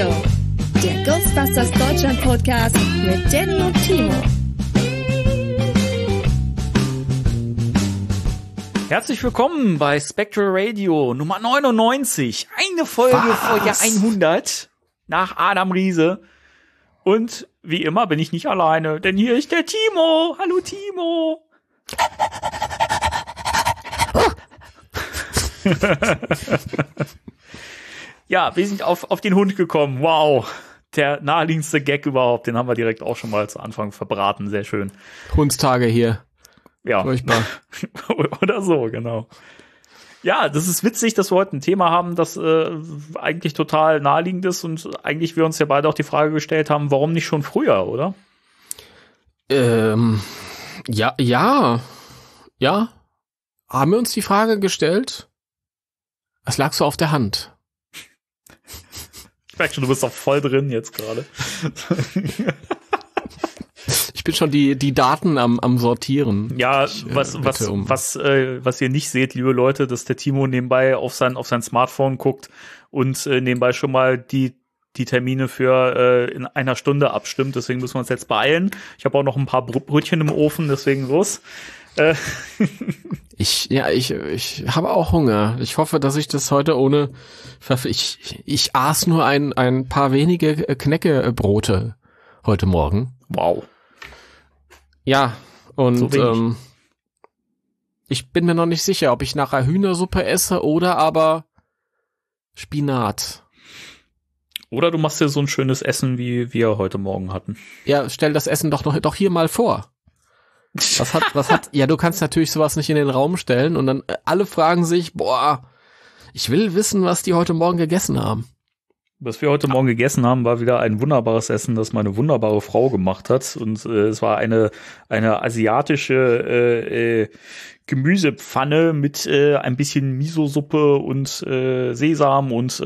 Radio, der Ghostbusters Deutschland Podcast mit Danny und Timo. Herzlich willkommen bei Spectral Radio Nummer 99. Eine Folge vor Jahr 100 nach Adam Riese. Und wie immer bin ich nicht alleine, denn hier ist der Timo. Hallo Timo. Ja, wir sind auf den Hund gekommen. Wow. Der naheliegendste Gag überhaupt. Den haben wir direkt auch schon mal zu Anfang verbraten. Sehr schön. Hundstage hier. Ja. Furchtbar. Oder so, genau. Ja, das ist witzig, dass wir heute ein Thema haben, das eigentlich total naheliegend ist und eigentlich wir uns ja beide auch die Frage gestellt haben, warum nicht schon früher, oder? Ja. Haben wir uns die Frage gestellt? Es lag so auf der Hand. Ich merke schon, du bist doch voll drin jetzt gerade. Ich bin schon die Daten am Sortieren. Ja, was ihr nicht seht, liebe Leute, dass der Timo nebenbei auf sein Smartphone guckt und nebenbei schon mal die Termine für in einer Stunde abstimmt. Deswegen müssen wir uns jetzt beeilen. Ich habe auch noch ein paar Brötchen im Ofen, deswegen los. Ich habe auch Hunger. Ich hoffe, dass ich das heute ohne ich aß nur ein paar wenige Knäckebrote heute Morgen. Wow. Ja, und So ich bin mir noch nicht sicher, ob ich nachher Hühnersuppe esse oder aber Spinat. Oder du machst dir so ein schönes Essen, wie wir heute Morgen hatten. Ja, stell das Essen doch hier mal vor. Ja, du kannst natürlich sowas nicht in den Raum stellen und dann alle fragen sich, ich will wissen, was die heute Morgen gegessen haben. Was wir heute Morgen gegessen haben, war wieder ein wunderbares Essen, das meine wunderbare Frau gemacht hat. Und es war eine asiatische Gemüsepfanne mit ein bisschen Miso-Suppe und Sesam und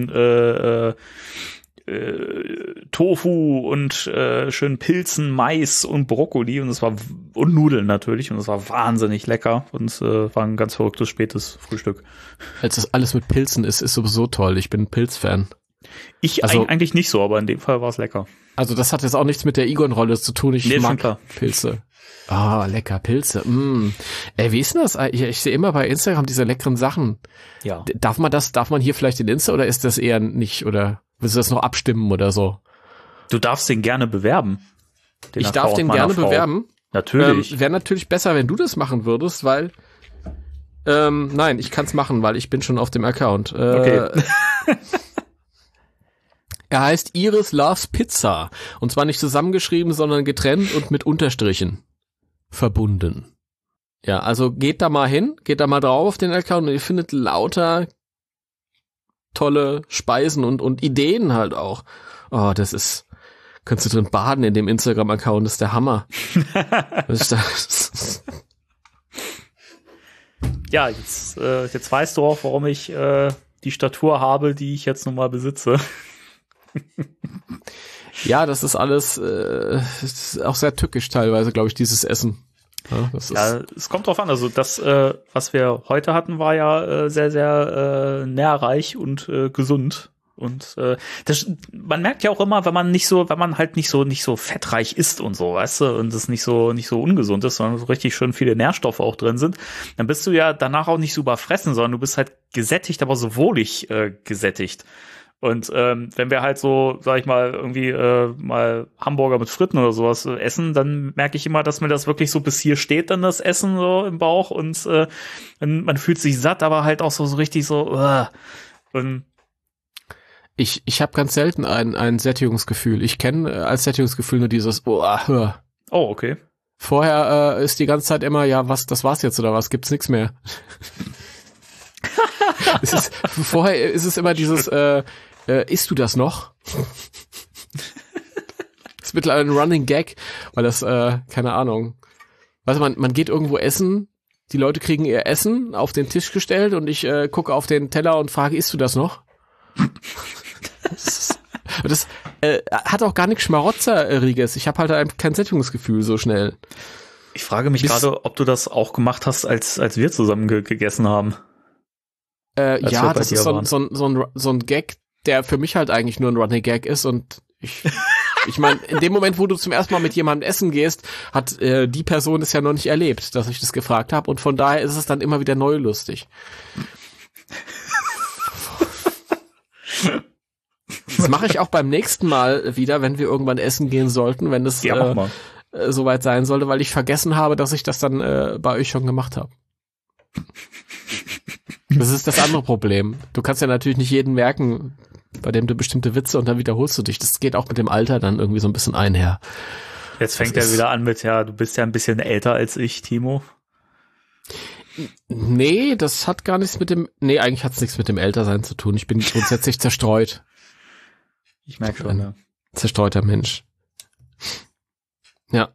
Tofu und schön Pilzen, Mais und Brokkoli und Nudeln natürlich und es war wahnsinnig lecker und war ein ganz verrücktes spätes Frühstück. Als das alles mit Pilzen ist sowieso toll. Ich bin ein Pilzfan. Eigentlich nicht so, aber in dem Fall war es lecker. Also das hat jetzt auch nichts mit der Egon-Rolle zu tun. Ich mag klar. Pilze. Lecker, Pilze. Wie ist denn das? Ich sehe immer bei Instagram diese leckeren Sachen. Ja. Darf man hier vielleicht in Insta oder ist das eher nicht? Oder willst du das noch abstimmen oder so? Du darfst den gerne bewerben. Ich darf den gerne bewerben? Natürlich. Wäre natürlich besser, wenn du das machen würdest, weil nein, ich kann es machen, weil ich bin schon auf dem Account. Okay. Er heißt Iris Loves Pizza. Und zwar nicht zusammengeschrieben, sondern getrennt und mit Unterstrichen verbunden. Ja, also geht da mal drauf auf den Account und ihr findet lauter tolle Speisen und Ideen halt auch. Kannst du drin baden in dem Instagram-Account, das ist der Hammer. Ja, jetzt weißt du auch, warum ich die Statur habe, die ich jetzt nun mal besitze. Ja, das ist alles ist auch sehr tückisch teilweise, glaube ich, dieses Essen. Ja, es kommt drauf an. Also das, was wir heute hatten, war ja sehr, sehr nährreich und gesund. Und man merkt ja auch immer, wenn man halt nicht so fettreich isst und so, weißt du, und es nicht so ungesund ist, sondern so richtig schön viele Nährstoffe auch drin sind, dann bist du ja danach auch nicht so überfressen, sondern du bist halt gesättigt, aber so wohlig gesättigt. Und wenn wir halt so, sag ich mal, irgendwie mal Hamburger mit Fritten oder sowas essen, dann merke ich immer, dass mir das wirklich so bis hier steht, dann das Essen so im Bauch und man fühlt sich satt, aber halt auch so richtig so. Und ich habe ganz selten ein Sättigungsgefühl. Ich kenne als Sättigungsgefühl nur dieses Oh, okay. Vorher ist die ganze Zeit immer, das war's jetzt oder was, gibt's nichts mehr. Vorher ist es immer dieses isst du das noch? Das ist mittlerweile ein Running Gag, weil das, keine Ahnung. Weißt du, man geht irgendwo essen, die Leute kriegen ihr Essen auf den Tisch gestellt und ich gucke auf den Teller und frage, isst du das noch? Das hat auch gar nichts Schmarotzeriges. Ich habe halt kein Sättigungsgefühl so schnell. Ich frage mich gerade, ob du das auch gemacht hast, als wir zusammen gegessen haben. Ja, das ist so ein Gag, der für mich halt eigentlich nur ein Running Gag ist und ich meine, in dem Moment, wo du zum ersten Mal mit jemandem essen gehst, hat die Person es ja noch nicht erlebt, dass ich das gefragt habe und von daher ist es dann immer wieder neu lustig. Das mache ich auch beim nächsten Mal wieder, wenn wir irgendwann essen gehen sollten, wenn es soweit sein sollte, weil ich vergessen habe, dass ich das dann bei euch schon gemacht habe. Das ist das andere Problem. Du kannst ja natürlich nicht jeden merken, bei dem du bestimmte Witze und dann wiederholst du dich. Das geht auch mit dem Alter dann irgendwie so ein bisschen einher. Jetzt fängt er wieder an mit, du bist ja ein bisschen älter als ich, Timo. Nee, das hat gar nichts eigentlich hat es nichts mit dem Ältersein zu tun. Ich bin grundsätzlich zerstreut. Ich merke schon, ja. Zerstreuter Mensch. Ja.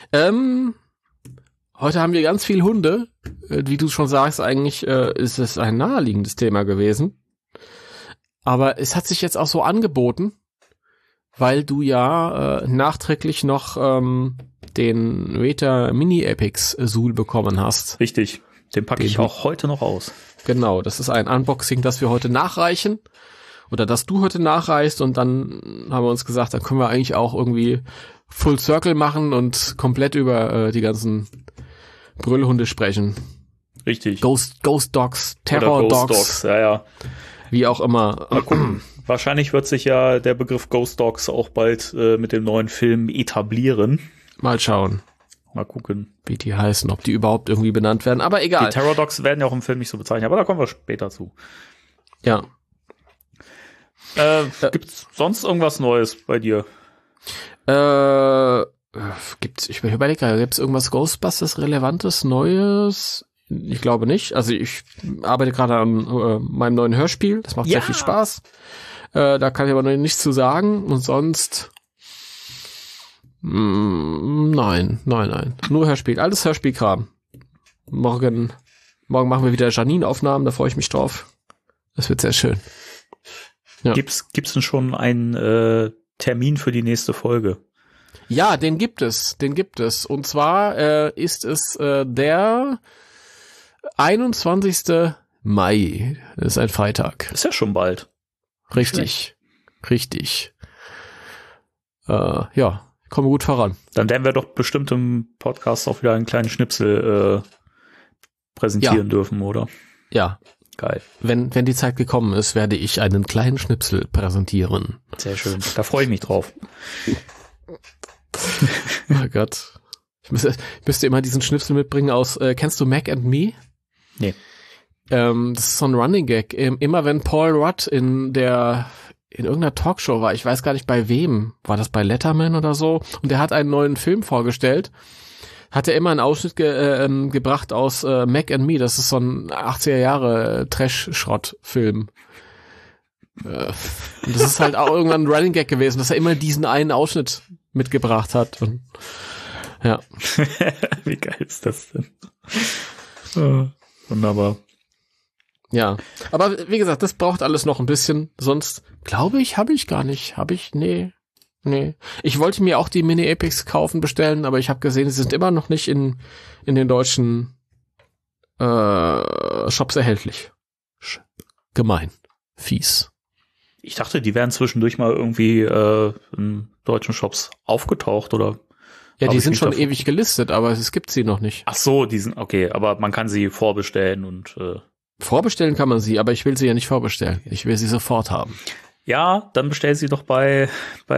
Heute haben wir ganz viel Hunde. Wie du schon sagst, eigentlich ist es ein naheliegendes Thema gewesen. Aber es hat sich jetzt auch so angeboten, weil du ja nachträglich noch den Veta Mini Epix Zool bekommen hast. Richtig. Den packe ich auch heute noch aus. Genau, das ist ein Unboxing, das wir heute nachreichen. Oder das du heute nachreichst und dann haben wir uns gesagt, dann können wir eigentlich auch irgendwie Full Circle machen und komplett über die ganzen Brüllhunde sprechen. Richtig. Ghost Dogs, Terror Dogs. Ja. Wie auch immer. Mal gucken. Wahrscheinlich wird sich ja der Begriff Ghost Dogs auch bald mit dem neuen Film etablieren. Mal schauen. Mal gucken. Wie die heißen, ob die überhaupt irgendwie benannt werden. Aber egal. Die Terror Dogs werden ja auch im Film nicht so bezeichnet, aber da kommen wir später zu. Ja. Gibt's sonst irgendwas Neues bei dir? Ich überlege gerade, gibt's irgendwas Ghostbusters Relevantes, Neues? Ich glaube nicht. Also ich arbeite gerade an meinem neuen Hörspiel. Das macht sehr viel Spaß. Da kann ich aber noch nichts zu sagen. Und sonst nein. Nur Hörspiel. Alles Hörspielkram. Morgen machen wir wieder Janine-Aufnahmen. Da freue ich mich drauf. Das wird sehr schön. Ja. Gibt's denn schon einen Termin für die nächste Folge? Ja, den gibt es. Und zwar ist es der 21. Mai. Das ist ein Freitag. Ist ja schon bald. Richtig. Ja, komme gut voran. Dann werden wir doch bestimmt im Podcast auch wieder einen kleinen Schnipsel präsentieren dürfen, oder? Ja. Geil. Wenn die Zeit gekommen ist, werde ich einen kleinen Schnipsel präsentieren. Sehr schön. Da freue ich mich drauf. Oh Gott. Ich müsste immer diesen Schnipsel mitbringen aus, kennst du Mac and Me? Nee. Das ist so ein Running Gag. Immer wenn Paul Rudd in irgendeiner Talkshow war, ich weiß gar nicht bei wem, war das bei Letterman oder so, und der hat einen neuen Film vorgestellt, hat er immer einen Ausschnitt gebracht aus Mac and Me. Das ist so ein 80er Jahre Trash-Schrott-Film. Und das ist halt auch irgendwann ein Running Gag gewesen, dass er immer diesen einen Ausschnitt mitgebracht hat. Und ja. Wie geil ist das denn? Wunderbar. Ja, aber wie gesagt, das braucht alles noch ein bisschen. Sonst, glaube ich, habe ich gar nicht. Nee. Ich wollte mir auch die Mini-Epics bestellen, aber ich habe gesehen, sie sind immer noch nicht in den deutschen Shops erhältlich. Gemein. Fies. Ich dachte, die wären zwischendurch mal irgendwie in deutschen Shops aufgetaucht, oder? Ja, die sind schon ewig gelistet, aber es gibt sie noch nicht. Ach so, die sind, okay, aber man kann sie vorbestellen und vorbestellen kann man sie, aber ich will sie ja nicht vorbestellen. Ich will sie sofort haben. Ja, dann bestell sie doch bei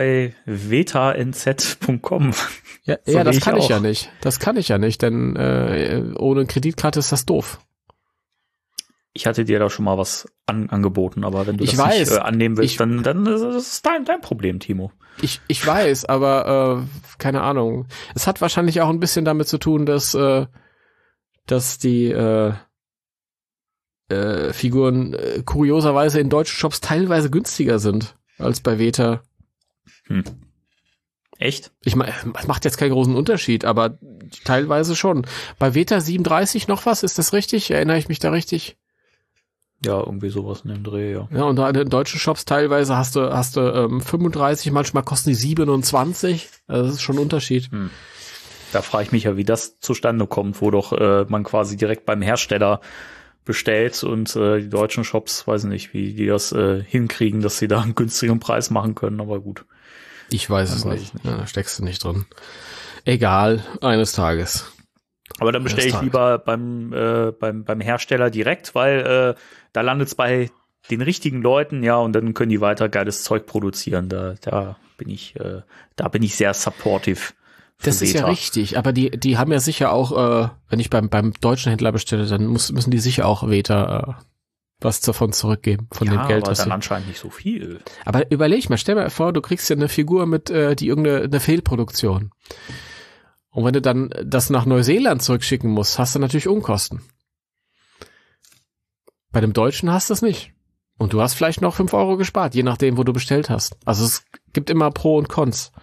vetanz.com. Ja, so ja, das kann ich ja nicht. Das kann ich ja nicht, denn ohne Kreditkarte ist das doof. Ich hatte dir da schon mal was angeboten, aber wenn du das nicht annehmen willst, dann ist es dein Problem, Timo. Ich weiß, aber keine Ahnung. Es hat wahrscheinlich auch ein bisschen damit zu tun, dass die Figuren kurioserweise in deutschen Shops teilweise günstiger sind als bei Veta. Echt? Ich meine, es macht jetzt keinen großen Unterschied, aber teilweise schon. Bei Veta 37 noch was, ist das richtig? Erinnere ich mich da richtig? Ja, irgendwie sowas in dem Dreh, ja. Ja, und in deutschen Shops teilweise hast du 35, manchmal kosten die 27. Also das ist schon ein Unterschied. Da frage ich mich ja, wie das zustande kommt, wo doch man quasi direkt beim Hersteller bestellt und die deutschen Shops, weiß nicht, wie die das hinkriegen, dass sie da einen günstigen Preis machen können, aber gut. Ich weiß es nicht. Ja, da steckst du nicht drin. Egal, eines Tages. Aber dann bestelle ich lieber beim Hersteller direkt, weil da landet es bei den richtigen Leuten, ja, und dann können die weiter geiles Zeug produzieren. Da bin ich sehr supportive. Das ist ja richtig, aber die haben ja sicher auch, wenn ich beim deutschen Händler bestelle, dann müssen die sicher auch Veta was davon zurückgeben, von dem Geld. Aber dann anscheinend nicht so viel. Aber überleg mal, stell mal vor, du kriegst ja eine Figur mit, die irgendeine Fehlproduktion. Und wenn du dann das nach Neuseeland zurückschicken musst, hast du natürlich Unkosten. Bei dem Deutschen hast du es nicht. Und du hast vielleicht noch 5 Euro gespart, je nachdem, wo du bestellt hast. Also es gibt immer Pro und Cons.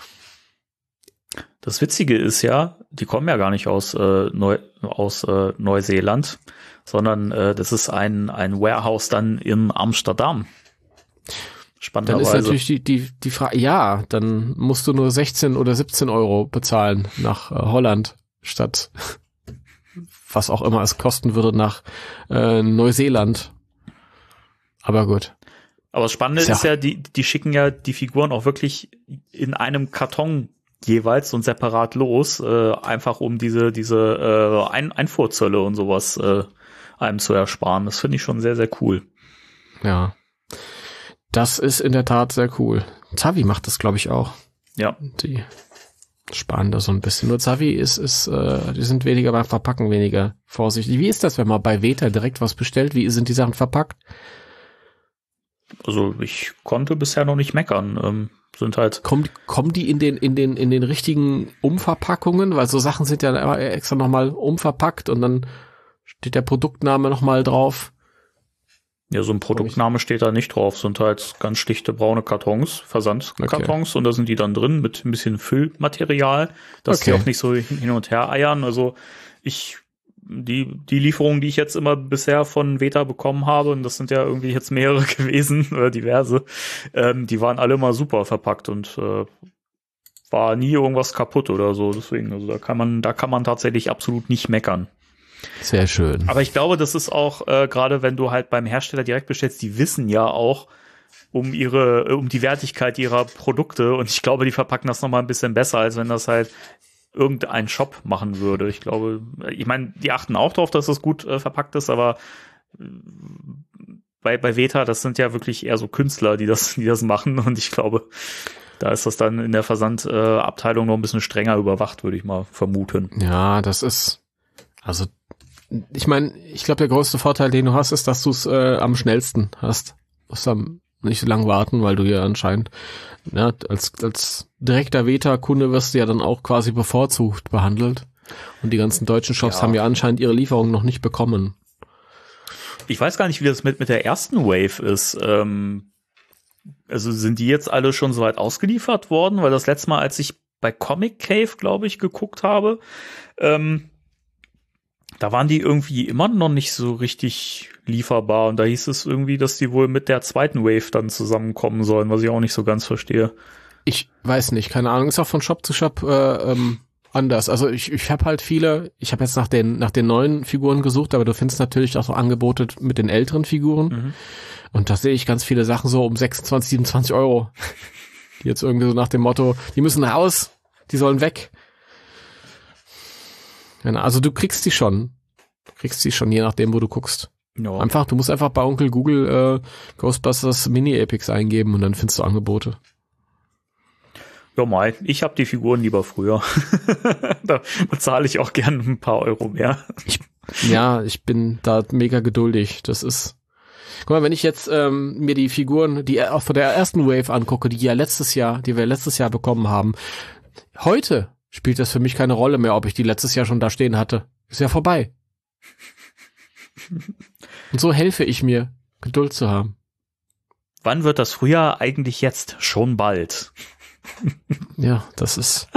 Das Witzige ist ja, die kommen ja gar nicht aus Neuseeland, sondern das ist ein Warehouse dann in Amsterdam. Spannenderweise. Dann ist natürlich die Frage, ja, dann musst du nur 16 oder 17 Euro bezahlen nach Holland, statt was auch immer es kosten würde nach Neuseeland. Aber gut. Aber das Spannende ist ja, die schicken ja die Figuren auch wirklich in einem Karton jeweils und separat los, einfach um diese Einfuhrzölle und sowas einem zu ersparen. Das finde ich schon sehr, sehr cool. Ja. Das ist in der Tat sehr cool. Zavi macht das, glaube ich, auch. Ja. Die sparen da so ein bisschen. Nur Zavi die sind weniger beim Verpacken, weniger vorsichtig. Wie ist das, wenn man bei Veta direkt was bestellt? Wie sind die Sachen verpackt? Also ich konnte bisher noch nicht meckern. Sind halt. Kommen die in den richtigen Umverpackungen? Weil so Sachen sind ja immer extra nochmal umverpackt und dann steht der Produktname nochmal drauf. Ja, so ein Produktname steht da nicht drauf, sind halt ganz schlichte braune Kartons, Versandkartons, und da sind die dann drin mit ein bisschen Füllmaterial, dass die auch nicht so hin und her eiern. Also die Lieferungen, die ich jetzt immer bisher von Veta bekommen habe, und das sind ja irgendwie jetzt mehrere gewesen, oder diverse, die waren alle immer super verpackt und war nie irgendwas kaputt oder so. Deswegen, also da kann man tatsächlich absolut nicht meckern. Sehr schön. Aber ich glaube, das ist auch, gerade wenn du halt beim Hersteller direkt bestellst, die wissen ja auch um die Wertigkeit ihrer Produkte, und ich glaube, die verpacken das nochmal ein bisschen besser, als wenn das halt irgendein Shop machen würde. Ich glaube, ich meine, die achten auch darauf, dass das gut verpackt ist, aber bei Veta, das sind ja wirklich eher so Künstler, die das machen, und ich glaube, da ist das dann in der Versandabteilung noch ein bisschen strenger überwacht, würde ich mal vermuten. Ja, das ist, also ich meine, ich glaube, der größte Vorteil, den du hast, ist, dass du es am schnellsten hast. Du musst dann nicht so lang warten, weil du ja anscheinend, ja, als direkter Veta-Kunde wirst du ja dann auch quasi bevorzugt behandelt. Und die ganzen deutschen Shops haben ja anscheinend ihre Lieferungen noch nicht bekommen. Ich weiß gar nicht, wie das mit der ersten Wave ist. Also sind die jetzt alle schon soweit ausgeliefert worden? Weil das letzte Mal, als ich bei Comic Cave, glaube ich, geguckt habe, da waren die irgendwie immer noch nicht so richtig lieferbar, und da hieß es irgendwie, dass die wohl mit der zweiten Wave dann zusammenkommen sollen, was ich auch nicht so ganz verstehe. Ich weiß nicht, keine Ahnung, ist auch von Shop zu Shop anders. Also ich habe halt ich habe jetzt nach den neuen Figuren gesucht, aber du findest natürlich auch so Angebote mit den älteren Figuren. Mhm. Und da sehe ich ganz viele Sachen so um 26, 27 Euro. Die jetzt irgendwie so nach dem Motto, die müssen raus, die sollen weg. Also du kriegst die schon. Je nachdem, wo du guckst. Ja. Du musst einfach bei Onkel Google Ghostbusters Mini-Epics eingeben und dann findest du Angebote. Ja, Mai, ich habe die Figuren lieber früher. Da bezahle ich auch gern ein paar Euro mehr. Ich bin da mega geduldig. Das ist. Guck mal, wenn ich jetzt mir die Figuren, die auch von der ersten Wave angucke, die wir letztes Jahr bekommen haben, heute spielt das für mich keine Rolle mehr, ob ich die letztes Jahr schon da stehen hatte. Ist ja vorbei. Und so helfe ich mir, Geduld zu haben. Wann wird das Frühjahr eigentlich jetzt? Schon bald. Ja, das ist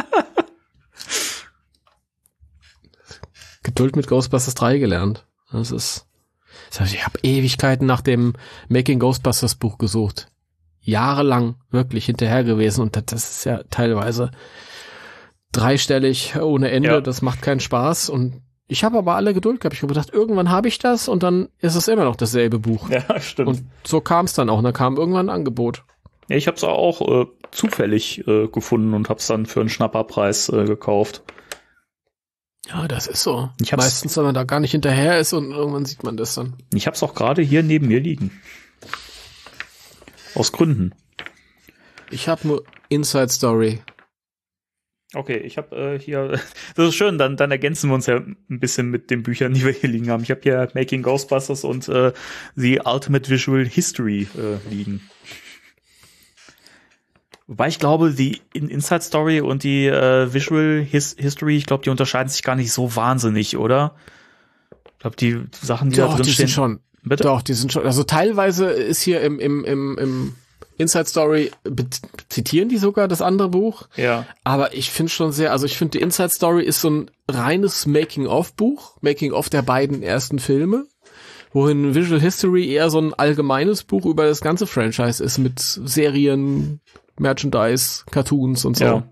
Geduld mit Ghostbusters 3 gelernt. Ich habe Ewigkeiten nach dem Making Ghostbusters Buch gesucht. Jahrelang wirklich hinterher gewesen, und das ist ja teilweise dreistellig ohne Ende. Ja. Das macht keinen Spaß, und Ich habe aber alle Geduld gehabt. Ich habe gedacht, irgendwann habe ich das und dann ist es immer noch dasselbe Buch. Ja, stimmt. Und so kam es dann auch. Und dann kam irgendwann ein Angebot. Ja, ich habe es auch zufällig gefunden und habe es dann für einen Schnapperpreis gekauft. Ja, das ist so. Ich hab's- Meistens, wenn man da gar nicht hinterher ist und irgendwann sieht man das dann. Ich habe es auch gerade hier neben mir liegen. Aus Gründen. Ich habe nur Inside Story. Okay, ich habe hier, das ist schön, dann ergänzen wir uns ja ein bisschen mit den Büchern, die wir hier liegen haben. Ich habe hier Making Ghostbusters und The Ultimate Visual History liegen. Wobei ich glaube, die Inside Story und die Visual History, ich glaube, die unterscheiden sich gar nicht so wahnsinnig, oder? Ich glaube, die Sachen, die da Doch, drin die stehen. sind schon. Bitte? Doch, die sind schon. Also teilweise ist hier im Inside Story zitieren die sogar das andere Buch. Ja. Aber ich finde schon sehr, also ich finde die Inside Story ist so ein reines Making-of-Buch, Making-of der beiden ersten Filme, wohin Visual History eher so ein allgemeines Buch über das ganze Franchise ist mit Serien, Merchandise, Cartoons und so. Ja.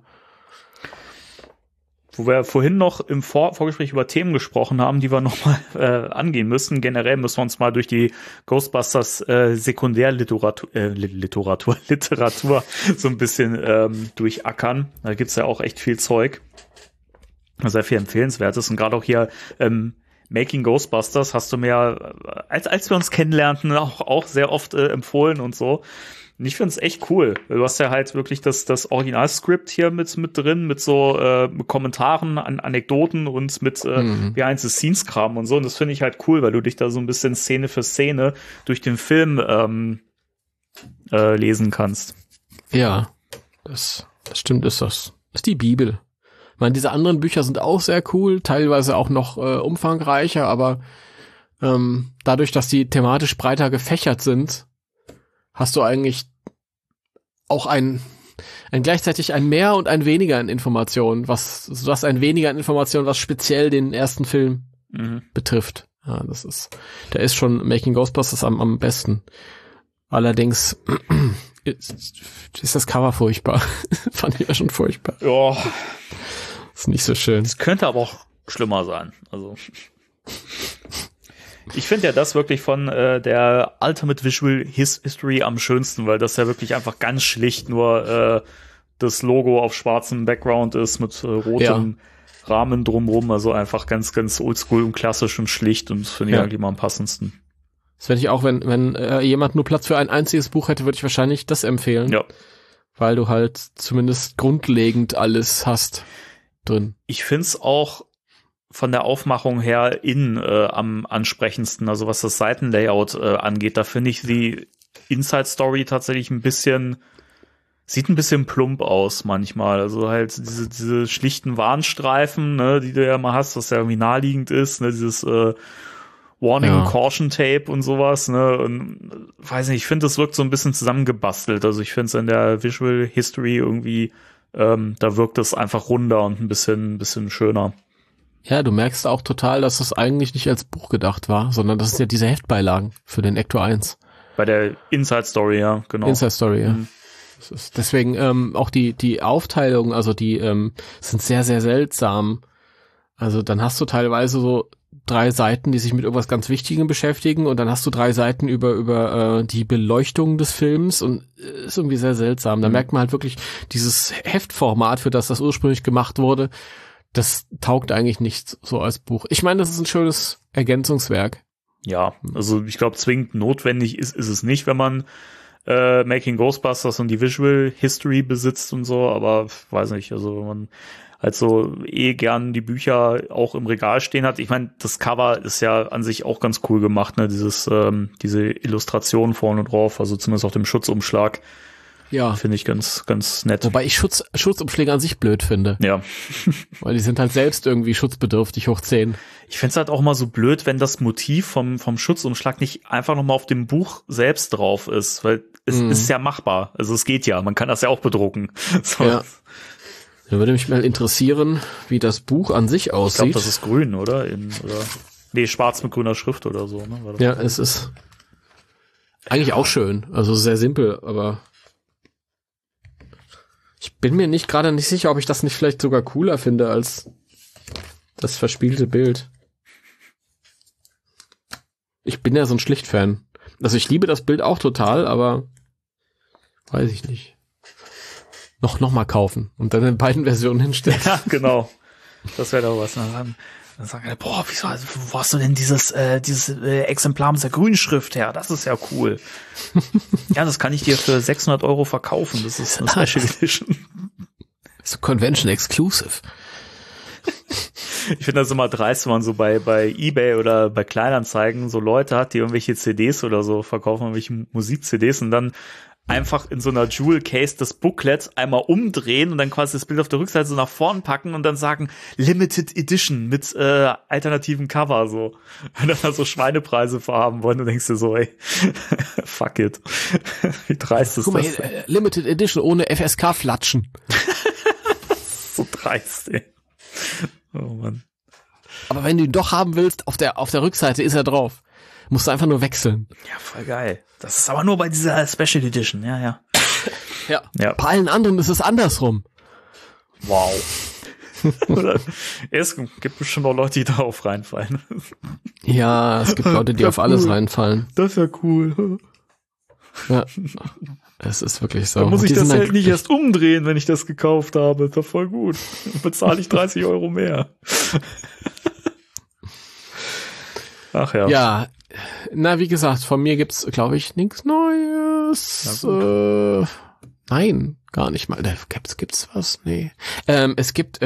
Wo wir vorhin noch im Vorgespräch über Themen gesprochen haben, die wir nochmal angehen müssen. Generell müssen wir uns mal durch die Ghostbusters Sekundärliteratur Literatur so ein bisschen durchackern. Da gibt's ja auch echt viel Zeug. Sehr viel Empfehlenswertes. Und gerade auch hier Making Ghostbusters hast du mir, als wir uns kennenlernten, auch sehr oft empfohlen und so. Und ich finde es echt cool. Du hast ja halt wirklich das Originalskript hier mit drin, mit so Kommentaren, Anekdoten und mit Behind-the-Scenes-Kram und so. Und das finde ich halt cool, weil du dich da so ein bisschen Szene für Szene durch den Film lesen kannst. Ja, das stimmt, ist das. Das ist die Bibel. Ich meine, diese anderen Bücher sind auch sehr cool, teilweise auch noch umfangreicher, aber dadurch, dass die thematisch breiter gefächert sind, hast du eigentlich auch ein gleichzeitig ein Mehr und ein Weniger an Informationen, sodass ein Weniger an Informationen, was speziell den ersten Film betrifft. Ja, da ist schon Making Ghostbusters am besten. Allerdings ist das Cover furchtbar. Fand ich ja schon furchtbar. Ja. Ist nicht so schön. Es könnte aber auch schlimmer sein. Also ich finde ja das wirklich von der Ultimate Visual History am schönsten, weil das ja wirklich einfach ganz schlicht nur das Logo auf schwarzem Background ist mit rotem Rahmen drumrum, also einfach ganz, ganz oldschool und klassisch und schlicht und das finde ich eigentlich mal am passendsten. Das werde ich auch, wenn jemand nur Platz für ein einziges Buch hätte, würde ich wahrscheinlich das empfehlen. Ja. Weil du halt zumindest grundlegend alles hast drin. Ich find's auch von der Aufmachung her am ansprechendsten, also was das Seitenlayout angeht, da finde ich die Inside Story tatsächlich sieht ein bisschen plump aus manchmal, also halt diese schlichten Warnstreifen, ne, die du ja mal hast, was ja irgendwie naheliegend ist, ne, dieses Warning, Caution Tape und sowas, ne, und weiß nicht, ich finde, das wirkt so ein bisschen zusammengebastelt, also ich finde es in der Visual History irgendwie, da wirkt es einfach runder und ein bisschen schöner. Ja, du merkst auch total, dass das eigentlich nicht als Buch gedacht war, sondern das sind ja diese Heftbeilagen für den Ecto 1. Bei der Inside Story, ja, genau. Inside Story, ja. Das ist deswegen auch die Aufteilung, also die sind sehr, sehr seltsam. Also dann hast du teilweise so 3 Seiten, die sich mit irgendwas ganz Wichtigem beschäftigen und dann hast du 3 Seiten über die Beleuchtung des Films und ist irgendwie sehr seltsam. Da merkt man halt wirklich dieses Heftformat, für das ursprünglich gemacht wurde, das taugt eigentlich nicht so als Buch. Ich meine, das ist ein schönes Ergänzungswerk. Ja, also ich glaube, zwingend notwendig ist es nicht, wenn man Making Ghostbusters und die Visual History besitzt und so, aber weiß nicht, also wenn man halt so gern die Bücher auch im Regal stehen hat. Ich meine, das Cover ist ja an sich auch ganz cool gemacht, ne? Diese Illustration vorne drauf, also zumindest auf dem Schutzumschlag. Ja. Finde ich ganz, ganz nett. Wobei ich Schutzumschläge an sich blöd finde. Ja. Weil die sind halt selbst irgendwie schutzbedürftig hoch 10. Ich find's halt auch mal so blöd, wenn das Motiv vom Schutzumschlag nicht einfach nochmal auf dem Buch selbst drauf ist, weil es ist ja machbar. Also es geht ja, man kann das ja auch bedrucken. So. Ja. Da würde mich mal interessieren, wie das Buch an sich aussieht. Ich glaube, das ist grün, oder? Nee, schwarz mit grüner Schrift oder so. Ne? Ja, es ist eigentlich auch schön. Also sehr simpel, aber ich bin mir gerade nicht sicher, ob ich das nicht vielleicht sogar cooler finde als das verspielte Bild. Ich bin ja so ein Schlicht-Fan. Also ich liebe das Bild auch total, aber weiß ich nicht. Noch mal kaufen und dann in beiden Versionen hinstellen. Ja, genau. Das wäre doch was. Dann sagen wir, boah, wo hast du denn dieses Exemplar mit der grünen Schrift her? Das ist ja cool. Ja, das kann ich dir für 600 € verkaufen. Das ist eine Special Edition. So Convention Exclusive. Ich finde das immer dreist, wenn man so bei eBay oder bei Kleinanzeigen so Leute hat, die irgendwelche CDs oder so verkaufen, irgendwelche Musik-CDs und dann einfach in so einer Jewel Case das Booklet einmal umdrehen und dann quasi das Bild auf der Rückseite so nach vorn packen und dann sagen Limited Edition mit alternativen Cover so. Und dann da so Schweinepreise verhaben wollen und denkst du so, ey, fuck it. Wie dreist ist Guck mal, das? hier, Limited Edition ohne FSK-Flatschen. So dreist, ey. Oh Mann. Aber wenn du ihn doch haben willst, auf der Rückseite ist er drauf. Musst du einfach nur wechseln. Ja, voll geil. Das ist aber nur bei dieser Special Edition, ja. Ja. Bei allen anderen ist es andersrum. Wow. Es gibt bestimmt auch Leute, die darauf reinfallen. Ja, es gibt Leute, die auf alles reinfallen. Das ist ja cool. Ja. Es ist wirklich so. Dann muss ich das halt nicht glücklich. erst umdrehen, wenn ich das gekauft habe. Das ist doch voll gut. Dann bezahle ich 30 € mehr. Ach ja. Ja, na, wie gesagt, von mir gibt's, glaube ich, nichts Neues. Nein, gar nicht mal. Gibt's was? Nee. Es gibt,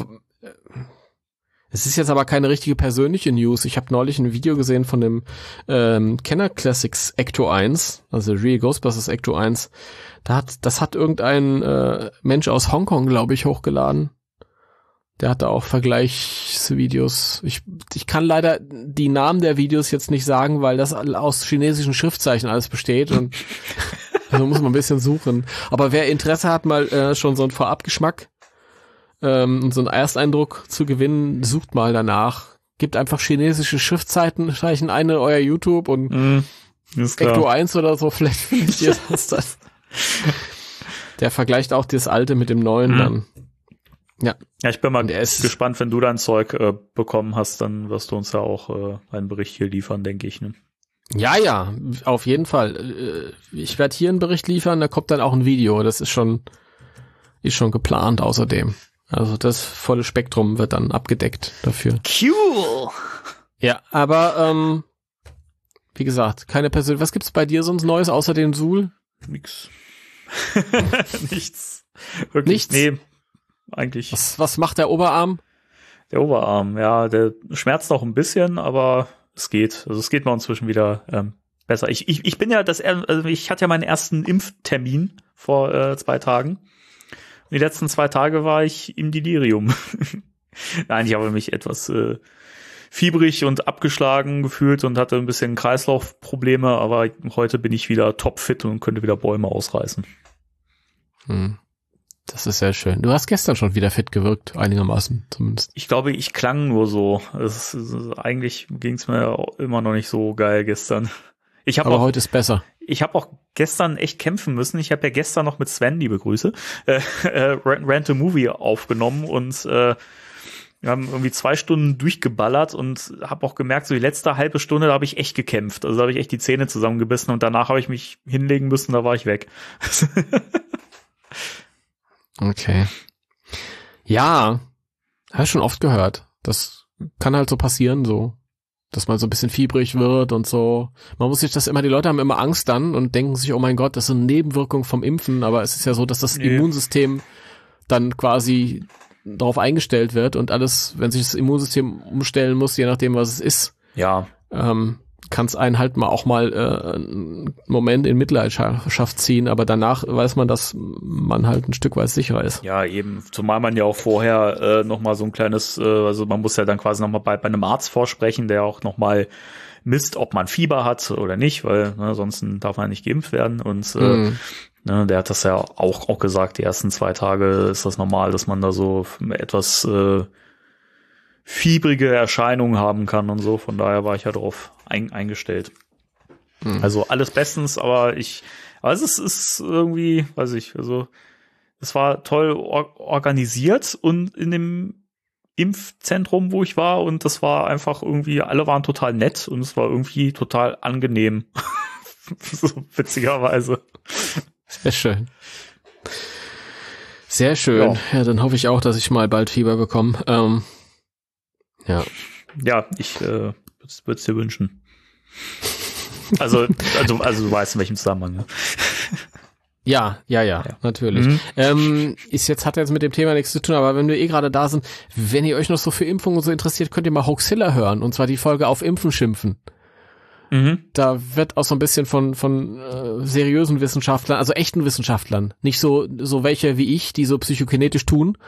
es ist jetzt aber keine richtige persönliche News. Ich habe neulich ein Video gesehen von dem Kenner Classics Ecto 1, also Real Ghostbusters Ecto 1. Das hat irgendein Mensch aus Hongkong, glaube ich, hochgeladen. Der hatte auch Vergleichsvideos. Ich kann leider die Namen der Videos jetzt nicht sagen, weil das aus chinesischen Schriftzeichen alles besteht und also muss man ein bisschen suchen. Aber wer Interesse hat, mal schon so einen Vorabgeschmack und so einen Ersteindruck zu gewinnen, sucht mal danach. Gibt einfach chinesische Schriftzeichen ein in euer YouTube und Ecto 1 oder so, vielleicht findet ihr das. Der vergleicht auch das alte mit dem neuen dann. Ja, ich bin mal gespannt, wenn du dein Zeug bekommen hast, dann wirst du uns ja auch einen Bericht hier liefern, denke ich. Ne? Ja, auf jeden Fall. Ich werde hier einen Bericht liefern, da kommt dann auch ein Video. Das ist schon geplant außerdem. Also das volle Spektrum wird dann abgedeckt dafür. Cool! Ja, aber wie gesagt, keine persönliche. Was gibt's bei dir sonst Neues außer dem Suhl? Nix. Nichts. Wirklich, Nichts? Nee. Eigentlich. Was macht der Oberarm? Der Oberarm, ja, der schmerzt noch ein bisschen, aber es geht. Also es geht mir inzwischen wieder besser. Ich bin ja ich hatte ja meinen ersten Impftermin vor 2 Tagen. Und die letzten 2 Tage war ich im Delirium. Nein, ich habe mich etwas fiebrig und abgeschlagen gefühlt und hatte ein bisschen Kreislaufprobleme, aber heute bin ich wieder topfit und könnte wieder Bäume ausreißen. Das ist sehr schön. Du hast gestern schon wieder fit gewirkt, einigermaßen zumindest. Ich glaube, ich klang nur so. Eigentlich ging es mir immer noch nicht so geil gestern. Aber heute ist besser. Ich habe auch gestern echt kämpfen müssen. Ich habe ja gestern noch mit Sven, liebe Grüße, Rant a Movie aufgenommen und wir haben irgendwie 2 Stunden durchgeballert und habe auch gemerkt, so die letzte halbe Stunde, da habe ich echt gekämpft. Also da habe ich echt die Zähne zusammengebissen und danach habe ich mich hinlegen müssen, da war ich weg. Okay. Ja, habe ich schon oft gehört. Das kann halt so passieren, so, dass man so ein bisschen fiebrig wird und so. Man muss sich das immer, die Leute haben immer Angst dann und denken sich, oh mein Gott, das ist eine Nebenwirkung vom Impfen, aber es ist ja so, dass das Immunsystem dann quasi darauf eingestellt wird und alles, wenn sich das Immunsystem umstellen muss, je nachdem, was es ist. Ja. Kann es einen halt auch mal einen Moment in Mitleidenschaft ziehen, aber danach weiß man, dass man halt ein Stück weit sicherer ist. Ja, eben, zumal man ja auch vorher noch mal so ein kleines, also man muss ja dann quasi noch mal bei einem Arzt vorsprechen, der auch noch mal misst, ob man Fieber hat oder nicht, weil sonst darf man nicht geimpft werden und der hat das ja auch gesagt, die ersten 2 Tage ist das normal, dass man da so etwas fiebrige Erscheinungen haben kann und so. Von daher war ich ja darauf eingestellt. Also alles bestens, aber es ist irgendwie, weiß ich, also es war toll organisiert und in dem Impfzentrum, wo ich war, und das war einfach irgendwie, alle waren total nett und es war irgendwie total angenehm. So witzigerweise. Sehr schön. Sehr schön. Ja, dann hoffe ich auch, dass ich mal bald Fieber bekomme. Ja. Ja, ich würde es dir wünschen. Also du weißt, in welchem Zusammenhang. Ne? Ja, natürlich. Jetzt hat jetzt mit dem Thema nichts zu tun, aber wenn wir gerade da sind, wenn ihr euch noch so für Impfungen und so interessiert, könnt ihr mal Hoaxilla hören, und zwar die Folge auf Impfen schimpfen. Da wird auch so ein bisschen von seriösen Wissenschaftlern, also echten Wissenschaftlern, nicht so welche wie ich, die so psychokinetisch tun.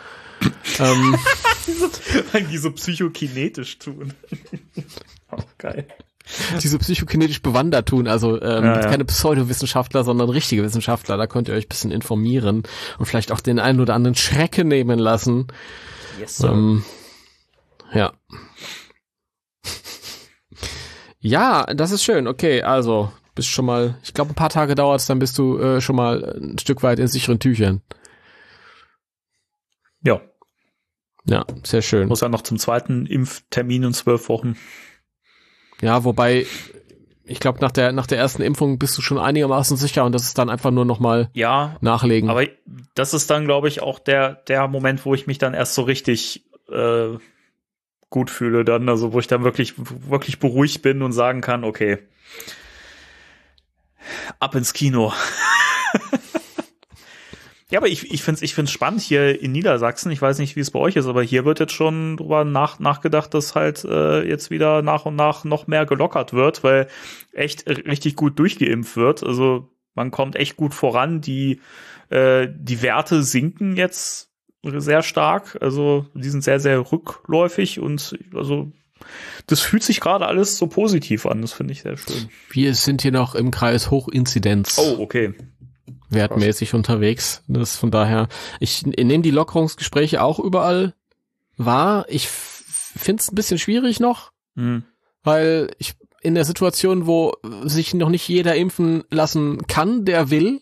Die so psychokinetisch tun. Oh, geil. Die so psychokinetisch bewandert tun, also keine Pseudowissenschaftler, sondern richtige Wissenschaftler. Da könnt ihr euch ein bisschen informieren und vielleicht auch den einen oder anderen Schrecken nehmen lassen. Yes, sir. Ja. Ja, das ist schön. Okay, also bist schon mal, ich glaube, ein paar Tage dauert es, dann bist du schon mal ein Stück weit in sicheren Tüchern. Ja. Ja, sehr schön. Muss ja noch zum zweiten Impftermin in 12 Wochen. Ja, wobei, ich glaube, nach der ersten Impfung bist du schon einigermaßen sicher, und das ist dann einfach nur noch mal nachlegen. Aber das ist dann, glaube ich, auch der Moment, wo ich mich dann erst so richtig gut fühle dann, also wo ich dann wirklich beruhigt bin und sagen kann, okay, ab ins Kino. Ja, aber ich find's spannend hier in Niedersachsen. Ich weiß nicht, wie es bei euch ist, aber hier wird jetzt schon drüber nachgedacht, dass halt jetzt wieder nach und nach noch mehr gelockert wird, weil echt richtig gut durchgeimpft wird. Also man kommt echt gut voran. Die Werte sinken jetzt sehr stark. Also die sind sehr, sehr rückläufig, und also das fühlt sich gerade alles so positiv an. Das finde ich sehr schön. Wir sind hier noch im Kreis Hochinzidenz. Oh, okay. Wertmäßig unterwegs. Das von daher, ich nehme die Lockerungsgespräche auch überall wahr. Ich finde es ein bisschen schwierig noch, weil ich in der Situation, wo sich noch nicht jeder impfen lassen kann, der will,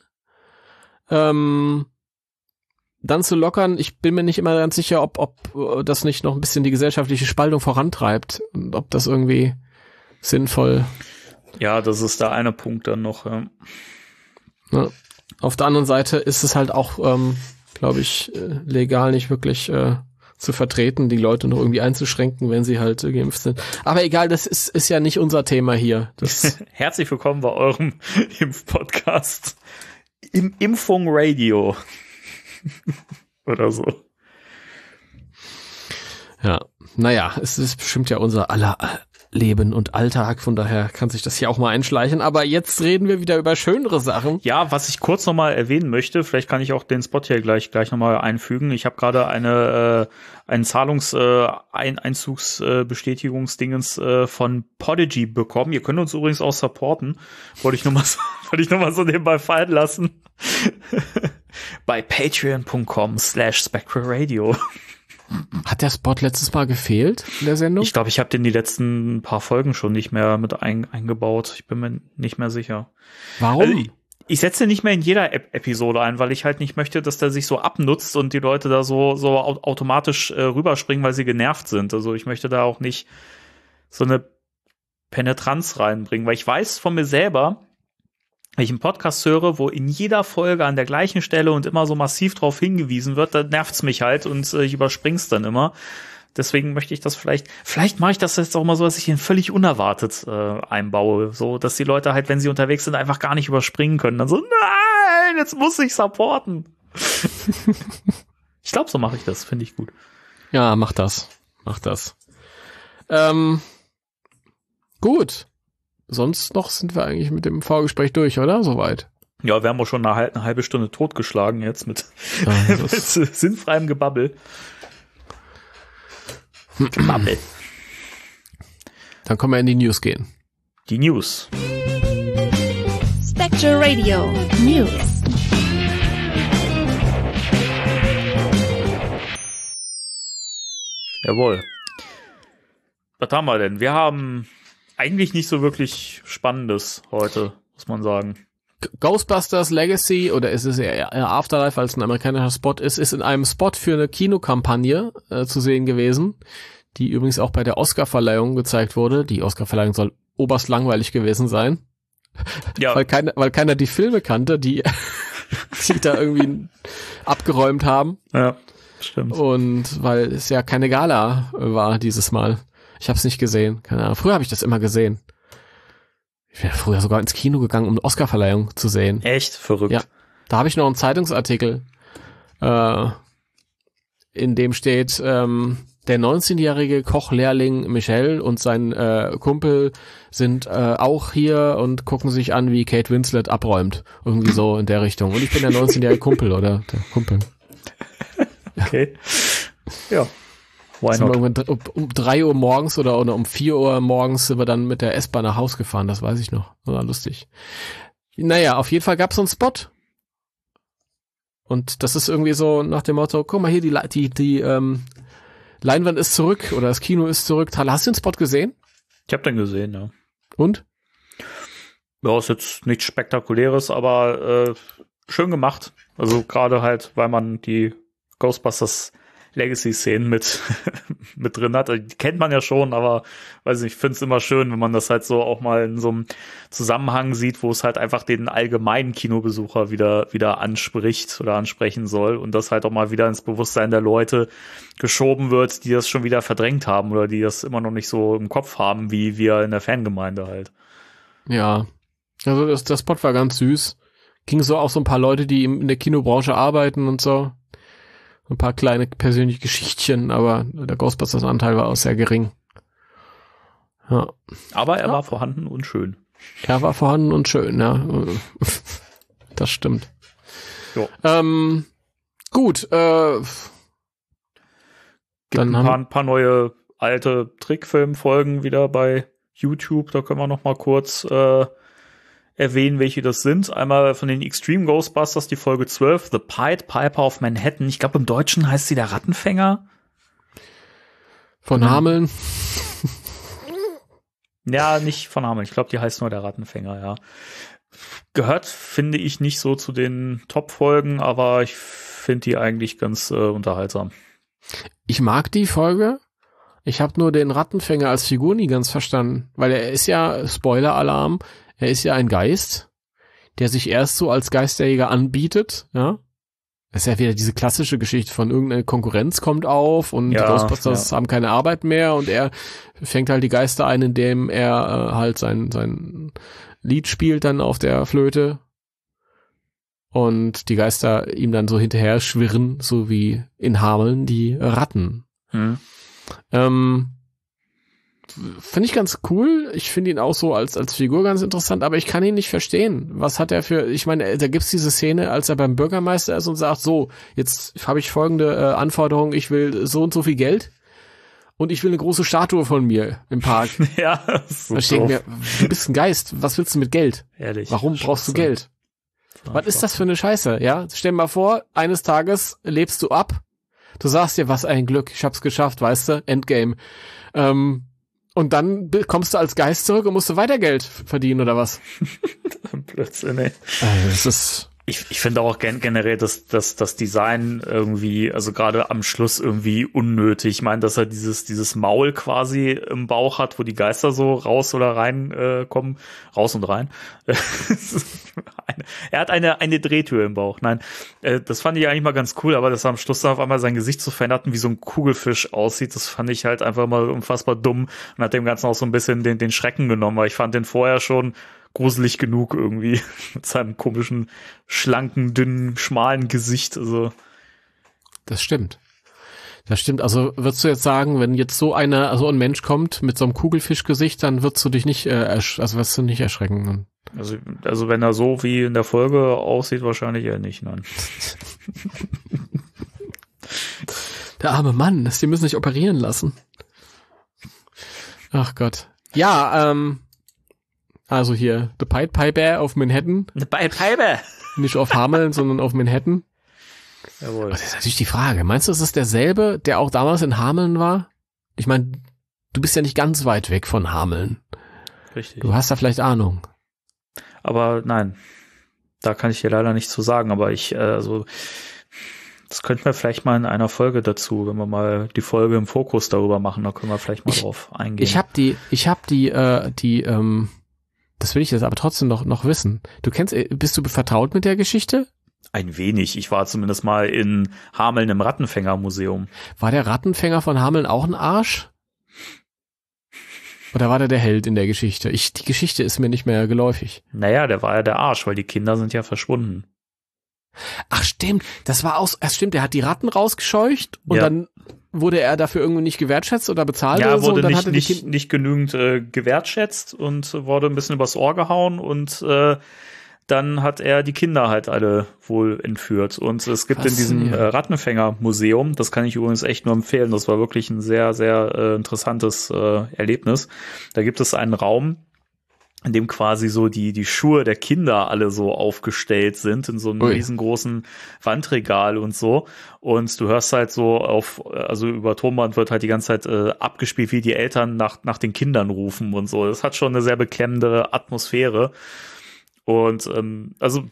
dann zu lockern, ich bin mir nicht immer ganz sicher, ob das nicht noch ein bisschen die gesellschaftliche Spaltung vorantreibt und ob das irgendwie sinnvoll. Ja, das ist der eine Punkt dann noch. Ja. Auf der anderen Seite ist es halt auch, glaube ich, legal nicht wirklich zu vertreten, die Leute noch irgendwie einzuschränken, wenn sie halt geimpft sind. Aber egal, das ist ja nicht unser Thema hier. Herzlich willkommen bei eurem Impfpodcast. Impfung Radio. Oder so. Ja, naja, es ist bestimmt ja unser aller Leben und Alltag, von daher kann sich das hier auch mal einschleichen, aber jetzt reden wir wieder über schönere Sachen. Ja, was ich kurz nochmal erwähnen möchte, vielleicht kann ich auch den Spot hier gleich nochmal einfügen. Ich habe gerade einen Einzugsbestätigungsdingens von Podigy bekommen. Ihr könnt uns übrigens auch supporten. Wollte ich noch mal so nebenbei fallen lassen. Bei patreon.com/spectralradio. Hat der Spot letztes Mal gefehlt in der Sendung? Ich glaube, ich habe den die letzten paar Folgen schon nicht mehr mit eingebaut. Ich bin mir nicht mehr sicher. Warum? Also ich setze den nicht mehr in jeder Episode ein, weil ich halt nicht möchte, dass der sich so abnutzt und die Leute da so automatisch rüberspringen, weil sie genervt sind. Also ich möchte da auch nicht so eine Penetranz reinbringen, weil ich weiß von mir selber, wenn ich einen Podcast höre, wo in jeder Folge an der gleichen Stelle und immer so massiv drauf hingewiesen wird, dann nervt's mich halt und ich überspring's dann immer. Deswegen möchte ich das vielleicht mache ich das jetzt auch mal so, dass ich ihn völlig unerwartet einbaue, so dass die Leute halt, wenn sie unterwegs sind, einfach gar nicht überspringen können. Dann so, nein, jetzt muss ich supporten. Ich glaube, so mache ich das, finde ich gut. Ja, mach das. Gut. Sonst noch sind wir eigentlich mit dem Vorgespräch durch, oder? Soweit. Ja, wir haben auch schon eine halbe Stunde totgeschlagen jetzt mit sinnfreiem Gebabbel. Gebabbel. Dann können wir in die News gehen. Die News. Spectral Radio News. Jawohl. Was haben wir denn? Wir haben eigentlich nicht so wirklich Spannendes heute, muss man sagen. Ghostbusters Legacy, oder ist es eher Afterlife als ein amerikanischer Spot ist in einem Spot für eine Kinokampagne zu sehen gewesen, die übrigens auch bei der Oscarverleihung gezeigt wurde. Die Oscarverleihung soll oberst langweilig gewesen sein. Ja. Weil keiner die Filme kannte, die da irgendwie abgeräumt haben. Ja, stimmt. Und weil es ja keine Gala war dieses Mal. Ich habe es nicht gesehen. Keine Ahnung. Früher habe ich das immer gesehen. Ich wäre früher sogar ins Kino gegangen, um eine Oscarverleihung zu sehen. Echt? Verrückt. Ja. Da habe ich noch einen Zeitungsartikel, in dem steht, der 19-jährige Kochlehrling Michel und sein Kumpel sind auch hier und gucken sich an, wie Kate Winslet abräumt. Irgendwie so in der Richtung. Und ich bin der 19-jährige Kumpel, oder? Der Kumpel. Okay. Ja. Why not? Um 3 Uhr morgens oder um 4 Uhr morgens sind wir dann mit der S-Bahn nach Haus gefahren, das weiß ich noch. Das war lustig. Naja, auf jeden Fall gab es so einen Spot. Und das ist irgendwie so nach dem Motto, guck mal hier, die Leinwand ist zurück oder das Kino ist zurück. Hast du den Spot gesehen? Ich habe den gesehen, ja. Und? Ja, ist jetzt nichts Spektakuläres, aber schön gemacht. Also gerade halt, weil man die Ghostbusters Legacy-Szenen mit drin hat. Die kennt man ja schon, aber weiß nicht, ich finde es immer schön, wenn man das halt so auch mal in so einem Zusammenhang sieht, wo es halt einfach den allgemeinen Kinobesucher wieder anspricht oder ansprechen soll und das halt auch mal wieder ins Bewusstsein der Leute geschoben wird, die das schon wieder verdrängt haben oder die das immer noch nicht so im Kopf haben, wie wir in der Fangemeinde halt. Ja, also der Spot war ganz süß. Ging so auch so ein paar Leute, die in der Kinobranche arbeiten und so. Ein paar kleine persönliche Geschichtchen, aber der Ghostbusters-Anteil war auch sehr gering. Ja. Aber er war vorhanden und schön. Er war vorhanden und schön, ja. Das stimmt. Jo. Gut. Gibt ein paar neue alte Trickfilmfolgen wieder bei YouTube. Da können wir noch mal kurz erwähnen, welche das sind. Einmal von den Extreme Ghostbusters, die Folge 12, The Pied Piper of Manhattan. Ich glaube, im Deutschen heißt sie der Rattenfänger. Von Hameln. Ja, nicht von Hameln. Ich glaube, die heißt nur der Rattenfänger, ja. Gehört, finde ich, nicht so zu den Top-Folgen, aber ich finde die eigentlich ganz unterhaltsam. Ich mag die Folge. Ich habe nur den Rattenfänger als Figur nie ganz verstanden, weil er ist ja, Spoiler-Alarm, er ist ja ein Geist, der sich erst so als Geisterjäger anbietet, ja. Das ist ja wieder diese klassische Geschichte von irgendeine Konkurrenz kommt auf und die Ghostbusters haben keine Arbeit mehr und er fängt halt die Geister ein, indem er halt sein Lied spielt dann auf der Flöte und die Geister ihm dann so hinterher schwirren, so wie in Hameln die Ratten. Finde ich ganz cool. Ich finde ihn auch so als Figur ganz interessant, aber ich kann ihn nicht verstehen. Was hat er für, ich meine, da gibt's diese Szene, als er beim Bürgermeister ist und sagt, so, jetzt habe ich folgende Anforderung, ich will so und so viel Geld und ich will eine große Statue von mir im Park. Ja, so da steht mir, du bist ein Geist, was willst du mit Geld? Ehrlich. Warum brauchst du Geld? Was ist das für eine Scheiße, ja? Stell dir mal vor, eines Tages lebst du ab, du sagst dir, was ein Glück, ich hab's geschafft, weißt du, Endgame. Und dann kommst du als Geist zurück und musst du weiter Geld verdienen, oder was? Blödsinn, ey. Das ist Ich finde auch generell das Design irgendwie, also gerade am Schluss irgendwie unnötig. Ich meine, dass er dieses Maul quasi im Bauch hat, wo die Geister so raus oder rein kommen. Raus und rein. Er hat eine Drehtür im Bauch. Nein, das fand ich eigentlich mal ganz cool, aber dass er am Schluss dann auf einmal sein Gesicht so verändert und wie so ein Kugelfisch aussieht, das fand ich halt einfach mal unfassbar dumm und hat dem Ganzen auch so ein bisschen den Schrecken genommen, weil ich fand den vorher schon gruselig genug irgendwie mit seinem komischen, schlanken, dünnen, schmalen Gesicht. Also das stimmt. Das stimmt. Also würdest du jetzt sagen, wenn jetzt so ein Mensch kommt mit so einem Kugelfischgesicht, dann wirst du dich nicht, wirst du nicht erschrecken. Also wenn er so wie in der Folge aussieht, wahrscheinlich eher nicht, nein. Der arme Mann, die müssen sich operieren lassen. Ach Gott. Ja, also hier, The Pied Piper auf Manhattan. The Pied Piper! Nicht auf Hameln, sondern auf Manhattan. Jawohl. Aber das ist natürlich die Frage. Meinst du, es ist derselbe, der auch damals in Hameln war? Ich meine, du bist ja nicht ganz weit weg von Hameln. Richtig. Du hast da vielleicht Ahnung. Aber nein. Da kann ich dir leider nichts zu sagen, aber das könnten wir vielleicht mal in einer Folge dazu, wenn wir mal die Folge im Fokus darüber machen, da können wir vielleicht mal drauf eingehen. Ich hab die, das will ich jetzt aber trotzdem noch wissen. Bist du vertraut mit der Geschichte? Ein wenig. Ich war zumindest mal in Hameln im Rattenfängermuseum. War der Rattenfänger von Hameln auch ein Arsch? Oder war der Held in der Geschichte? Die Geschichte ist mir nicht mehr geläufig. Naja, der war ja der Arsch, weil die Kinder sind ja verschwunden. Ach stimmt, stimmt, der hat die Ratten rausgescheucht und dann wurde er dafür irgendwie nicht gewertschätzt oder bezahlt oder so. Ja, er wurde nicht genügend gewertschätzt und wurde ein bisschen übers Ohr gehauen und dann hat er die Kinder halt alle wohl entführt. Und es gibt in diesem Rattenfänger-Museum, das kann ich übrigens echt nur empfehlen, das war wirklich ein sehr, sehr interessantes Erlebnis. Da gibt es einen Raum, in dem quasi so die Schuhe der Kinder alle so aufgestellt sind in so einem riesengroßen Wandregal und so. Und du hörst halt so also über Tonband wird halt die ganze Zeit abgespielt, wie die Eltern nach den Kindern rufen und so. Das hat schon eine sehr beklemmende Atmosphäre. Und also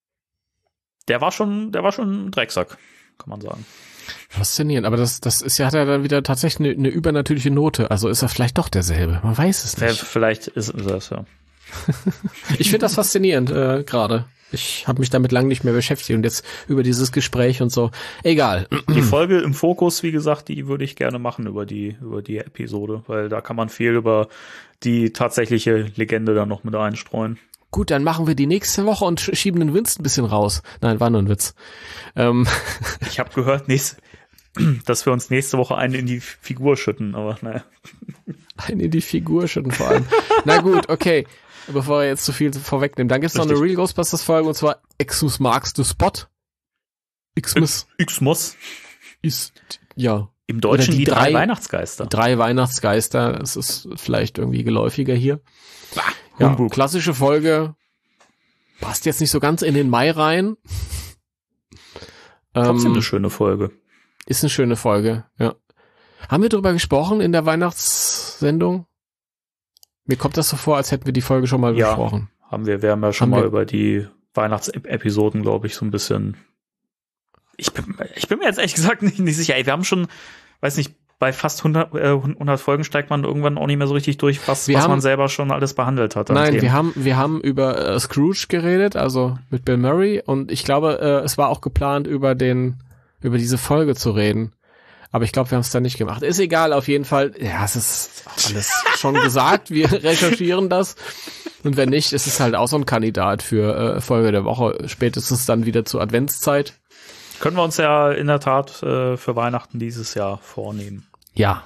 der war schon ein Drecksack, kann man sagen. Faszinierend, aber das ist ja, hat er dann wieder tatsächlich eine übernatürliche Note. Also ist er vielleicht doch derselbe. Man weiß es nicht. Vielleicht ist das, ja. Ich finde das faszinierend gerade. Ich habe mich damit lange nicht mehr beschäftigt und jetzt über dieses Gespräch und so. Egal. Die Folge im Fokus, wie gesagt, die würde ich gerne machen über die Episode, weil da kann man viel über die tatsächliche Legende dann noch mit einstreuen. Gut, dann machen wir die nächste Woche und schieben den Winston ein bisschen raus. Nein, war nur ein Witz. Ich habe gehört, dass wir uns nächste Woche einen in die Figur schütten, aber naja. Einen in die Figur schütten vor allem. Na gut, okay. Bevor wir jetzt zu viel vorwegnehmen. Dann gibt's noch eine Real Ghostbusters Folge und zwar Xmas Marks the Spot. Xmas. Ist, ja. Im Deutschen die drei Weihnachtsgeister. 3 Weihnachtsgeister. Das ist vielleicht irgendwie geläufiger hier. Ja, klassische Folge. Passt jetzt nicht so ganz in den Mai rein. Trotzdem eine schöne Folge. Ist eine schöne Folge, ja. Haben wir darüber gesprochen in der Weihnachtssendung? Mir kommt das so vor, als hätten wir die Folge schon mal besprochen. Haben wir. Wir haben ja schon mal über die Weihnachtsepisoden, glaube ich, so ein bisschen. Ich bin mir jetzt ehrlich gesagt nicht sicher. Ey, wir haben schon, weiß nicht, bei fast 100 Folgen steigt man irgendwann auch nicht mehr so richtig durch, was man selber schon alles behandelt hat. Nein, wir haben über Scrooge geredet, also mit Bill Murray, und ich glaube, es war auch geplant, über diese Folge zu reden. Aber ich glaube, wir haben es dann nicht gemacht. Ist egal, auf jeden Fall. Ja, es ist alles schon gesagt. Wir recherchieren das. Und wenn nicht, ist es halt auch so ein Kandidat für Folge der Woche. Spätestens dann wieder zur Adventszeit. Können wir uns ja in der Tat für Weihnachten dieses Jahr vornehmen. Ja.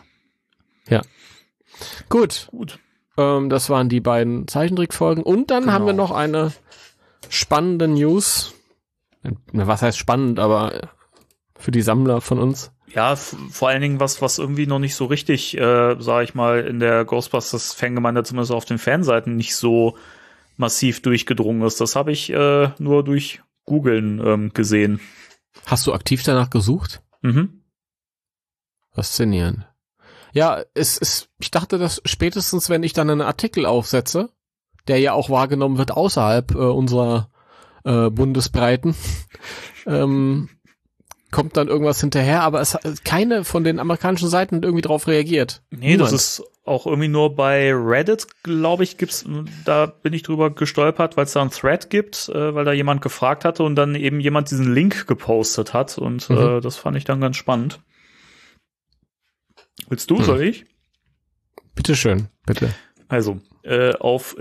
Gut. Das waren die beiden Zeichentrickfolgen. Und dann haben wir noch eine spannende News. Was heißt spannend, aber für die Sammler von uns. Ja, vor allen Dingen was irgendwie noch nicht so richtig, sag ich mal, in der Ghostbusters-Fangemeinde, zumindest auf den Fanseiten, nicht so massiv durchgedrungen ist. Das habe ich nur durch Googlen gesehen. Hast du aktiv danach gesucht? Mhm. Faszinierend. Ja, ich dachte, dass spätestens, wenn ich dann einen Artikel aufsetze, der ja auch wahrgenommen wird außerhalb unserer Bundesbreiten, kommt dann irgendwas hinterher, aber es hat keine von den amerikanischen Seiten irgendwie drauf reagiert. Nee, niemand. Das ist auch irgendwie nur bei Reddit, glaube ich, da bin ich drüber gestolpert, weil es da einen Thread gibt, weil da jemand gefragt hatte und dann eben jemand diesen Link gepostet hat und das fand ich dann ganz spannend. Willst du, soll ich? Bitteschön, bitte. Also, auf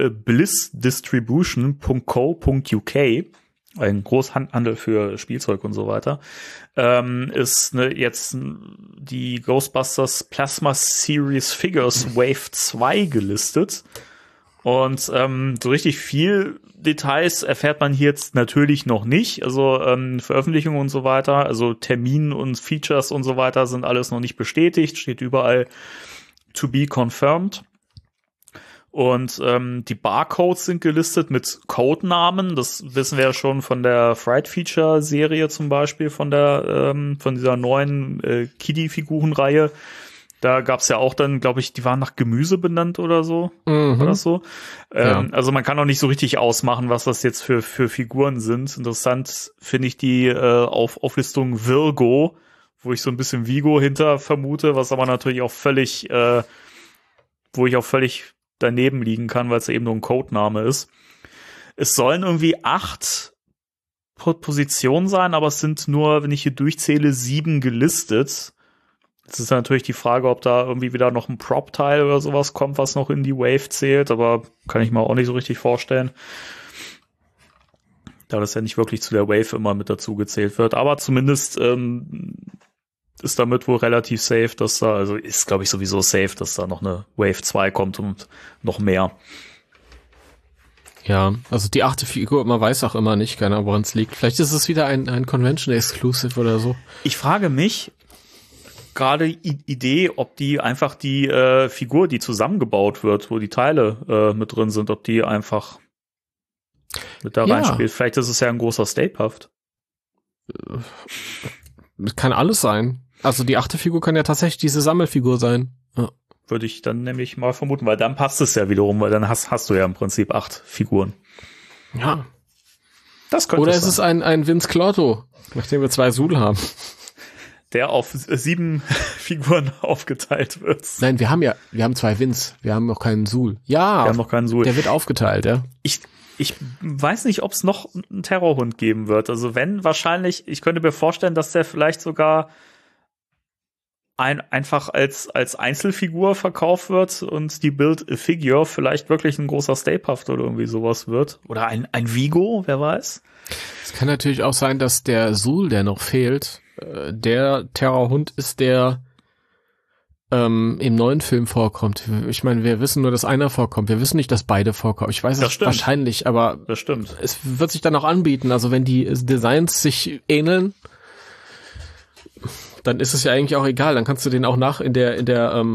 blissdistribution.co.uk, ein Großhandel für Spielzeug und so weiter, ist jetzt die Ghostbusters Plasma Series Figures Wave 2 gelistet. Und so richtig viel Details erfährt man hier jetzt natürlich noch nicht. Also Veröffentlichungen und so weiter, also Termin und Features und so weiter sind alles noch nicht bestätigt. Steht überall to be confirmed. Und die Barcodes sind gelistet mit Codenamen. Das wissen wir ja schon von der Fright Feature Serie zum Beispiel, von dieser neuen Kiddie-Figurenreihe. Da gab's ja auch dann, glaube ich, die waren nach Gemüse benannt oder so. War das so? Ja. Also man kann auch nicht so richtig ausmachen, was das jetzt für Figuren sind. Interessant finde ich die Auflistung Virgo, wo ich so ein bisschen Vigo hinter vermute, was aber natürlich auch völlig, wo ich auch völlig daneben liegen kann, weil es ja eben nur ein Codename ist. Es sollen irgendwie 8 Positionen sein, aber es sind nur, wenn ich hier durchzähle, 7 gelistet. Jetzt ist natürlich die Frage, ob da irgendwie wieder noch ein Prop-Teil oder sowas kommt, was noch in die Wave zählt, aber kann ich mir auch nicht so richtig vorstellen. Da das ja nicht wirklich zu der Wave immer mit dazu gezählt wird. Aber zumindest ist damit wohl relativ safe, dass da, also ist, glaube ich, sowieso safe, dass da noch eine Wave 2 kommt und noch mehr. Ja, also die 8. Figur, man weiß auch immer nicht, keine Ahnung, woran es liegt. Vielleicht ist es wieder ein Convention-Exclusive oder so. Ich frage mich, gerade Idee, ob die einfach die Figur, die zusammengebaut wird, wo die Teile mit drin sind, ob die einfach mit da reinspielt. Vielleicht ist es ja ein großer Stay-Puft. Kann alles sein. Also die 8. Figur kann ja tatsächlich diese Sammelfigur sein. Ja. Würde ich dann nämlich mal vermuten, weil dann passt es ja wiederum, weil dann hast du ja im Prinzip 8 Figuren. Ja. Das könnte Oder es ist es ein Vince Clotto, nachdem wir 2 Sul haben. Der auf 7 Figuren aufgeteilt wird. Nein, wir haben 2 Vince, wir haben noch keinen Sul. Ja, wir haben noch keinen Sul. Der wird aufgeteilt, ja. Ich weiß nicht, ob es noch einen Terrorhund geben wird. Also wenn, wahrscheinlich, ich könnte mir vorstellen, dass der vielleicht sogar einfach als Einzelfigur verkauft wird und die Build-A-Figure vielleicht wirklich ein großer Stay-Puft oder irgendwie sowas wird. Oder ein Vigo, wer weiß. Es kann natürlich auch sein, dass der Sul, der noch fehlt, der Terrorhund ist, der im neuen Film vorkommt. Ich meine, wir wissen nur, dass einer vorkommt. Wir wissen nicht, dass beide vorkommen. Ich weiß es wahrscheinlich, aber das stimmt. Es wird sich dann auch anbieten. Also wenn die Designs sich ähneln, dann ist es ja eigentlich auch egal. Dann kannst du den auch in der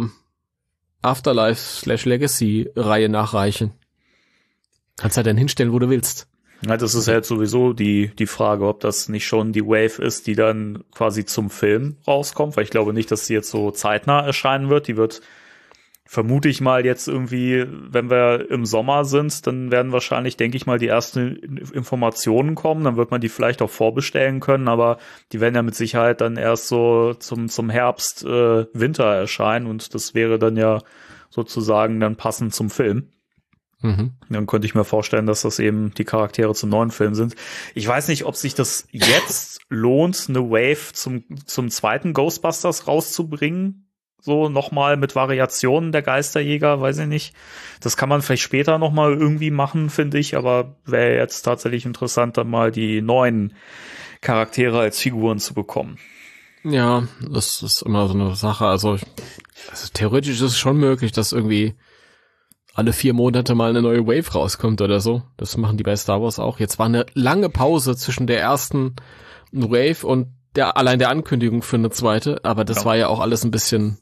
Afterlife/Legacy-Reihe nachreichen. Kannst halt dann hinstellen, wo du willst. Ja, das ist halt sowieso die Frage, ob das nicht schon die Wave ist, die dann quasi zum Film rauskommt, weil ich glaube nicht, dass sie jetzt so zeitnah erscheinen wird. Die wird, vermute ich mal, jetzt irgendwie, wenn wir im Sommer sind, dann werden wahrscheinlich, denke ich mal, die ersten Informationen kommen. Dann wird man die vielleicht auch vorbestellen können, aber die werden ja mit Sicherheit dann erst so zum Herbst, Winter erscheinen und das wäre dann ja sozusagen dann passend zum Film. Mhm. Dann könnte ich mir vorstellen, dass das eben die Charaktere zum neuen Film sind. Ich weiß nicht, ob sich das jetzt lohnt, eine Wave zum zweiten Ghostbusters rauszubringen. So nochmal mit Variationen der Geisterjäger, weiß ich nicht. Das kann man vielleicht später nochmal irgendwie machen, finde ich. Aber wäre jetzt tatsächlich interessant, dann mal die neuen Charaktere als Figuren zu bekommen. Ja, das ist immer so eine Sache. Also theoretisch ist es schon möglich, dass irgendwie alle 4 Monate mal eine neue Wave rauskommt oder so. Das machen die bei Star Wars auch. Jetzt war eine lange Pause zwischen der ersten Wave und allein der Ankündigung für eine zweite, aber das war ja auch alles ein bisschen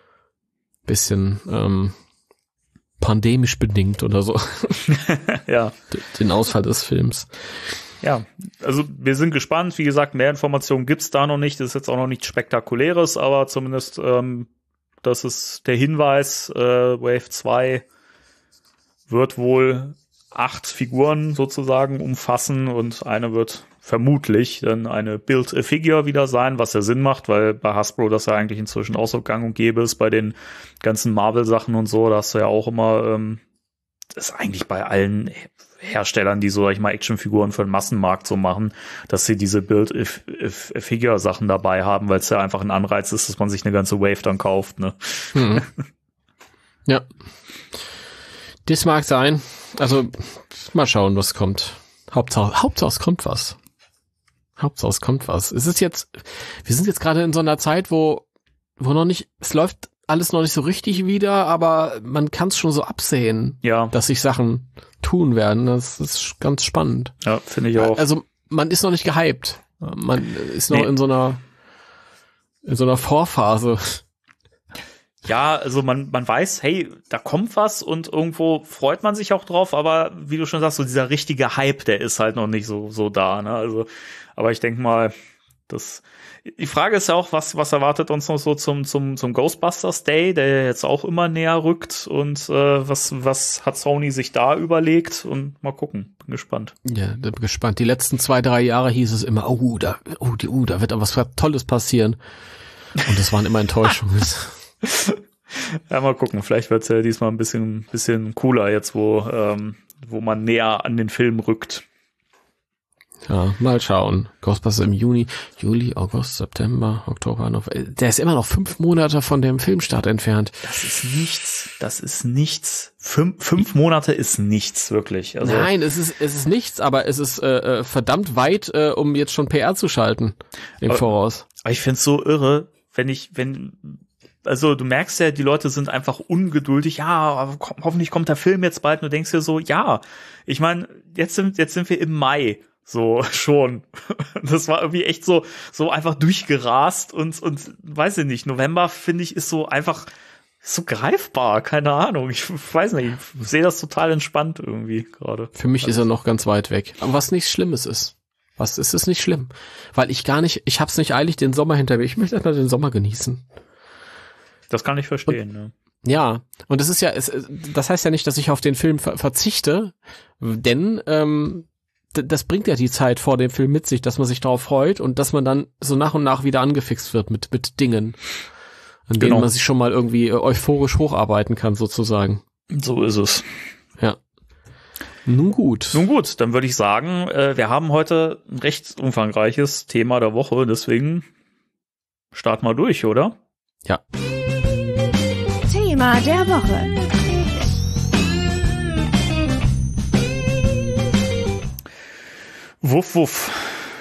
pandemisch bedingt oder so. Ja. Den Ausfall des Films. Ja, also wir sind gespannt. Wie gesagt, mehr Informationen gibt's da noch nicht. Das ist jetzt auch noch nichts Spektakuläres, aber zumindest das ist der Hinweis, Wave 2 wird wohl 8 Figuren sozusagen umfassen und eine wird vermutlich dann eine Build-A-Figure wieder sein, was ja Sinn macht, weil bei Hasbro das ja eigentlich inzwischen auch so gang und gäbe ist, bei den ganzen Marvel-Sachen und so, da hast du ja auch immer, das ist eigentlich bei allen Herstellern, die so, sag ich mal, Actionfiguren für den Massenmarkt so machen, dass sie diese Build-A-Figure-Sachen dabei haben, weil es ja einfach ein Anreiz ist, dass man sich eine ganze Wave dann kauft, ne? Mhm. Ja. Das mag sein. Also, mal schauen, was kommt. Hauptsache es kommt was. Hauptsache es kommt was. Wir sind jetzt gerade in so einer Zeit, wo noch nicht, es läuft alles noch nicht so richtig wieder, aber man kann es schon so absehen, dass sich Sachen tun werden. Das ist ganz spannend. Ja, finde ich auch. Also, man ist noch nicht gehypt. Man ist noch in so einer Vorphase. Ja, also man weiß, hey, da kommt was und irgendwo freut man sich auch drauf, aber wie du schon sagst, so dieser richtige Hype, der ist halt noch nicht so da, ne? Also, aber ich denke mal, Die Frage ist ja auch, was erwartet uns noch so zum Ghostbusters Day, der jetzt auch immer näher rückt, und was hat Sony sich da überlegt, und mal gucken, bin gespannt. Ja, bin gespannt. Die letzten 2-3 Jahre hieß es immer, da wird aber was Tolles passieren. Und das waren immer Enttäuschungen. Ja, mal gucken, vielleicht wird's ja diesmal ein bisschen cooler jetzt, wo man näher an den Film rückt. Ja, mal schauen. Ghostbusters im Juli, August, September, Oktober, November. Der ist immer noch 5 Monate von dem Filmstart entfernt. Das ist nichts. 5 Monate ist nichts, wirklich. Also, nein, es ist nichts, aber es ist verdammt weit, um jetzt schon PR zu schalten im Voraus. Aber ich find's so irre, also du merkst ja, die Leute sind einfach ungeduldig. Ja, hoffentlich kommt der Film jetzt bald. Und du denkst dir so, ja, ich meine, jetzt sind wir im Mai. So, schon. Das war irgendwie echt so einfach durchgerast und weiß ich nicht, November, finde ich, ist so einfach so greifbar, keine Ahnung. Ich weiß nicht, ich sehe das total entspannt irgendwie gerade. Für mich ist er noch ganz weit weg. Aber was nichts Schlimmes ist. Was ist es nicht schlimm? Weil ich hab's nicht eilig, den Sommer hinter mir. Ich möchte einfach den Sommer genießen. Das kann ich verstehen, ne? Ja, und das ist ja, das heißt ja nicht, dass ich auf den Film verzichte, denn das bringt ja die Zeit vor dem Film mit sich, dass man sich darauf freut und dass man dann so nach und nach wieder angefixt wird mit Dingen, an denen man sich schon mal irgendwie euphorisch hocharbeiten kann, sozusagen. So ist es. Ja. Nun gut, dann würde ich sagen, wir haben heute ein recht umfangreiches Thema der Woche, deswegen start mal durch, oder? Ja. Thema der Woche. Wuff, wuff.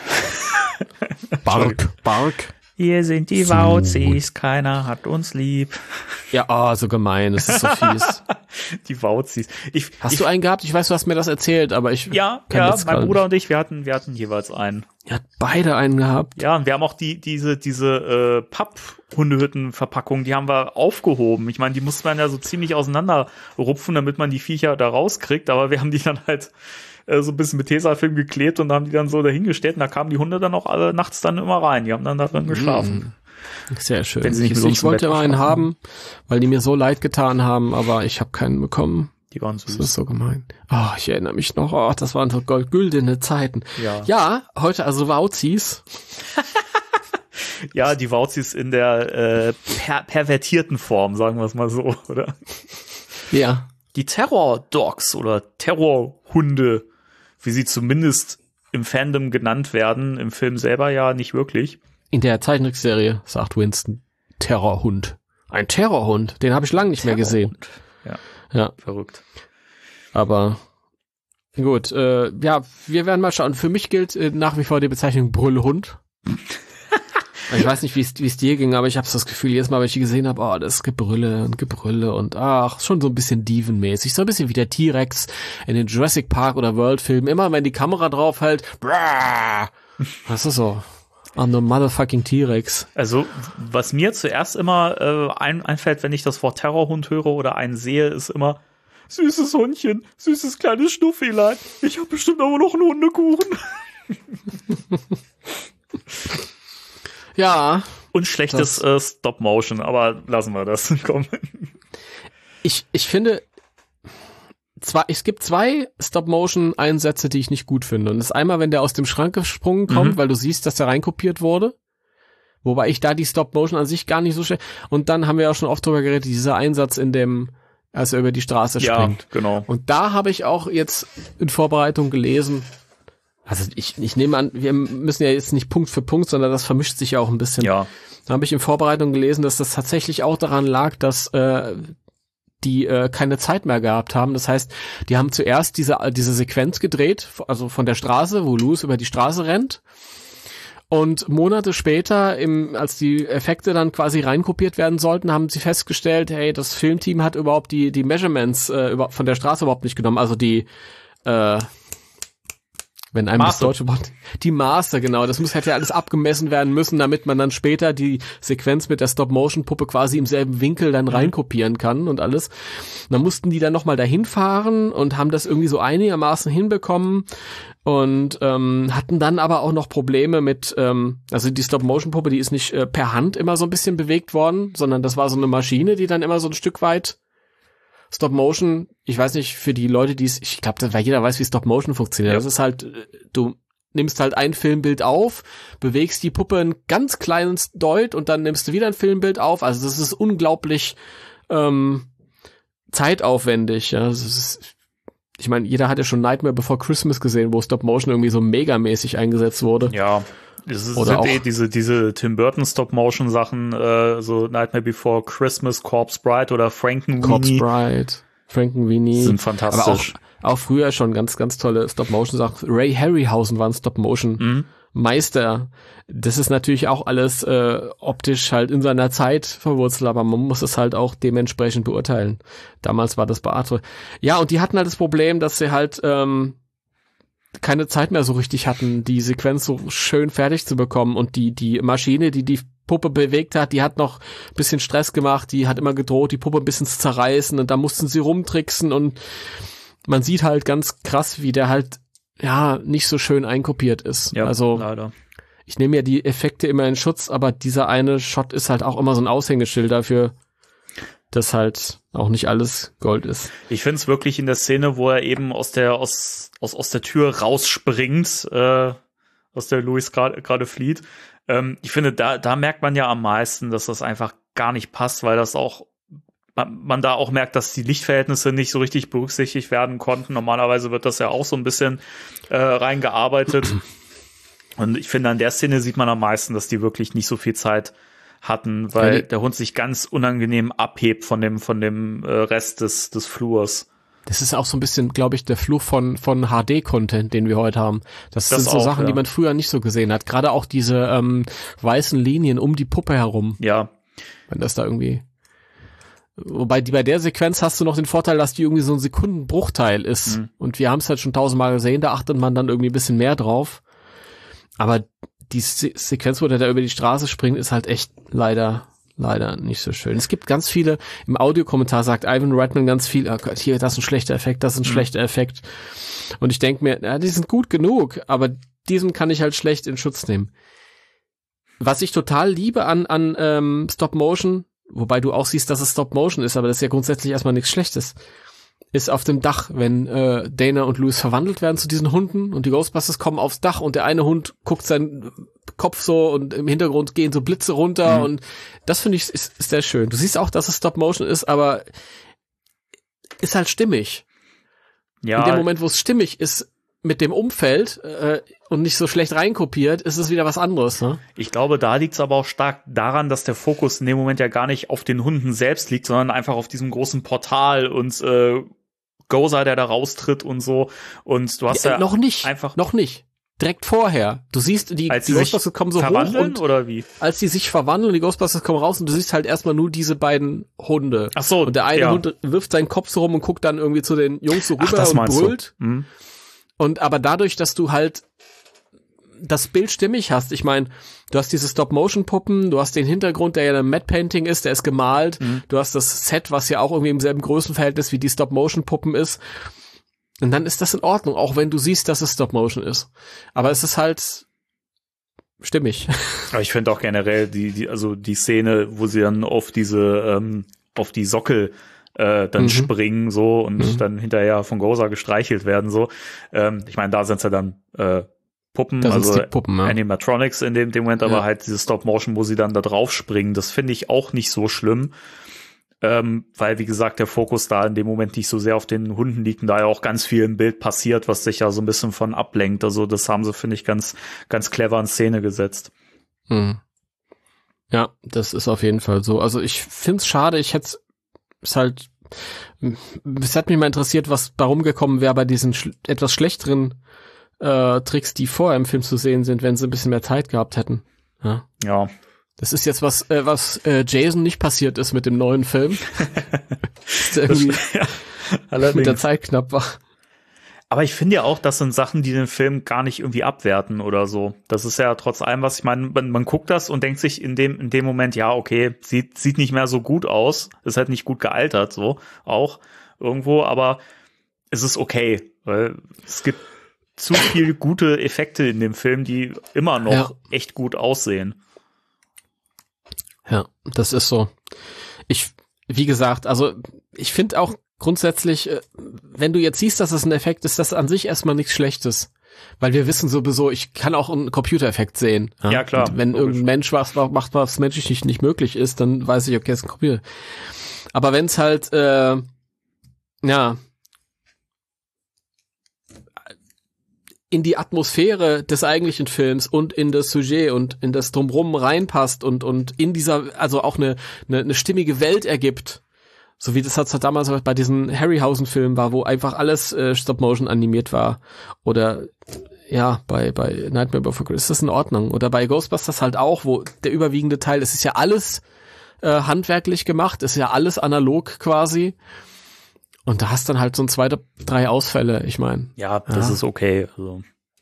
Bark. Hier sind die Wauzis, keiner hat uns lieb. Ja, so gemein, das ist so fies. Die Wauzis. Hast du einen gehabt? Ich weiß, du hast mir das erzählt, aber ich Ja, mein Bruder und ich, wir hatten jeweils einen. Ihr habt beide einen gehabt? Ja, und wir haben auch diese Papp-Hundehütten-Verpackung, die haben wir aufgehoben. Ich meine, die musste man ja so ziemlich auseinanderrupfen, damit man die Viecher da rauskriegt, aber wir haben die dann halt so ein bisschen mit Tesafilm geklebt und haben die dann so dahingestellt und da kamen die Hunde dann auch alle nachts dann immer rein. Die haben dann da drin geschlafen. Sehr schön. Wenn sie nicht mit uns ich wollte mal einen haben, weil die mir so leid getan haben, aber ich habe keinen bekommen. Die waren süß. Das ist so gemein. Oh, ich erinnere mich noch. Oh, das waren so goldgüldene Zeiten. Ja, heute also Wauzis. Ja, die Wauzis in der pervertierten Form, sagen wir es mal so, oder? Ja. Die Terror-Dogs oder Terrorhunde, wie sie zumindest im Fandom genannt werden, im Film selber ja nicht wirklich. In der Zeichentrickserie sagt Winston Terrorhund. Ein Terrorhund, den habe ich lange nicht mehr gesehen. Ja. Verrückt. Aber gut, ja, wir werden mal schauen. Für mich gilt nach wie vor die Bezeichnung Brüllhund. Ich weiß nicht, wie es dir ging, aber ich habe das Gefühl, jedes Mal, wenn ich die gesehen habe, oh, das ist Gebrülle und schon so ein bisschen Dievenmäßig, so ein bisschen wie der T-Rex in den Jurassic Park oder World-Filmen. Immer wenn die Kamera drauf hält, das ist so. I'm the motherfucking T-Rex. Also, was mir zuerst immer einfällt, wenn ich das Wort Terrorhund höre oder einen sehe, ist immer süßes Hundchen, süßes kleines Schnuffilein. Ich habe bestimmt aber noch einen Hundekuchen. Ja. Und schlechtes Stop-Motion, aber lassen wir das. Komm. Ich finde, es gibt 2 Stop-Motion-Einsätze, die ich nicht gut finde. Und das ist einmal, wenn der aus dem Schrank gesprungen kommt, weil du siehst, dass der reinkopiert wurde. Wobei ich da die Stop-Motion an sich gar nicht so schlecht. Und dann haben wir auch schon oft drüber geredet, dieser Einsatz als er über die Straße springt. Ja, genau. Und da habe ich auch jetzt in Vorbereitung gelesen, also ich nehme an, wir müssen ja jetzt nicht Punkt für Punkt, sondern das vermischt sich ja auch ein bisschen. Ja. Da habe ich in Vorbereitung gelesen, dass das tatsächlich auch daran lag, dass die keine Zeit mehr gehabt haben. Das heißt, die haben zuerst diese Sequenz gedreht, also von der Straße, wo Louis über die Straße rennt. Und Monate später, als die Effekte dann quasi reinkopiert werden sollten, haben sie festgestellt, hey, das Filmteam hat überhaupt die Measurements von der Straße überhaupt nicht genommen. Also wenn Wenn einem das deutsche Wort, die Master, genau, hätte ja alles abgemessen werden müssen, damit man dann später die Sequenz mit der Stop-Motion-Puppe quasi im selben Winkel dann reinkopieren kann und alles. Und dann mussten die dann nochmal dahin fahren und haben das irgendwie so einigermaßen hinbekommen und hatten dann aber auch noch Probleme mit, also die Stop-Motion-Puppe, die ist nicht per Hand immer so ein bisschen bewegt worden, sondern das war so eine Maschine, die dann immer so ein Stück weit Stop-Motion, ich weiß nicht, für die Leute, ich glaube, weil jeder weiß, wie Stop-Motion funktioniert. Ja. Das ist halt, du nimmst halt ein Filmbild auf, bewegst die Puppe ein ganz kleines Deut und dann nimmst du wieder ein Filmbild auf. Also das ist unglaublich zeitaufwendig. Ja. Das ist, ich meine, jeder hat ja schon Nightmare Before Christmas gesehen, wo Stop-Motion irgendwie so megamäßig eingesetzt wurde. Ja. Das sind diese Tim Burton Stop-Motion-Sachen, so Nightmare Before Christmas, Corpse Bride oder Frankenweenie. Corpse Bride, Frankenweenie. Sind fantastisch. Aber auch früher schon ganz, ganz tolle Stop-Motion-Sachen. Ray Harryhausen war ein Stop-Motion-Meister. Das ist natürlich auch alles optisch halt in seiner Zeit verwurzelt, aber man muss es halt auch dementsprechend beurteilen. Damals war das bei Arte. Ja, und die hatten halt das Problem, dass sie halt keine Zeit mehr so richtig hatten, die Sequenz so schön fertig zu bekommen und die Maschine, die Puppe bewegt hat, die hat noch ein bisschen Stress gemacht, die hat immer gedroht, die Puppe ein bisschen zu zerreißen und da mussten sie rumtricksen und man sieht halt ganz krass, wie der halt, ja, nicht so schön einkopiert ist. Ja, also, leider. Ich nehme ja die Effekte immer in Schutz, aber dieser eine Shot ist halt auch immer so ein Aushängeschild dafür, dass halt auch nicht alles Gold ist. Ich finde es wirklich in der Szene, wo er eben aus der Tür rausspringt, aus der Louis gerade flieht. Ich finde, da merkt man ja am meisten, dass das einfach gar nicht passt, weil das auch man da auch merkt, dass die Lichtverhältnisse nicht so richtig berücksichtigt werden konnten. Normalerweise wird das ja auch so ein bisschen reingearbeitet. Und ich finde, an der Szene sieht man am meisten, dass die wirklich nicht so viel Zeit hatten, weil der Hund sich ganz unangenehm abhebt von dem Rest des Flurs. Das ist auch so ein bisschen, glaube ich, der Fluch von HD-Content, den wir heute haben. Das sind so auch Sachen, die man früher nicht so gesehen hat. Gerade auch diese weißen Linien um die Puppe herum. Ja. Wenn das da irgendwie... Wobei bei der Sequenz hast du noch den Vorteil, dass die irgendwie so ein Sekundenbruchteil ist. Mhm. Und wir haben es halt schon 1000-mal gesehen, da achtet man dann irgendwie ein bisschen mehr drauf. Aber die Sequenz, wo der da über die Straße springt, ist halt echt leider nicht so schön. Es gibt ganz viele, im Audiokommentar sagt Ivan Reitman ganz viel, oh Gott, hier, das ist ein schlechter Effekt, das ist ein schlechter Effekt. Und ich denke mir, ja, die sind gut genug, aber diesen kann ich halt schlecht in Schutz nehmen. Was ich total liebe an Stop Motion, wobei du auch siehst, dass es Stop Motion ist, aber das ist ja grundsätzlich erstmal nichts Schlechtes, ist auf dem Dach, wenn Dana und Louis verwandelt werden zu diesen Hunden und die Ghostbusters kommen aufs Dach und der eine Hund guckt seinen Kopf so und im Hintergrund gehen so Blitze runter und das finde ich ist sehr schön. Du siehst auch, dass es Stop Motion ist, aber ist halt stimmig. Ja. In dem Moment, wo es stimmig ist mit dem Umfeld und nicht so schlecht reinkopiert, ist es wieder was anderes. Ne? Ich glaube, da liegt es aber auch stark daran, dass der Fokus in dem Moment ja gar nicht auf den Hunden selbst liegt, sondern einfach auf diesem großen Portal und Gozer, der da raustritt und so. Und du hast ja noch nicht. Direkt vorher. Du siehst, die Ghostbusters kommen so hoch und oder wie? Als die sich verwandeln, die Ghostbusters kommen raus und du siehst halt erstmal nur diese beiden Hunde. Ach so. Und der eine Hund wirft seinen Kopf so rum und guckt dann irgendwie zu den Jungs so rüber und brüllt. Mhm. Und aber dadurch, dass du halt das Bild stimmig hast, ich meine, du hast diese Stop-Motion-Puppen, du hast den Hintergrund, der ja ein Matte-Painting ist, der ist gemalt, du hast das Set, was ja auch irgendwie im selben Größenverhältnis wie die Stop-Motion-Puppen ist. Und dann ist das in Ordnung, auch wenn du siehst, dass es Stop-Motion ist. Aber es ist halt stimmig. Aber ich finde auch generell die Szene, wo sie dann auf die Sockel dann springen so und dann hinterher von Gozer gestreichelt werden so. Ich meine, da sind es ja dann Puppen, also Puppen, ja. Animatronics in dem Moment, aber halt diese Stop-Motion, wo sie dann da drauf springen, das finde ich auch nicht so schlimm. Weil, wie gesagt, der Fokus da in dem Moment nicht so sehr auf den Hunden liegt und da ja auch ganz viel im Bild passiert, was sich ja so ein bisschen von ablenkt. Also das haben sie, finde ich, ganz, ganz clever in Szene gesetzt. Mhm. Ja, das ist auf jeden Fall so. Also ich finde es schade, es hat mich mal interessiert, was da rumgekommen wäre bei diesen etwas schlechteren Tricks, die vorher im Film zu sehen sind, wenn sie ein bisschen mehr Zeit gehabt hätten. Ja. Das ist jetzt was Jason nicht passiert ist mit dem neuen Film. Dass der irgendwie mit der Zeit knapp war. Aber ich finde ja auch, das sind Sachen, die den Film gar nicht irgendwie abwerten oder so. Das ist ja trotz allem, was ich meine, man guckt das und denkt sich in dem Moment, ja, okay, sieht nicht mehr so gut aus, ist halt nicht gut gealtert, so auch irgendwo, aber es ist okay, weil es gibt zu viele gute Effekte in dem Film, die immer noch echt gut aussehen. Ja, das ist so. Wie gesagt, also ich finde auch grundsätzlich, wenn du jetzt siehst, dass es ein Effekt ist, das an sich erstmal nichts Schlechtes. Weil wir wissen sowieso, ich kann auch einen Computereffekt sehen. Ja, klar. Und wenn irgendein Mensch was macht, was menschlich nicht möglich ist, dann weiß ich, okay, es ist ein Computer. Aber wenn es halt, in die Atmosphäre des eigentlichen Films und in das Sujet und in das Drumrum reinpasst und in dieser, also auch eine stimmige Welt ergibt, so wie das halt damals bei diesen Harryhausen-Filmen war, wo einfach alles Stop-Motion animiert war, oder ja, bei Nightmare Before Christmas ist das in Ordnung, oder bei Ghostbusters halt auch, wo der überwiegende Teil, es ist ja alles handwerklich gemacht, ist ja alles analog quasi. Und da hast dann halt so 2, 3 Ausfälle, ich meine. Ja, das ist okay. Also.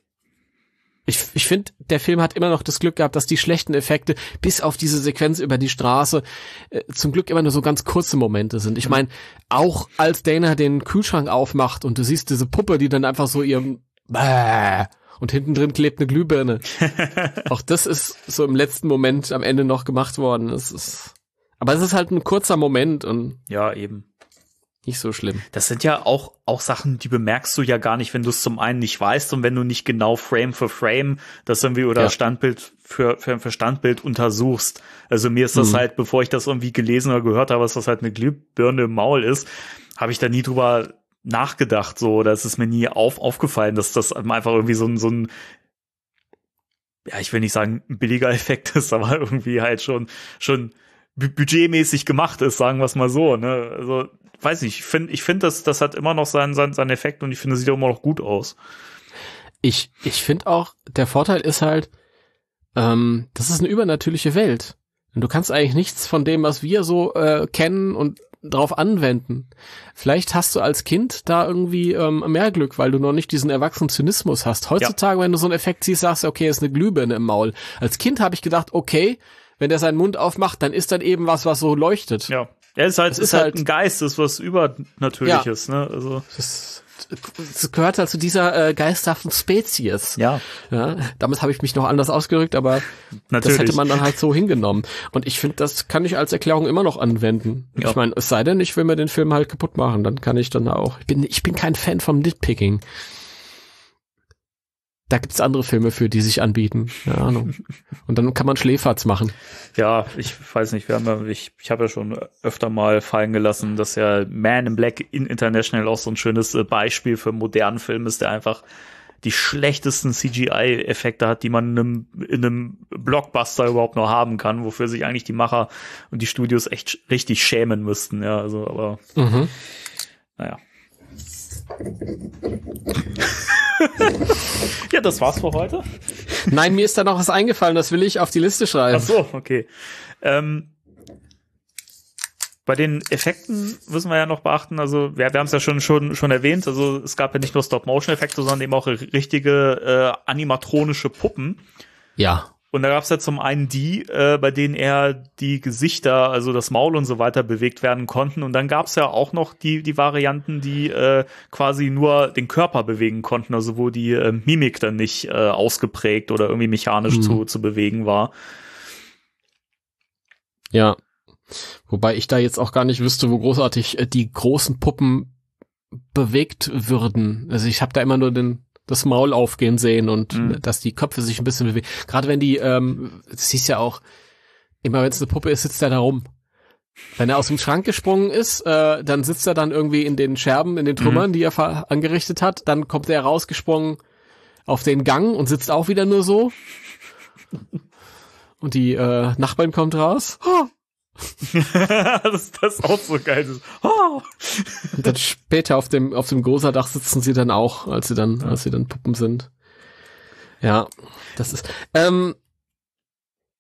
Ich finde, der Film hat immer noch das Glück gehabt, dass die schlechten Effekte bis auf diese Sequenz über die Straße zum Glück immer nur so ganz kurze Momente sind. Ich meine, auch als Dana den Kühlschrank aufmacht und du siehst diese Puppe, die dann einfach so ihrem und hinten drin klebt eine Glühbirne. Auch das ist so im letzten Moment am Ende noch gemacht worden. Aber es ist halt ein kurzer Moment und ja, eben. Nicht so schlimm. Das sind ja auch Sachen, die bemerkst du ja gar nicht, wenn du es zum einen nicht weißt und wenn du nicht genau Frame für Frame das irgendwie oder Standbild für Standbild untersuchst. Also mir ist das halt, bevor ich das irgendwie gelesen oder gehört habe, dass das halt eine Glühbirne im Maul ist, habe ich da nie drüber nachgedacht, so, oder es ist mir nie aufgefallen, dass das einfach irgendwie so ein ja, ich will nicht sagen, ein billiger Effekt ist, aber irgendwie halt schon budgetmäßig gemacht ist, sagen wir es mal so, ne? Also, weiß nicht, ich finde, das hat immer noch seinen Effekt und ich finde, es sieht auch immer noch gut aus. Ich finde auch, der Vorteil ist halt, das ist eine übernatürliche Welt. Und du kannst eigentlich nichts von dem, was wir so kennen und drauf anwenden. Vielleicht hast du als Kind da irgendwie mehr Glück, weil du noch nicht diesen Erwachsenen-Zynismus hast. Heutzutage, wenn du so einen Effekt siehst, sagst du, okay, ist eine Glühbirne im Maul. Als Kind habe ich gedacht, okay, wenn der seinen Mund aufmacht, dann ist dann eben was so leuchtet. Ja. Er ist halt ein Geist, ist was Übernatürliches, ne? Also. Das gehört halt zu dieser geisterhaften Spezies. Ja. Damit habe ich mich noch anders ausgedrückt, aber das hätte man dann halt so hingenommen. Und ich finde, das kann ich als Erklärung immer noch anwenden. Ja. Ich meine, es sei denn, ich will mir den Film halt kaputt machen, dann kann ich dann auch. Ich bin kein Fan vom Nitpicking. Da gibt's andere Filme für, die sich anbieten. Keine Ahnung. Und dann kann man Schläferz machen. Ja, ich weiß nicht, ich habe ja schon öfter mal fallen gelassen, dass ja Man in Black in International auch so ein schönes Beispiel für einen modernen Film ist, der einfach die schlechtesten CGI-Effekte hat, die man in einem Blockbuster überhaupt noch haben kann, wofür sich eigentlich die Macher und die Studios echt richtig schämen müssten. Ja, also, aber naja. Ja, das war's für heute. Nein, mir ist da noch was eingefallen, das will ich auf die Liste schreiben. Ach so, okay. Bei den Effekten müssen wir ja noch beachten, also wir haben es ja schon erwähnt, also es gab ja nicht nur Stop-Motion-Effekte, sondern eben auch richtige animatronische Puppen. Ja. Und da gab es ja zum einen bei denen eher die Gesichter, also das Maul und so weiter bewegt werden konnten. Und dann gab es ja auch noch die Varianten, die quasi nur den Körper bewegen konnten, also wo die Mimik dann nicht ausgeprägt oder irgendwie mechanisch zu bewegen war. Ja. Wobei ich da jetzt auch gar nicht wüsste, wo großartig die großen Puppen bewegt würden. Also ich habe da immer nur das Maul aufgehen sehen und dass die Köpfe sich ein bisschen bewegen. Gerade wenn die, das siehst ja auch, immer wenn es eine Puppe ist, sitzt er da rum. Wenn er aus dem Schrank gesprungen ist, dann sitzt er dann irgendwie in den Scherben, in den Trümmern, die er angerichtet hat. Dann kommt er rausgesprungen auf den Gang und sitzt auch wieder nur so. Und die Nachbarin kommt raus. Oh. das ist auch so geil. Oh. Und dann später auf dem Großerdach sitzen sie dann auch, als sie dann Puppen sind. Ja, das ist. Wollen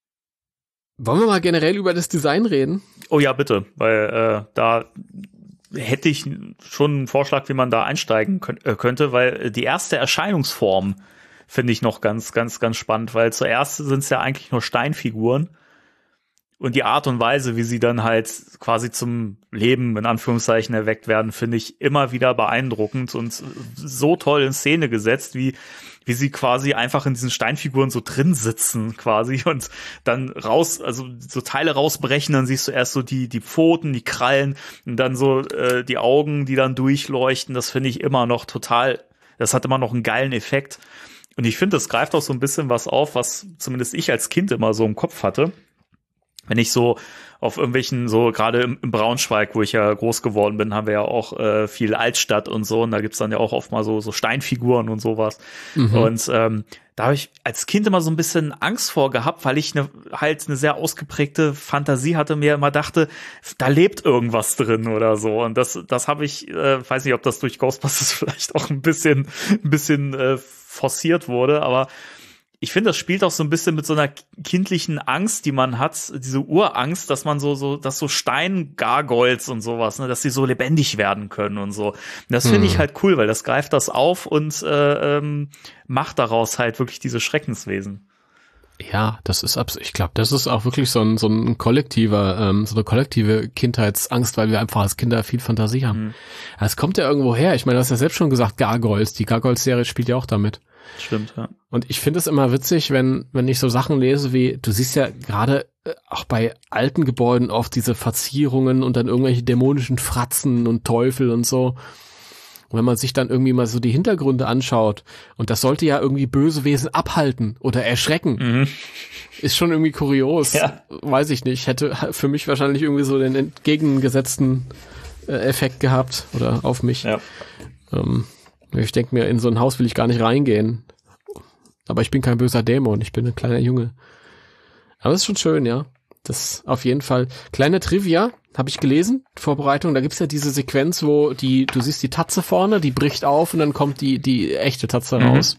wir mal generell über das Design reden? Oh ja, bitte, weil da hätte ich schon einen Vorschlag, wie man da einsteigen könnte, weil die erste Erscheinungsform finde ich noch ganz, ganz, ganz spannend, weil zuerst sind es ja eigentlich nur Steinfiguren und die Art und Weise, wie sie dann halt quasi zum Leben in Anführungszeichen erweckt werden, finde ich immer wieder beeindruckend und so toll in Szene gesetzt, wie sie quasi einfach in diesen Steinfiguren so drin sitzen quasi und dann also so Teile rausbrechen, dann siehst du erst so die Pfoten, die Krallen und dann so die Augen, die dann durchleuchten. Das finde ich immer noch das hat immer noch einen geilen Effekt. Und ich finde, das greift auch so ein bisschen was auf, was zumindest ich als Kind immer so im Kopf hatte. Wenn ich so auf irgendwelchen, so gerade im Braunschweig, wo ich ja groß geworden bin, haben wir ja auch viel Altstadt und so. Und da gibt's dann ja auch oft mal so Steinfiguren und sowas. Mhm. Und da habe ich als Kind immer so ein bisschen Angst vor gehabt, weil ich halt eine sehr ausgeprägte Fantasie hatte, mir immer dachte, da lebt irgendwas drin oder so. Und das habe ich, weiß nicht, ob das durch Ghostbusters vielleicht auch ein bisschen forciert wurde, aber ich finde, das spielt auch so ein bisschen mit so einer kindlichen Angst, die man hat, diese Urangst, dass man dass so Steingargoyles und sowas, ne, dass die so lebendig werden können und so. Und das finde ich halt cool, weil das greift das auf und macht daraus halt wirklich diese Schreckenswesen. Ja, ich glaube, das ist auch wirklich so ein kollektiver, so eine kollektive Kindheitsangst, weil wir einfach als Kinder viel Fantasie haben. Es kommt ja irgendwo her. Ich meine, du hast ja selbst schon gesagt, Gargoyles. Die Gargoyles-Serie spielt ja auch damit. Stimmt, ja. Und ich finde es immer witzig, wenn ich so Sachen lese wie, du siehst ja gerade auch bei alten Gebäuden oft diese Verzierungen und dann irgendwelche dämonischen Fratzen und Teufel und so. Und wenn man sich dann irgendwie mal so die Hintergründe anschaut, und das sollte ja irgendwie böse Wesen abhalten oder erschrecken, ist schon irgendwie kurios. Ja. Weiß ich nicht. Hätte für mich wahrscheinlich irgendwie so den entgegengesetzten Effekt gehabt oder auf mich. Ja. Ich denke mir, in so ein Haus will ich gar nicht reingehen. Aber ich bin kein böser Dämon, ich bin ein kleiner Junge. Aber es ist schon schön, ja. Das auf jeden Fall. Kleine Trivia, habe ich gelesen, Vorbereitung, da gibt's ja diese Sequenz, wo du siehst die Tatze vorne, die bricht auf und dann kommt die echte Tatze raus.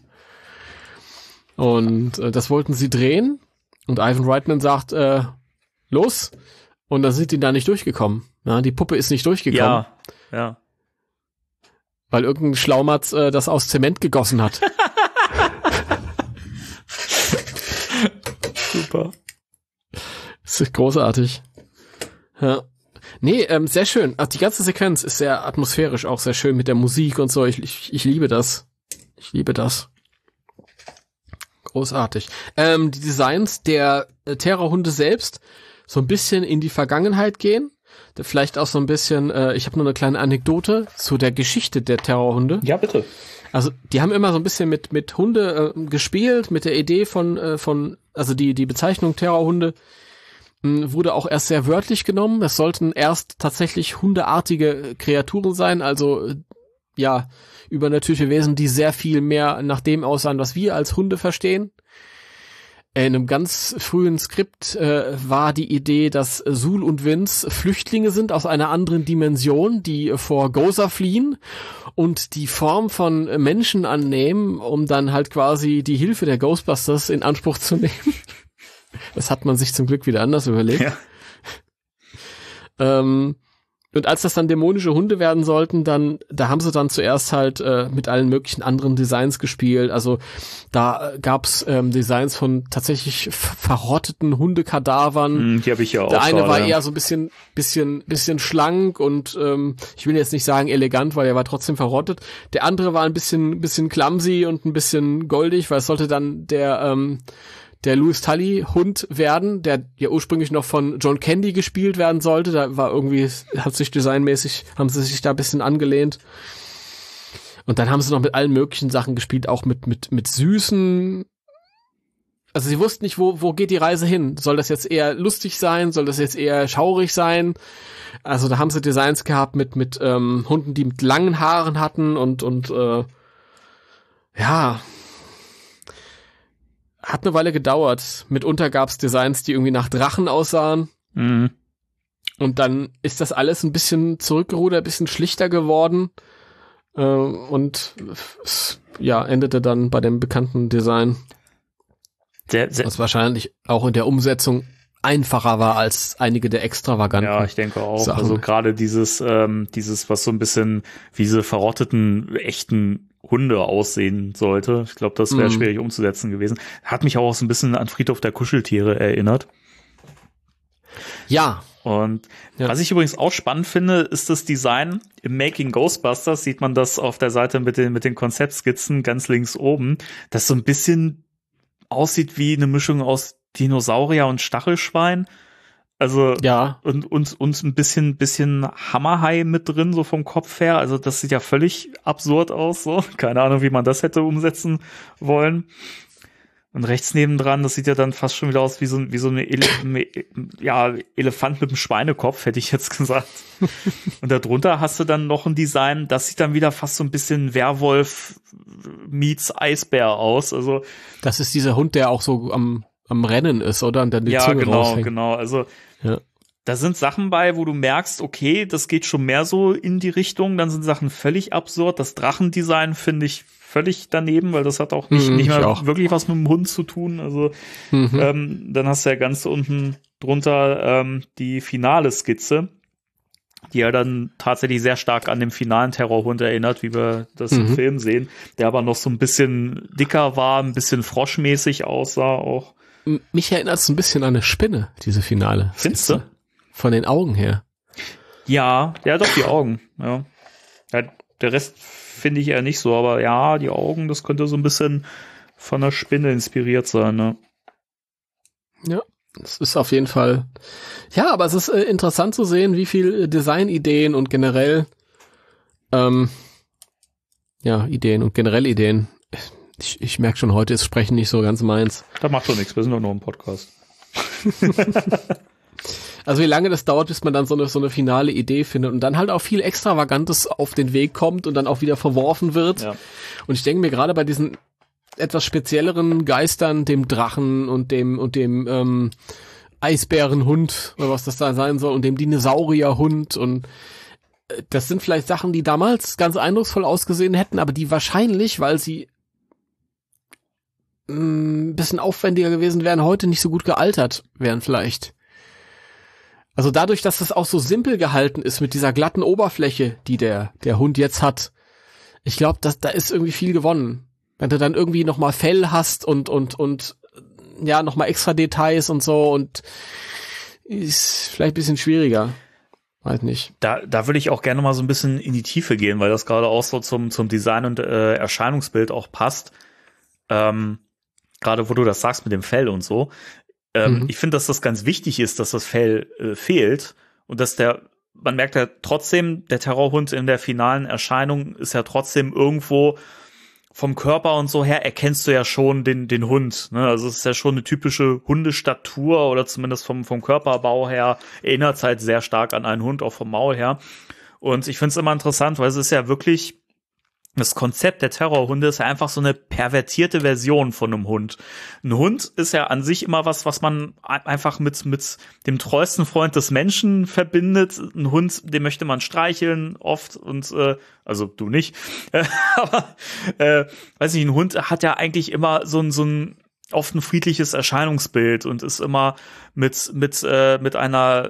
Und das wollten sie drehen und Ivan Reitman sagt, los. Und dann sind die da nicht durchgekommen. Ja, die Puppe ist nicht durchgekommen. Ja. Weil irgendein Schlaumatz das aus Zement gegossen hat. Super. Das ist großartig. Ja. Nee, sehr schön. Ach, die ganze Sequenz ist sehr atmosphärisch, auch sehr schön mit der Musik und so. Ich liebe das. Ich liebe das. Großartig. Die Designs der Terrorhunde selbst so ein bisschen in die Vergangenheit gehen. Vielleicht auch so ein bisschen, ich habe nur eine kleine Anekdote zu der Geschichte der Terrorhunde. Ja, bitte. Also die haben immer so ein bisschen mit Hunde gespielt, mit der Idee von also die Bezeichnung Terrorhunde wurde auch erst sehr wörtlich genommen. Es sollten erst tatsächlich hundeartige Kreaturen sein, also ja, übernatürliche Wesen, die sehr viel mehr nach dem aussahen, was wir als Hunde verstehen. In einem ganz frühen Skript war die Idee, dass Sul und Vince Flüchtlinge sind aus einer anderen Dimension, die vor Gozer fliehen und die Form von Menschen annehmen, um dann halt quasi die Hilfe der Ghostbusters in Anspruch zu nehmen. Das hat man sich zum Glück wieder anders überlegt. Ja. Und als das dann dämonische Hunde werden sollten, da haben sie dann zuerst halt mit allen möglichen anderen Designs gespielt. Also da gab's Designs von tatsächlich verrotteten Hundekadavern. Die habe ich ja auch. Der eine war eher so ein bisschen schlank und ich will jetzt nicht sagen elegant, weil er war trotzdem verrottet. Der andere war ein bisschen clumsy und ein bisschen goldig, weil es sollte dann der Louis Tully-Hund werden, der ja ursprünglich noch von John Candy gespielt werden sollte. Da war irgendwie, haben sie sich da ein bisschen angelehnt. Und dann haben sie noch mit allen möglichen Sachen gespielt, auch mit Süßen. Also sie wussten nicht, wo geht die Reise hin? Soll das jetzt eher lustig sein? Soll das jetzt eher schaurig sein? Also da haben sie Designs gehabt mit Hunden, die mit langen Haaren hatten und ja, hat eine Weile gedauert. Mitunter gab's Designs, die irgendwie nach Drachen aussahen. Mhm. Und dann ist das alles ein bisschen zurückgerudert, ein bisschen schlichter geworden. Und ja, endete dann bei dem bekannten Design. Was wahrscheinlich auch in der Umsetzung einfacher war als einige der extravaganten. Ja, ich denke auch. Sachen. Also gerade dieses, was so ein bisschen wie diese verrotteten, echten Hunde aussehen sollte. Ich glaube, das wäre schwierig umzusetzen gewesen. Hat mich auch so ein bisschen an Friedhof der Kuscheltiere erinnert. Ja. Und was ich übrigens auch spannend finde, ist das Design. Im Making Ghostbusters sieht man das auf der Seite mit den Konzeptskizzen ganz links oben, das so ein bisschen aussieht wie eine Mischung aus Dinosaurier und Stachelschwein. Also ja. und ein bisschen Hammerhai mit drin, so vom Kopf her. Also das sieht ja völlig absurd aus. So, keine Ahnung, wie man das hätte umsetzen wollen. Und rechts nebendran, das sieht ja dann fast schon wieder aus wie so eine Elefant mit einem Schweinekopf, hätte ich jetzt gesagt. Und darunter hast du dann noch ein Design, das sieht dann wieder fast so ein bisschen Werwolf meets Eisbär aus. Also das ist dieser Hund, der auch so am Rennen ist, oder? Und dann die Zunge raushängt. Genau. Also da sind Sachen bei, wo du merkst, okay, das geht schon mehr so in die Richtung. Dann sind Sachen völlig absurd. Das Drachendesign finde ich völlig daneben, weil das hat auch nicht mehr wirklich was mit dem Hund zu tun. Also dann hast du ja ganz unten drunter die finale Skizze, die ja dann tatsächlich sehr stark an den finalen Terrorhund erinnert, wie wir das im Film sehen, der aber noch so ein bisschen dicker war, ein bisschen froschmäßig aussah auch. Mich erinnert es ein bisschen an eine Spinne, diese finale. Findest du? Von den Augen her. Ja, doch, die Augen. Ja, der Rest finde ich eher nicht so, aber ja, die Augen, das könnte so ein bisschen von der Spinne inspiriert sein, ne? Ja, es ist auf jeden Fall. Ja, aber es ist interessant zu sehen, wie viel Designideen und generell Ideen. Ich merke schon, heute ist Sprechen nicht so ganz meins. Das macht doch nichts, wir sind doch nur im Podcast. Also wie lange das dauert, bis man dann so eine finale Idee findet und dann halt auch viel Extravagantes auf den Weg kommt und dann auch wieder verworfen wird. Ja. Und ich denke mir gerade bei diesen etwas spezielleren Geistern, dem Drachen und dem Eisbärenhund oder was das da sein soll und dem Dinosaurierhund und das sind vielleicht Sachen, die damals ganz eindrucksvoll ausgesehen hätten, aber die wahrscheinlich, weil sie ein bisschen aufwendiger gewesen wären, heute nicht so gut gealtert wären vielleicht. Also dadurch, dass das auch so simpel gehalten ist mit dieser glatten Oberfläche, die der Hund jetzt hat, ich glaube, da ist irgendwie viel gewonnen. Wenn du dann irgendwie nochmal Fell hast und ja, nochmal extra Details und so und ist vielleicht ein bisschen schwieriger. Weiß nicht. Da würde ich auch gerne mal so ein bisschen in die Tiefe gehen, weil das gerade auch so zum Design und Erscheinungsbild auch passt. Gerade wo du das sagst mit dem Fell und so. Ich finde, dass das ganz wichtig ist, dass das Fell fehlt und dass man merkt ja trotzdem, der Terrorhund in der finalen Erscheinung ist ja trotzdem irgendwo vom Körper und so her erkennst du ja schon den Hund, ne? Also es ist ja schon eine typische Hundestatur oder zumindest vom Körperbau her erinnert es halt sehr stark an einen Hund, auch vom Maul her. Und ich finde es immer interessant, weil es ist ja wirklich das Konzept der Terrorhunde ist ja einfach so eine pervertierte Version von einem Hund. Ein Hund ist ja an sich immer was man einfach mit dem treuesten Freund des Menschen verbindet. Ein Hund, den möchte man streicheln oft und also du nicht. Aber weiß nicht, ein Hund hat ja eigentlich immer so ein oft ein friedliches Erscheinungsbild und ist immer mit einer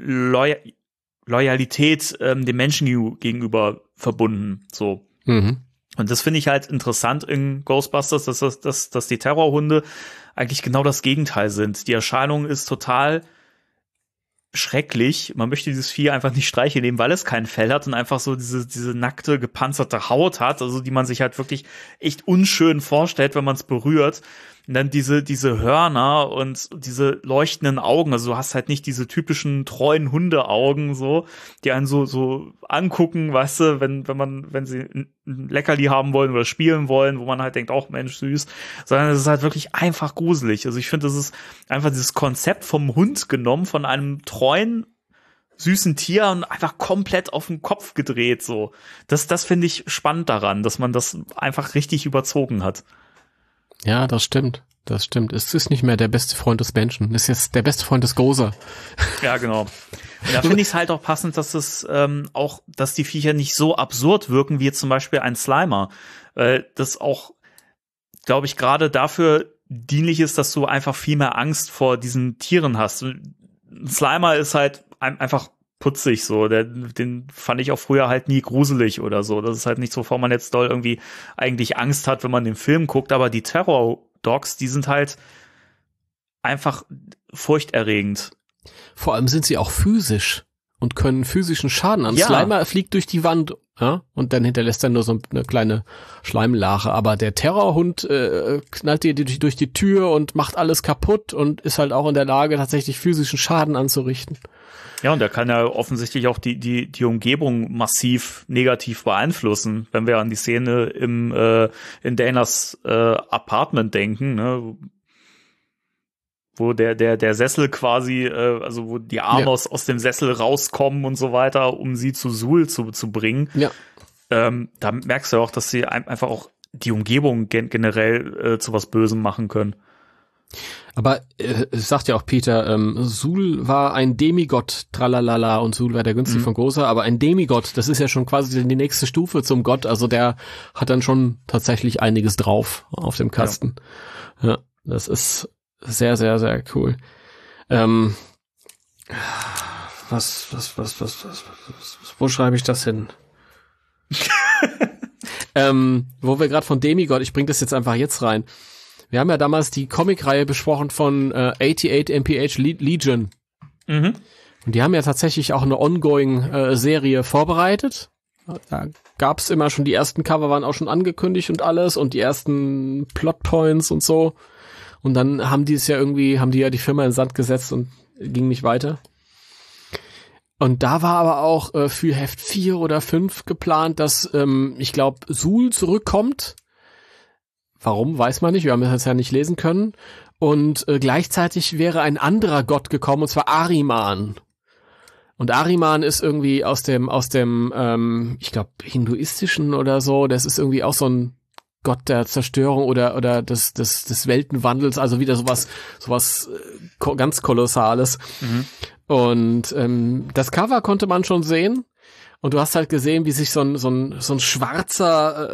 Loyalität dem Menschen gegenüber verbunden. So. Und das finde ich halt interessant in Ghostbusters, dass die Terrorhunde eigentlich genau das Gegenteil sind. Die Erscheinung ist total schrecklich. Man möchte dieses Vieh einfach nicht streicheln nehmen, weil es kein Fell hat und einfach so diese nackte, gepanzerte Haut hat, also die man sich halt wirklich echt unschön vorstellt, wenn man es berührt. Und dann diese Hörner und diese leuchtenden Augen, also du hast halt nicht diese typischen treuen Hundeaugen so, die einen so angucken, weißt du, wenn sie ein Leckerli haben wollen oder spielen wollen, wo man halt denkt, auch Mensch, süß, sondern es ist halt wirklich einfach gruselig. Also ich finde, das ist einfach dieses Konzept vom Hund genommen, von einem treuen, süßen Tier und einfach komplett auf den Kopf gedreht, so. Das finde ich spannend daran, dass man das einfach richtig überzogen hat. Ja, das stimmt. Es ist nicht mehr der beste Freund des Menschen. Es ist jetzt der beste Freund des Gozer. Ja, genau. Und da finde ich es halt auch passend, dass es dass die Viecher nicht so absurd wirken wie jetzt zum Beispiel ein Slimer. Das auch, glaube ich, gerade dafür dienlich ist, dass du einfach viel mehr Angst vor diesen Tieren hast. Slimer ist halt einfach putzig so, den fand ich auch früher halt nie gruselig oder so. Das ist halt nicht so, wovor man jetzt doll irgendwie eigentlich Angst hat, wenn man den Film guckt, aber die Terror-Dogs, die sind halt einfach furchterregend. Vor allem sind sie auch physisch und können physischen Schaden an. Ja. Slimer fliegt durch die Wand, ja, und dann hinterlässt er nur so eine kleine Schleimlache. Aber der Terrorhund knallt dir durch die Tür und macht alles kaputt und ist halt auch in der Lage, tatsächlich physischen Schaden anzurichten. Ja, und der kann ja offensichtlich auch die Umgebung massiv negativ beeinflussen, wenn wir an die Szene in Danas Apartment denken, ne? Wo der Sessel quasi, also wo die Arme aus dem Sessel rauskommen und so weiter, um sie zu Sul zu bringen. Ja. Da merkst du auch, dass sie einfach auch die Umgebung generell zu was Bösem machen können. Aber es sagt ja auch Peter, Sul war ein Demigott, tralalala, und Sul war der günstig von Großer, aber ein Demigott, das ist ja schon quasi die nächste Stufe zum Gott, also der hat dann schon tatsächlich einiges drauf auf dem Kasten. Ja, das ist sehr, sehr, sehr cool. Wo schreibe ich das hin? Wo wir gerade von Demigott, ich bringe das jetzt einfach jetzt rein. Wir haben ja damals die Comicreihe besprochen von 88 MPH Legion. Mhm. Und die haben ja tatsächlich auch eine Ongoing-Serie vorbereitet. Da gab's immer schon, die ersten Cover waren auch schon angekündigt und alles und die ersten Plotpoints und so. Und dann haben die die Firma in den Sand gesetzt und ging nicht weiter. Und da war aber auch für Heft 4 oder 5 geplant, dass, ich glaube, Sul zurückkommt. Warum, weiß man nicht, wir haben das ja nicht lesen können. Und gleichzeitig wäre ein anderer Gott gekommen, und zwar Ahriman. Und Ahriman ist irgendwie aus dem ich glaube, hinduistischen oder so, das ist irgendwie auch so ein Gott der Zerstörung oder des Weltenwandels, also wieder sowas ganz Kolossales. Mhm. Und das Cover konnte man schon sehen. Und du hast halt gesehen, wie sich so ein schwarzer,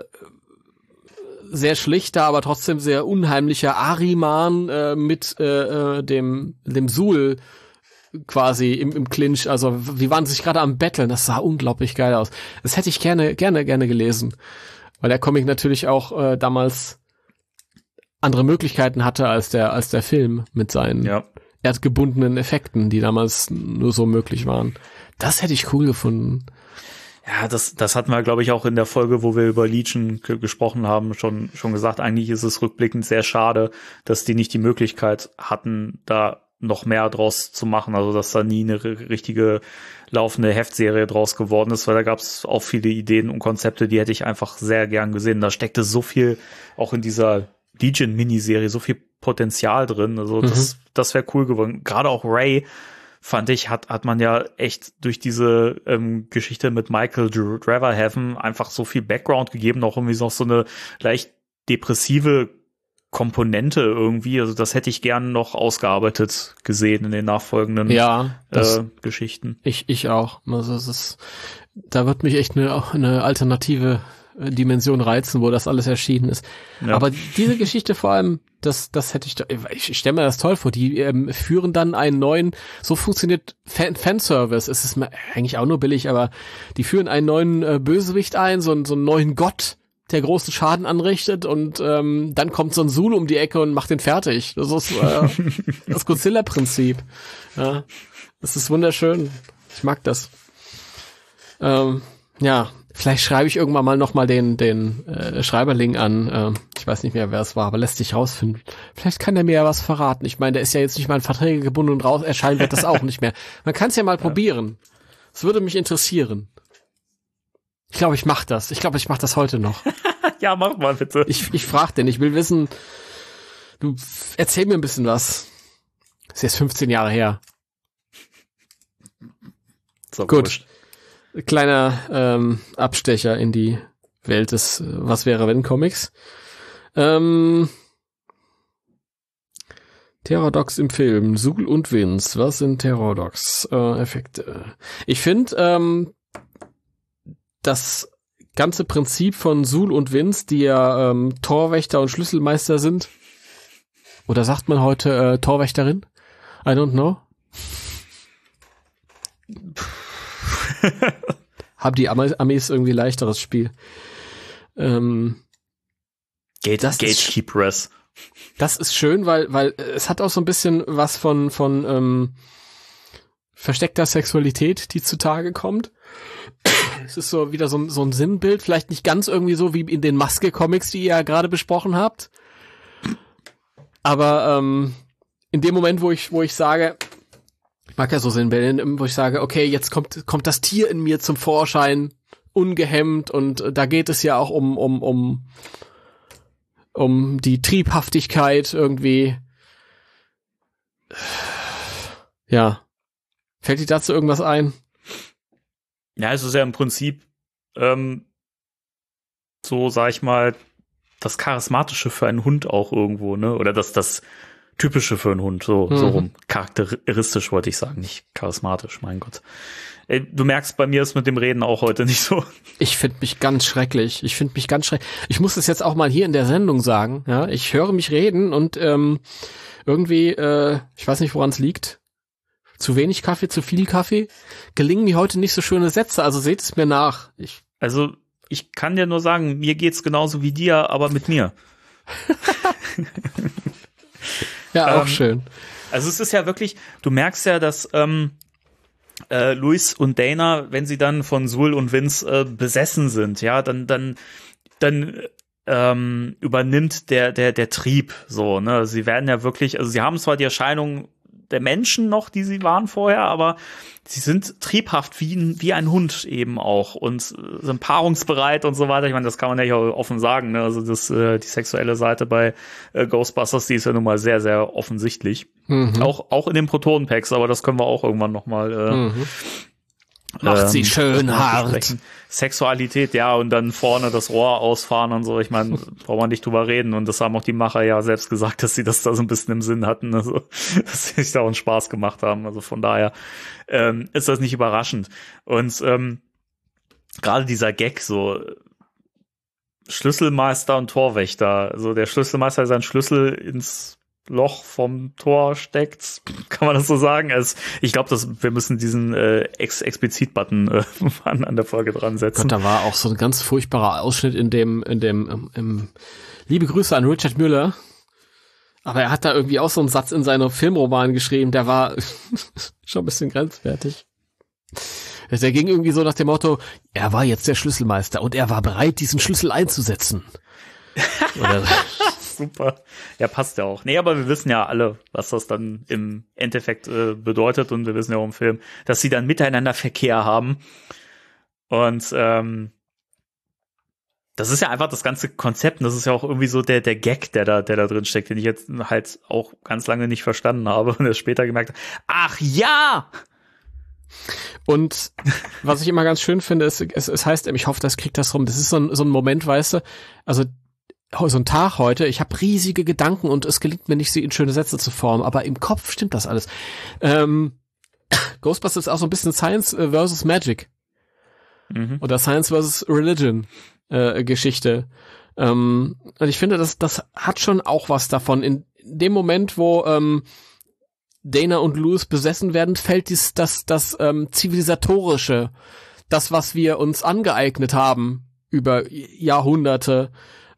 sehr schlichter, aber trotzdem sehr unheimlicher Ahriman mit dem Sul quasi im Clinch, also die waren sich gerade am Betteln, das sah unglaublich geil aus. Das hätte ich gerne gelesen, weil der Comic natürlich auch damals andere Möglichkeiten hatte als der Film mit seinen erdgebundenen Effekten, die damals nur so möglich waren. Das hätte ich cool gefunden. Ja, das hatten wir, glaube ich, auch in der Folge, wo wir über Legion gesprochen haben, schon gesagt. Eigentlich ist es rückblickend sehr schade, dass die nicht die Möglichkeit hatten, da noch mehr draus zu machen. Also, dass da nie eine richtige laufende Heftserie draus geworden ist, weil da gab es auch viele Ideen und Konzepte, die hätte ich einfach sehr gern gesehen. Da steckte so viel auch in dieser Legion-Miniserie, so viel Potenzial drin. Also, das wäre cool geworden. Gerade auch Ray, fand ich, hat man ja echt durch diese Geschichte mit Michael Draverhaven einfach so viel Background gegeben, auch irgendwie noch so eine leicht depressive Komponente irgendwie. Also das hätte ich gern noch ausgearbeitet gesehen in den nachfolgenden Geschichten. Ich auch. Also da wird mich echt eine alternative Dimension reizen, wo das alles erschienen ist. Ja. Aber diese Geschichte vor allem, das hätte ich stelle mir das toll vor, die führen dann einen neuen, so funktioniert Fanservice, es ist eigentlich auch nur billig, aber die führen einen neuen Bösewicht ein, so einen neuen Gott, der großen Schaden anrichtet und dann kommt so ein Sul um die Ecke und macht den fertig. Das ist das Godzilla-Prinzip. Ja, das ist wunderschön. Ich mag das. Ja, vielleicht schreibe ich irgendwann mal nochmal den Schreiberling an. Ich weiß nicht mehr, wer es war, aber lässt sich rausfinden. Vielleicht kann er mir ja was verraten. Ich meine, der ist ja jetzt nicht mal in Verträge gebunden und raus erscheinen wird das auch nicht mehr. Man kann es ja mal probieren. Es würde mich interessieren. Ich glaube, ich mache das. Ich glaube, ich mache das heute noch. Ja, mach mal bitte. Ich frage den. Ich will wissen, du erzähl mir ein bisschen was. Das ist jetzt 15 Jahre her. So, gut. Wurscht. Kleiner Abstecher in die Welt des Was wäre wenn Comics. Terrordogs im Film. Sul und Vince. Was sind Terrordogs? Effekte. Ich finde, das ganze Prinzip von Sul und Vince, die ja Torwächter und Schlüsselmeister sind, Oder sagt man heute Torwächterin? I don't know. Haben die Amis irgendwie leichteres Spiel. Gatekeepers. Das ist schön, weil es hat auch so ein bisschen was von versteckter Sexualität, die zutage kommt. Es ist so wieder so ein Sinnbild, vielleicht nicht ganz irgendwie so wie in den Maske-Comics, die ihr ja gerade besprochen habt. Aber in dem Moment, wo ich sage, ich mag ja so Sinnbilder, wo ich sage, okay, jetzt kommt das Tier in mir zum Vorschein, ungehemmt, und da geht es ja auch um die Triebhaftigkeit irgendwie. Ja. Fällt dir dazu irgendwas ein? Ja, es ist ja im Prinzip so, sag ich mal, das Charismatische für einen Hund auch irgendwo, ne? Oder das Typische für einen Hund, so rum. Charakteristisch wollte ich sagen, nicht charismatisch, mein Gott. Ey, du merkst, bei mir ist mit dem Reden auch heute nicht so. Ich finde mich ganz schrecklich. Ich muss es jetzt auch mal hier in der Sendung sagen, ja? Ich höre mich reden und irgendwie, ich weiß nicht, woran es liegt. Zu wenig Kaffee, zu viel Kaffee. Gelingen mir heute nicht so schöne Sätze, also seht es mir nach. Ich kann dir nur sagen, mir geht's genauso wie dir, aber mit mir. Ja, auch schön. Also es ist ja wirklich, du merkst ja, dass Luis und Dana, wenn sie dann von Sul und Vince besessen sind, ja, dann übernimmt der Trieb so, ne? Sie werden ja wirklich, also sie haben zwar die Erscheinung der Menschen noch, die sie waren vorher, aber sie sind triebhaft wie ein Hund eben auch und sind paarungsbereit und so weiter. Ich meine, das kann man ja hier offen sagen, ne? Also die sexuelle Seite bei Ghostbusters, die ist ja nun mal sehr, sehr offensichtlich. Auch in den Proton-Packs, aber das können wir auch irgendwann noch mal macht sie schön hart. Sexualität, ja, und dann vorne das Rohr ausfahren und so. Ich meine, braucht man nicht drüber reden. Und das haben auch die Macher ja selbst gesagt, dass sie das da so ein bisschen im Sinn hatten, also dass sie sich da auch einen Spaß gemacht haben. Also von daher ist das nicht überraschend. Und gerade dieser Gag, so Schlüsselmeister und Torwächter. Also der Schlüsselmeister seinen Schlüssel ins Loch vom Tor steckt, kann man das so sagen? Also ich glaube, wir müssen diesen Explizit-Button an der Folge dran setzen. Gott, da war auch so ein ganz furchtbarer Ausschnitt in dem liebe Grüße an Richard Müller. Aber er hat da irgendwie auch so einen Satz in seinem Filmroman geschrieben, der war schon ein bisschen grenzwertig. Der ging irgendwie so nach dem Motto, er war jetzt der Schlüsselmeister und er war bereit, diesen Schlüssel einzusetzen. Oder super. Ja, passt ja auch. Nee, aber wir wissen ja alle, was das dann im Endeffekt bedeutet, und wir wissen ja auch im Film, dass sie dann miteinander Verkehr haben. Und das ist ja einfach das ganze Konzept, und das ist ja auch irgendwie so der Gag, der da drin steckt, den ich jetzt halt auch ganz lange nicht verstanden habe und erst später gemerkt habe, ach ja! Und was ich immer ganz schön finde, ist, es heißt, ich hoffe, das kriegt das rum, das ist so ein Moment, weißt du, also so ein Tag heute, ich habe riesige Gedanken und es gelingt mir nicht, sie in schöne Sätze zu formen, aber im Kopf stimmt das alles. Ghostbusters ist auch so ein bisschen Science versus Magic. Oder Science versus Religion Geschichte. Und ich finde, das hat schon auch was davon. In dem Moment, wo Dana und Louis besessen werden, fällt das Zivilisatorische, das, was wir uns angeeignet haben über Jahrhunderte,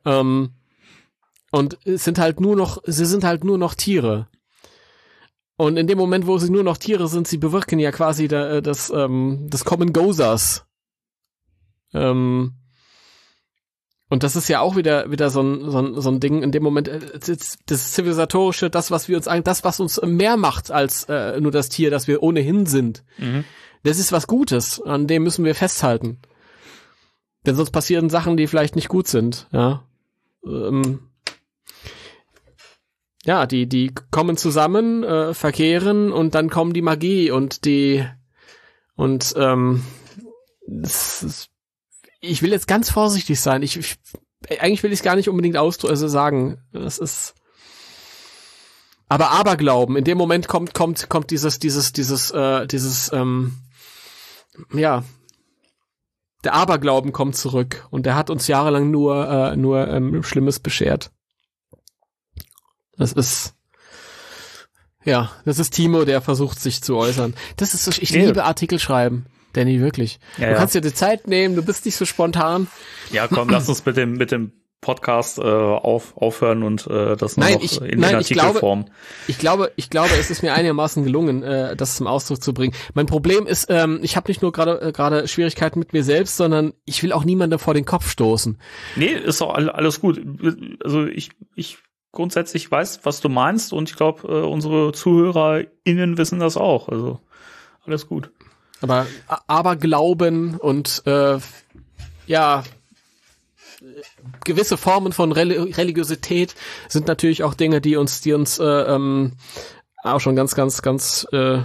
und sie sind halt nur noch Tiere. Und in dem Moment, wo sie nur noch Tiere sind, sie bewirken ja quasi das Common Gozers. Und das ist ja auch wieder so ein Ding, in dem Moment, das Zivilisatorische, das, was uns mehr macht als nur das Tier, das wir ohnehin sind. Das ist was Gutes, an dem müssen wir festhalten. Denn sonst passieren Sachen, die vielleicht nicht gut sind, ja. Ja, die kommen zusammen, verkehren, und dann kommen die Magie und ich will jetzt ganz vorsichtig sein. Eigentlich will ich es gar nicht unbedingt sagen. Das ist aber Aberglauben. In dem Moment kommt dieses ja, der Aberglauben kommt zurück, und der hat uns jahrelang nur Schlimmes beschert. Das ist Ja, das ist Timo, der versucht, sich zu äußern. Das ist so, ich liebe Artikel schreiben, Danny, wirklich. Du kannst dir die Zeit nehmen, du bist nicht so spontan. Ja, komm, lass uns mit dem Podcast aufhören und das nur noch in Artikelform. Ich glaube, es ist mir einigermaßen gelungen, das zum Ausdruck zu bringen. Mein Problem ist, ich habe nicht nur gerade Schwierigkeiten mit mir selbst, sondern ich will auch niemandem vor den Kopf stoßen. Nee, ist auch alles gut. Also ich grundsätzlich weiß, was du meinst, und ich glaube, unsere ZuhörerInnen wissen das auch. Also alles gut. Aber Glauben und gewisse Formen von Religiosität sind natürlich auch Dinge, die uns auch schon ganz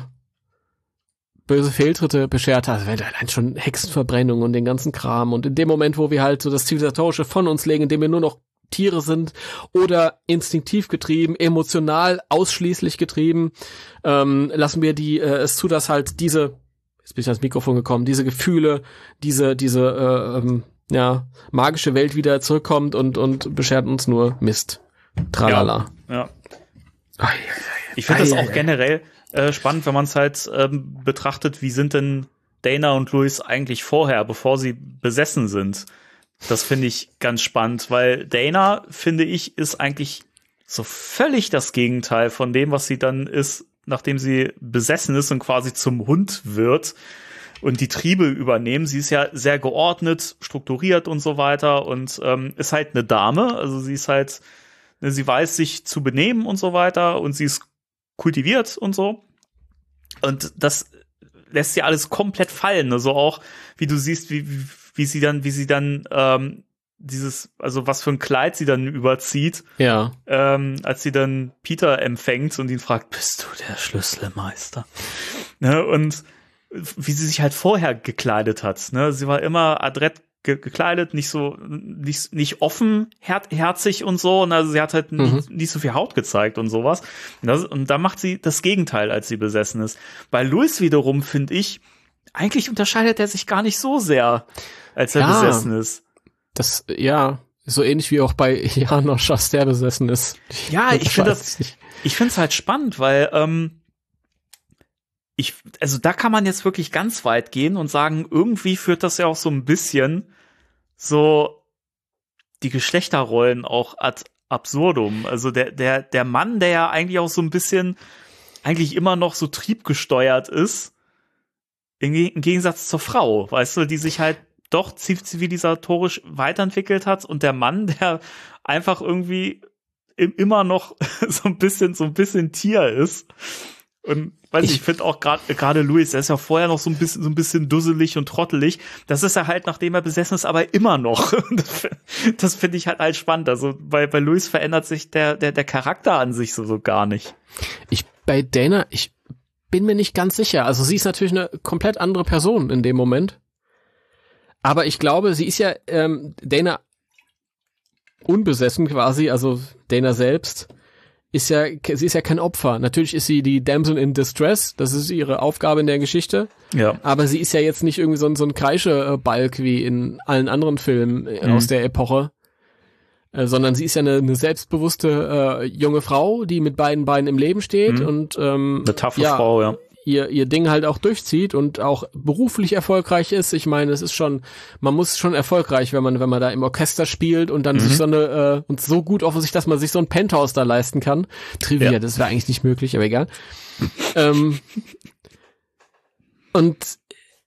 böse Fehltritte beschert hat. Also allein schon Hexenverbrennung und den ganzen Kram. Und in dem Moment, wo wir halt so das Zivilisatorische von uns legen, indem wir nur noch Tiere sind oder instinktiv getrieben, emotional ausschließlich getrieben, lassen wir es zu, dass halt jetzt bin ich ans Mikrofon gekommen, diese Gefühle, diese magische Welt wieder zurückkommt und beschert uns nur Mist. Tralala. Ja. Ich finde das auch generell spannend, wenn man es halt betrachtet, wie sind denn Dana und Louis eigentlich vorher, bevor sie besessen sind. Das finde ich ganz spannend, weil Dana, finde ich, ist eigentlich so völlig das Gegenteil von dem, was sie dann ist, nachdem sie besessen ist und quasi zum Hund wird und die Triebe übernehmen. Sie ist ja sehr geordnet, strukturiert und so weiter und ist halt eine Dame. Also sie ist halt, sie weiß sich zu benehmen und so weiter und sie ist kultiviert und so. Und das lässt sie alles komplett fallen. Also auch, wie du siehst, wie sie dann also was für ein Kleid sie dann überzieht. Ja. Als sie dann Peter empfängt und ihn fragt, bist du der Schlüsselmeister? Ne? Und wie sie sich halt vorher gekleidet hat. Ne? Sie war immer adrett gekleidet, nicht offenherzig und so. Und also sie hat halt nicht so viel Haut gezeigt und sowas. Und da macht sie das Gegenteil, als sie besessen ist. Bei Louis wiederum, finde ich, eigentlich unterscheidet er sich gar nicht so sehr, als er besessen ist. Das, so ähnlich wie auch bei Janosch, als der besessen ist. Ich finde es halt spannend, weil also da kann man jetzt wirklich ganz weit gehen und sagen, irgendwie führt das ja auch so ein bisschen so die Geschlechterrollen auch ad absurdum. Also der Mann, der ja eigentlich auch so ein bisschen eigentlich immer noch so triebgesteuert ist, im Gegensatz zur Frau, weißt du, die sich halt doch zivilisatorisch weiterentwickelt hat, und der Mann, der einfach irgendwie immer noch so ein bisschen Tier ist. Und ich finde auch gerade Louis, der ist ja vorher noch so ein bisschen dusselig und trottelig. Das ist er halt, nachdem er besessen ist, aber immer noch. Das finde ich halt spannend. Also bei Louis verändert sich der Charakter an sich so gar nicht. Bei Dana, ich bin mir nicht ganz sicher. Also sie ist natürlich eine komplett andere Person in dem Moment. Aber ich glaube, sie ist ja Dana unbesessen quasi, also Dana selbst. Sie ist ja kein Opfer. Natürlich ist sie die Damsel in Distress, das ist ihre Aufgabe in der Geschichte. Ja. Aber sie ist ja jetzt nicht irgendwie so ein Kreischebalg wie in allen anderen Filmen aus der Epoche, sondern sie ist ja eine selbstbewusste junge Frau, die mit beiden Beinen im Leben steht und eine taffe Frau, ja. Ihr Ding halt auch durchzieht und auch beruflich erfolgreich ist. Ich meine, es ist man muss schon erfolgreich, wenn man da im Orchester spielt und dann sich und so gut offensichtlich, dass man sich so ein Penthouse da leisten kann. Trivia, das wäre eigentlich nicht möglich, aber egal. Und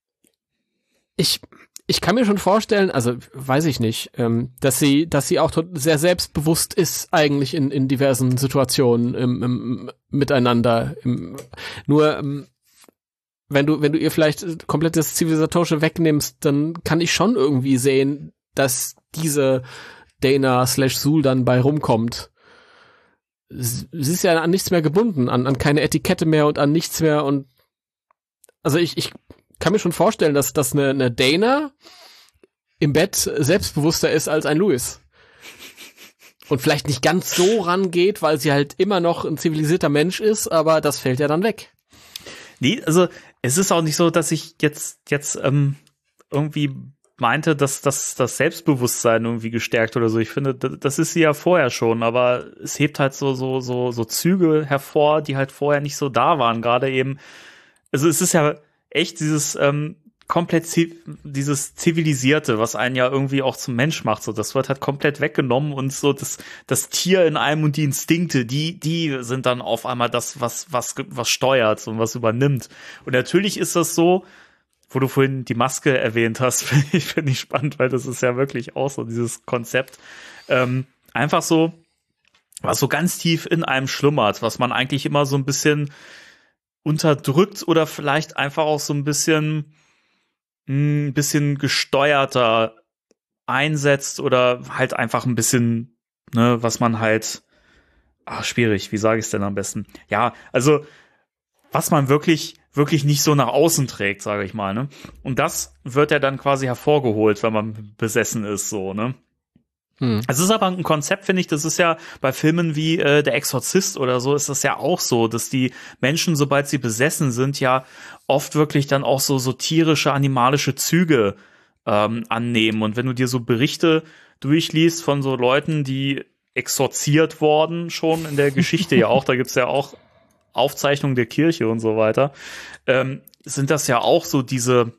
ich kann mir schon vorstellen, also weiß ich nicht, dass sie auch sehr selbstbewusst ist eigentlich in diversen Situationen im miteinander. Wenn du ihr vielleicht komplett das Zivilisatorische wegnimmst, dann kann ich schon irgendwie sehen, dass diese Dana/Sul dann bei rumkommt. Sie ist ja an nichts mehr gebunden, an keine Etikette mehr und an nichts mehr, und also ich kann mir schon vorstellen, dass eine Dana im Bett selbstbewusster ist als ein Louis. Und vielleicht nicht ganz so rangeht, weil sie halt immer noch ein zivilisierter Mensch ist, aber das fällt ja dann weg. Nee, also es ist auch nicht so, dass ich jetzt irgendwie meinte, dass das Selbstbewusstsein irgendwie gestärkt oder so. Ich finde, das ist sie ja vorher schon, aber es hebt halt so Züge hervor, die halt vorher nicht so da waren. Gerade eben, also es ist ja echt dieses komplett dieses Zivilisierte, was einen ja irgendwie auch zum Mensch macht. So, das wird halt komplett weggenommen und so das Tier in einem und die Instinkte, die sind dann auf einmal das, was steuert und was übernimmt. Und natürlich ist das so, wo du vorhin die Maske erwähnt hast, finde ich spannend, weil das ist ja wirklich auch so dieses Konzept. Einfach so, was so ganz tief in einem schlummert, was man eigentlich immer so ein bisschen unterdrückt oder vielleicht einfach auch so ein bisschen gesteuerter einsetzt oder halt einfach ein bisschen, ne, was man halt, schwierig, wie sage ich es denn am besten? Ja, also, was man wirklich nicht so nach außen trägt, sage ich mal, ne? Und das wird ja dann quasi hervorgeholt, wenn man besessen ist, so, ne? Es ist aber ein Konzept, finde ich, das ist ja bei Filmen wie Der Exorzist oder so, ist das ja auch so, dass die Menschen, sobald sie besessen sind, ja oft wirklich dann auch so tierische, animalische Züge annehmen. Und wenn du dir so Berichte durchliest von so Leuten, die exorziert wurden, schon in der Geschichte ja auch, da gibt's ja auch Aufzeichnungen der Kirche und so weiter, sind das ja auch so diese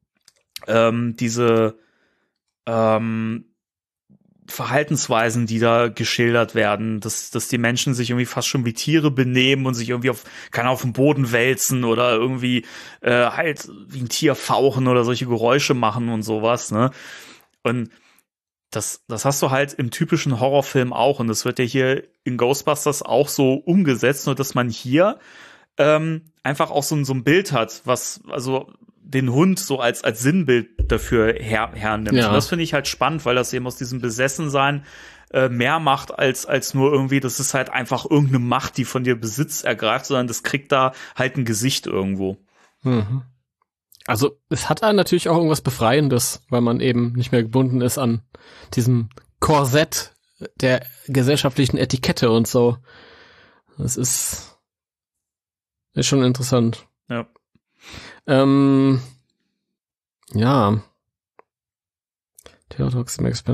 Verhaltensweisen, die da geschildert werden, dass die Menschen sich irgendwie fast schon wie Tiere benehmen und sich irgendwie auf dem Boden wälzen oder irgendwie halt wie ein Tier fauchen oder solche Geräusche machen und sowas, ne? Und das hast du halt im typischen Horrorfilm auch und das wird ja hier in Ghostbusters auch so umgesetzt, nur dass man hier einfach auch so ein Bild hat, was also den Hund so als Sinnbild dafür hernimmt. Ja. Und das finde ich halt spannend, weil das eben aus diesem Besessensein mehr macht als nur irgendwie, das ist halt einfach irgendeine Macht, die von dir Besitz ergreift, sondern das kriegt da halt ein Gesicht irgendwo. Mhm. Also es hat einen natürlich auch irgendwas Befreiendes, weil man eben nicht mehr gebunden ist an diesem Korsett der gesellschaftlichen Etikette und so. Das ist schon interessant. Ja. Ja. Theodox Max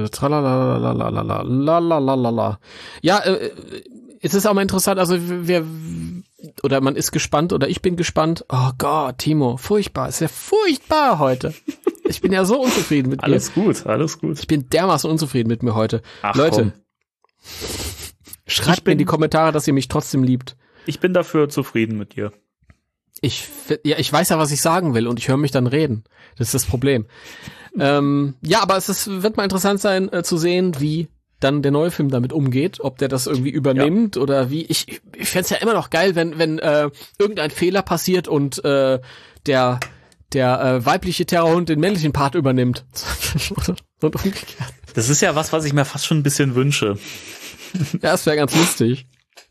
tralalalalalalala. Ja, es ist auch mal interessant, also man ist gespannt oder ich bin gespannt. Oh Gott, Timo, furchtbar, ist ja furchtbar heute. Ich bin ja so unzufrieden mit mir. Alles gut. Ich bin dermaßen unzufrieden mit mir heute. Ach, Leute, schreibt mir in die Kommentare, dass ihr mich trotzdem liebt. Ich bin dafür zufrieden mit dir. Ich weiß ja, was ich sagen will und ich höre mich dann reden. Das ist das Problem. Ja, aber wird mal interessant sein zu sehen, wie dann der neue Film damit umgeht, ob der das irgendwie übernimmt oder wie. Ich fänd's ja immer noch geil, wenn irgendein Fehler passiert und der weibliche Terrorhund den männlichen Part übernimmt. Und umgekehrt. Das ist ja was ich mir fast schon ein bisschen wünsche. Ja, das wäre ganz lustig.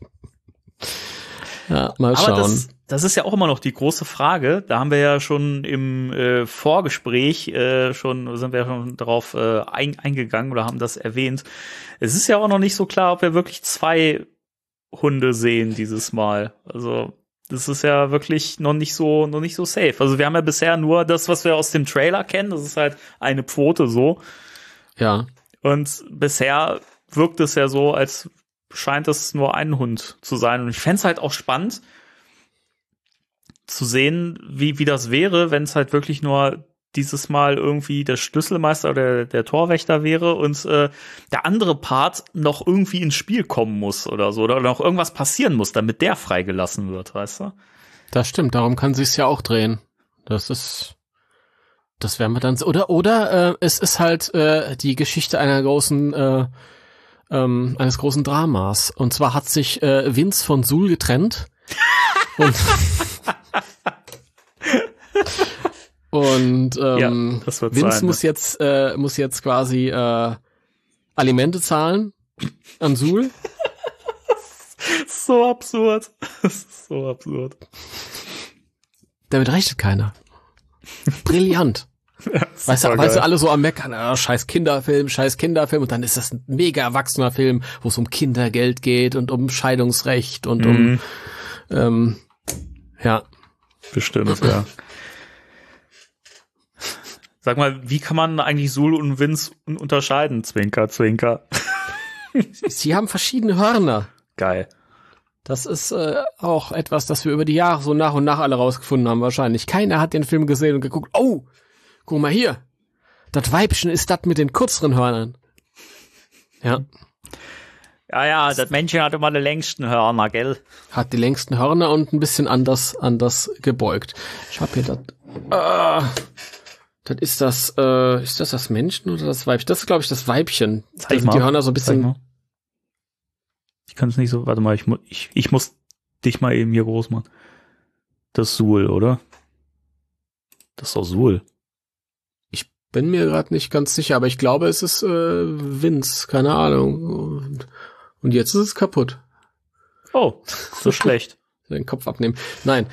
Ja, mal schauen. Aber das ist ja auch immer noch die große Frage. Da haben wir ja schon im Vorgespräch sind wir schon darauf eingegangen oder haben das erwähnt. Es ist ja auch noch nicht so klar, ob wir wirklich 2 Hunde sehen dieses Mal. Also das ist ja wirklich noch nicht so safe. Also wir haben ja bisher nur das, was wir aus dem Trailer kennen. Das ist halt eine Pfote so. Ja. Und bisher wirkt es ja so, als scheint es nur ein Hund zu sein. Und ich fände es halt auch spannend zu sehen, wie das wäre, wenn es halt wirklich nur dieses Mal irgendwie der Schlüsselmeister oder der Torwächter wäre und der andere Part noch irgendwie ins Spiel kommen muss oder so. Oder noch irgendwas passieren muss, damit der freigelassen wird, weißt du? Das stimmt, darum kann sich's ja auch drehen. Das werden wir dann so. Oder es ist halt die Geschichte eines großen Dramas. Und zwar hat sich Vince von Sul getrennt. Und das wird Vince sein, muss jetzt quasi Alimente zahlen an Sul. So absurd. Das ist so absurd. Damit rechnet keiner. Brillant. Ja, weißt du, alle so am Meckern, scheiß Kinderfilm, und dann ist das ein mega erwachsener Film, wo es um Kindergeld geht und um Scheidungsrecht und ja. Bestimmt, ja. Sag mal, wie kann man eigentlich Sul und Vince unterscheiden? Zwinker, Zwinker. Sie haben verschiedene Hörner. Geil. Das ist auch etwas, das wir über die Jahre so nach und nach alle rausgefunden haben wahrscheinlich. Keiner hat den Film gesehen und geguckt, oh, guck mal hier, das Weibchen ist das mit den kürzeren Hörnern. Ja. Ja, das Männchen hat immer die längsten Hörner, gell? Hat die längsten Hörner und ein bisschen anders gebeugt. Ich hab hier ist das Männchen oder das Weibchen? Das ist, glaube ich, das Weibchen. Da sind die Hörner so ein bisschen. Ich kann es nicht so, warte mal, ich muss dich mal eben hier groß machen. Das ist Sul, oder? Das ist doch Sul. Ich bin mir gerade nicht ganz sicher, aber ich glaube, es ist Vince, keine Ahnung. Und jetzt ist es kaputt. Oh, so schlecht. Den Kopf abnehmen. Nein,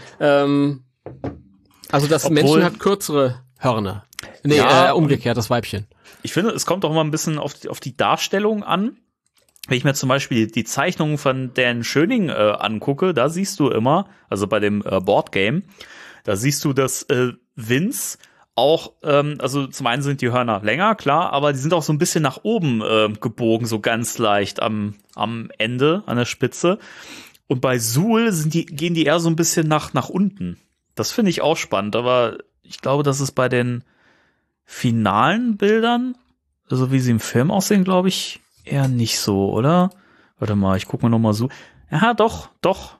also das Männchen hat kürzere Hörner. Nee, ja, umgekehrt, das Weibchen. Ich finde, es kommt auch mal ein bisschen auf die Darstellung an. Wenn ich mir zum Beispiel die Zeichnungen von Dan Schöning angucke, da siehst du immer, also bei dem Boardgame, da siehst du, dass Vince auch, also zum einen sind die Hörner länger, klar, aber die sind auch so ein bisschen nach oben gebogen, so ganz leicht am Ende, an der Spitze. Und bei Sul gehen die eher so ein bisschen nach unten. Das finde ich auch spannend, aber ich glaube, das ist bei den finalen Bildern, also wie sie im Film aussehen, glaube ich, eher nicht so, oder? Warte mal, ich gucke mal nochmal so. Ja, doch.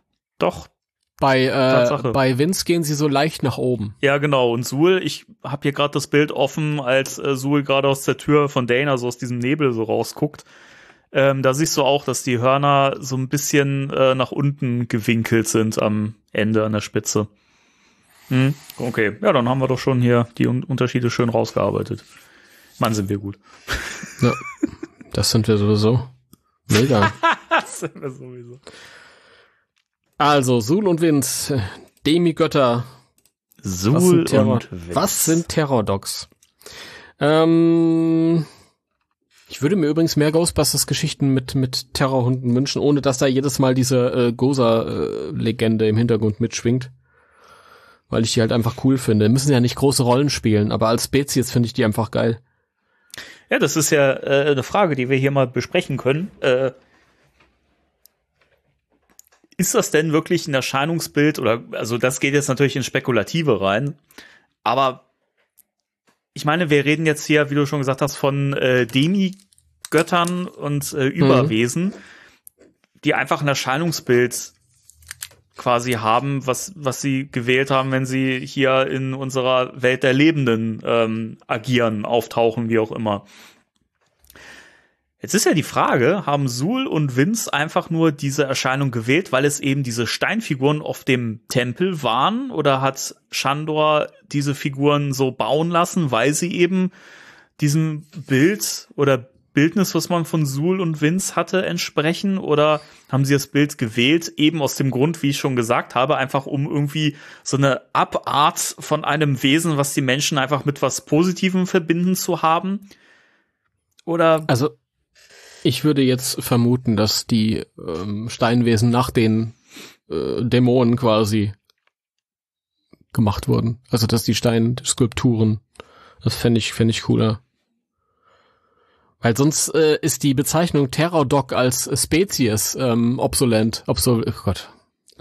Bei Vince gehen sie so leicht nach oben. Ja, genau. Und Sul, ich habe hier gerade das Bild offen, als Sul gerade aus der Tür von Dana, so aus diesem Nebel so rausguckt. Da siehst du auch, dass die Hörner so ein bisschen nach unten gewinkelt sind am Ende, an der Spitze. Okay, ja, dann haben wir doch schon hier die Unterschiede schön rausgearbeitet. Mann, sind wir gut. Ja, das sind wir sowieso. Mega. Das sind wir sowieso. Also, Sul und Vince, Demigötter. Sul und Vince. Was sind Terror-Dogs? Ich würde mir übrigens mehr Ghostbusters-Geschichten mit Terrorhunden wünschen, ohne dass da jedes Mal diese Gozer-Legende im Hintergrund mitschwingt. Weil ich die halt einfach cool finde. Müssen ja nicht große Rollen spielen, aber als Spezies finde ich die einfach geil. Ja, das ist ja eine Frage, die wir hier mal besprechen können. Ist das denn wirklich ein Erscheinungsbild oder, also das geht jetzt natürlich in Spekulative rein, aber ich meine, wir reden jetzt hier, wie du schon gesagt hast, von Demigöttern und Überwesen, die einfach ein Erscheinungsbild quasi haben, was sie gewählt haben, wenn sie hier in unserer Welt der Lebenden agieren, auftauchen, wie auch immer. Jetzt ist ja die Frage, haben Sul und Vince einfach nur diese Erscheinung gewählt, weil es eben diese Steinfiguren auf dem Tempel waren? Oder hat Shandor diese Figuren so bauen lassen, weil sie eben diesem Bild oder Bildnis, was man von Sul und Vince hatte, entsprechen? Oder haben sie das Bild gewählt, eben aus dem Grund, wie ich schon gesagt habe, einfach um irgendwie so eine Abart von einem Wesen, was die Menschen einfach mit was Positivem verbinden zu haben? Oder? Also, ich würde jetzt vermuten, dass die Steinwesen nach den Dämonen quasi gemacht wurden. Also, dass die Steinskulpturen, das fände ich cooler. Weil sonst ist die Bezeichnung Terror-Dog als Spezies obsolent. Oh Gott.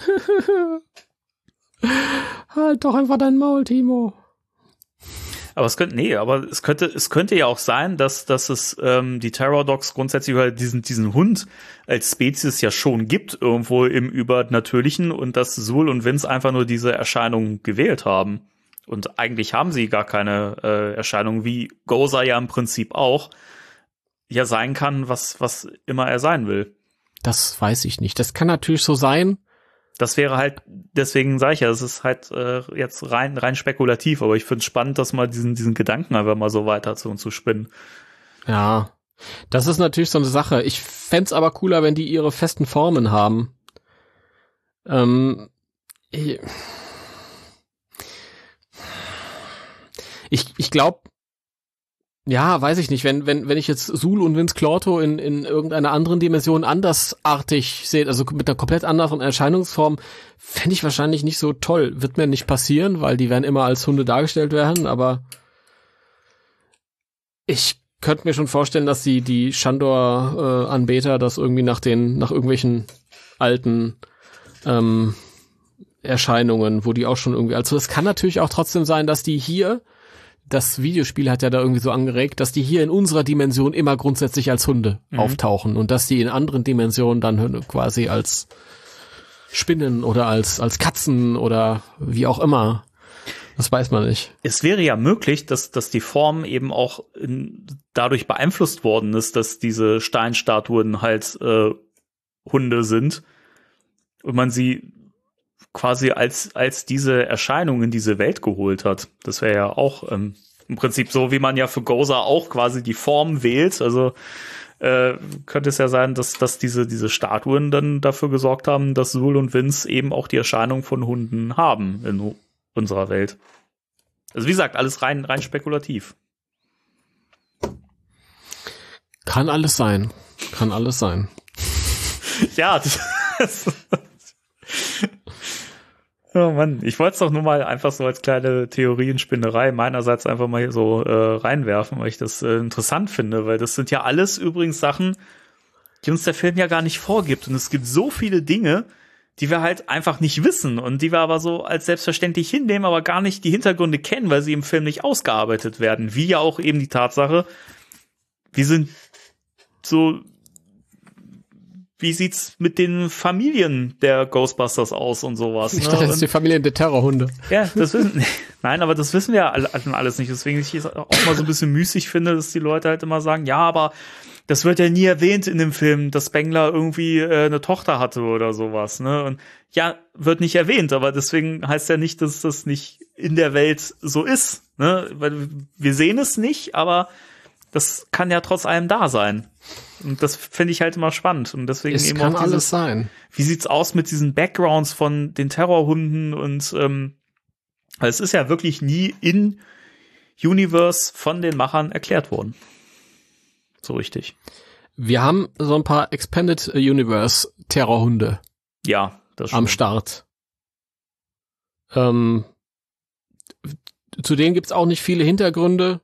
Halt doch einfach dein Maul, Timo. Aber es könnte ja auch sein, dass es die Terror-Dogs grundsätzlich über diesen Hund als Spezies ja schon gibt, irgendwo im Übernatürlichen, und dass Sul und Vince einfach nur diese Erscheinung gewählt haben. Und eigentlich haben sie gar keine Erscheinung, wie Gozer ja im Prinzip auch ja sein kann, was immer er sein will. Das weiß ich nicht. Das kann natürlich so sein. Das wäre halt, deswegen sage ich ja, es ist halt jetzt rein spekulativ, aber ich finde es spannend, dass mal diesen Gedanken einfach mal so weiter zu spinnen. Ja, das ist natürlich so eine Sache. Ich fänd's aber cooler, wenn die ihre festen Formen haben. Ich glaube, ja, weiß ich nicht, wenn ich jetzt Sul und Vince Clorto in irgendeiner anderen Dimension andersartig sehe, also mit einer komplett anderen Erscheinungsform, fände ich wahrscheinlich nicht so toll. Wird mir nicht passieren, weil die werden immer als Hunde dargestellt werden, aber Ich könnte mir schon vorstellen, dass die Shandor-Anbeter das irgendwie nach irgendwelchen alten Erscheinungen, wo die auch schon irgendwie, also es kann natürlich auch trotzdem sein, dass die hier, das Videospiel hat ja da irgendwie so angeregt, dass die hier in unserer Dimension immer grundsätzlich als Hunde auftauchen und dass die in anderen Dimensionen dann quasi als Spinnen oder als Katzen oder wie auch immer. Das weiß man nicht. Es wäre ja möglich, dass die Form eben auch dadurch beeinflusst worden ist, dass diese Steinstatuen halt Hunde sind und man sie quasi als diese Erscheinung in diese Welt geholt hat. Das wäre ja auch im Prinzip so, wie man ja für Gozer auch quasi die Form wählt. Also könnte es ja sein, dass diese Statuen dann dafür gesorgt haben, dass Sul und Vince eben auch die Erscheinung von Hunden haben in unserer Welt. Also wie gesagt, alles rein spekulativ. Kann alles sein. Ja, oh Mann, ich wollte es doch nur mal einfach so als kleine Theorienspinnerei meinerseits einfach mal hier so reinwerfen, weil ich das interessant finde, weil das sind ja alles übrigens Sachen, die uns der Film ja gar nicht vorgibt. Und es gibt so viele Dinge, die wir halt einfach nicht wissen und die wir aber so als selbstverständlich hinnehmen, aber gar nicht die Hintergründe kennen, weil sie im Film nicht ausgearbeitet werden. Wie ja auch eben die Tatsache, wie sieht's mit den Familien der Ghostbusters aus und sowas? Ich dachte, das ist die Familien der Terrorhunde. Ja, nein, aber das wissen wir ja alles nicht. Deswegen ich es auch mal so ein bisschen müßig finde, dass die Leute halt immer sagen, ja, aber das wird ja nie erwähnt in dem Film, dass Spengler irgendwie eine Tochter hatte oder sowas, ne? Und ja, wird nicht erwähnt, aber deswegen heißt ja nicht, dass das nicht in der Welt so ist, ne? Weil wir sehen es nicht, aber das kann ja trotz allem da sein. Und das finde ich halt immer spannend. Und deswegen es eben kann auch alles sein. Wie sieht's aus mit diesen Backgrounds von den Terrorhunden und weil es ist ja wirklich nie in Universe von den Machern erklärt worden. So richtig. Wir haben so ein paar Expanded Universe Terrorhunde. Ja, das am Start. Zu denen gibt's auch nicht viele Hintergründe.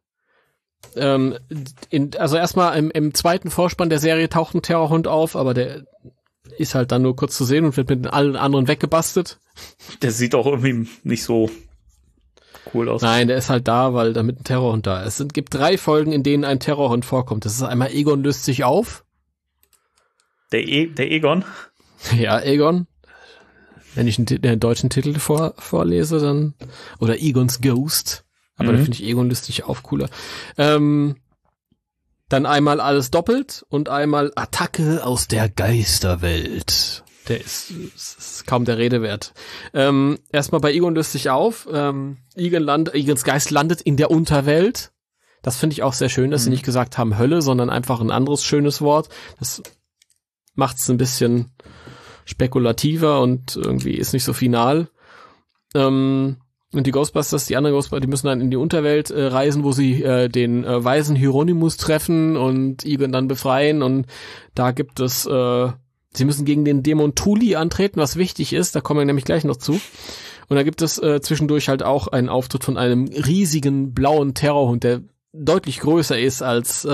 Also erstmal im zweiten Vorspann der Serie taucht ein Terrorhund auf, aber der ist halt dann nur kurz zu sehen und wird mit allen anderen weggebastelt. Der sieht auch irgendwie nicht so cool aus. Nein, der ist halt da, weil damit ein Terrorhund da ist. Es gibt 3 Folgen, in denen ein Terrorhund vorkommt. Das ist einmal Egon löst sich auf. Der Egon? Ja, Egon. Wenn ich den deutschen Titel vorlese, dann oder Egons Ghost. Aber da finde ich Egon löst sich auf cooler. Dann einmal alles doppelt und einmal Attacke aus der Geisterwelt. Der ist kaum der Rede wert. Erstmal bei Egon löst sich auf. Egons Geist landet in der Unterwelt. Das finde ich auch sehr schön, dass sie nicht gesagt haben Hölle, sondern einfach ein anderes schönes Wort. Das macht es ein bisschen spekulativer und irgendwie ist nicht so final. Und die Ghostbusters, die anderen Ghostbusters, die müssen dann in die Unterwelt reisen, wo sie den weisen Hieronymus treffen und Egon dann befreien. Und da gibt es, sie müssen gegen den Dämon Thuli antreten, was wichtig ist. Da kommen wir nämlich gleich noch zu. Und da gibt es zwischendurch halt auch einen Auftritt von einem riesigen blauen Terrorhund, der deutlich größer ist als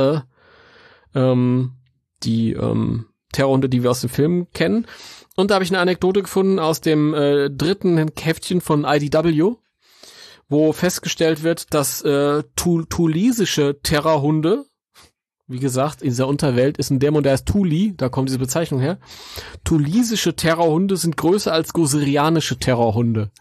die Terrorhunde, die wir aus dem Film kennen. Und da habe ich eine Anekdote gefunden aus dem 3. Heftchen von IDW, wo festgestellt wird, dass tulisische Terrorhunde, wie gesagt, in dieser Unterwelt ist ein Dämon, der heißt Thuli, da kommt diese Bezeichnung her. Tulisische Terrorhunde sind größer als goserianische Terrorhunde.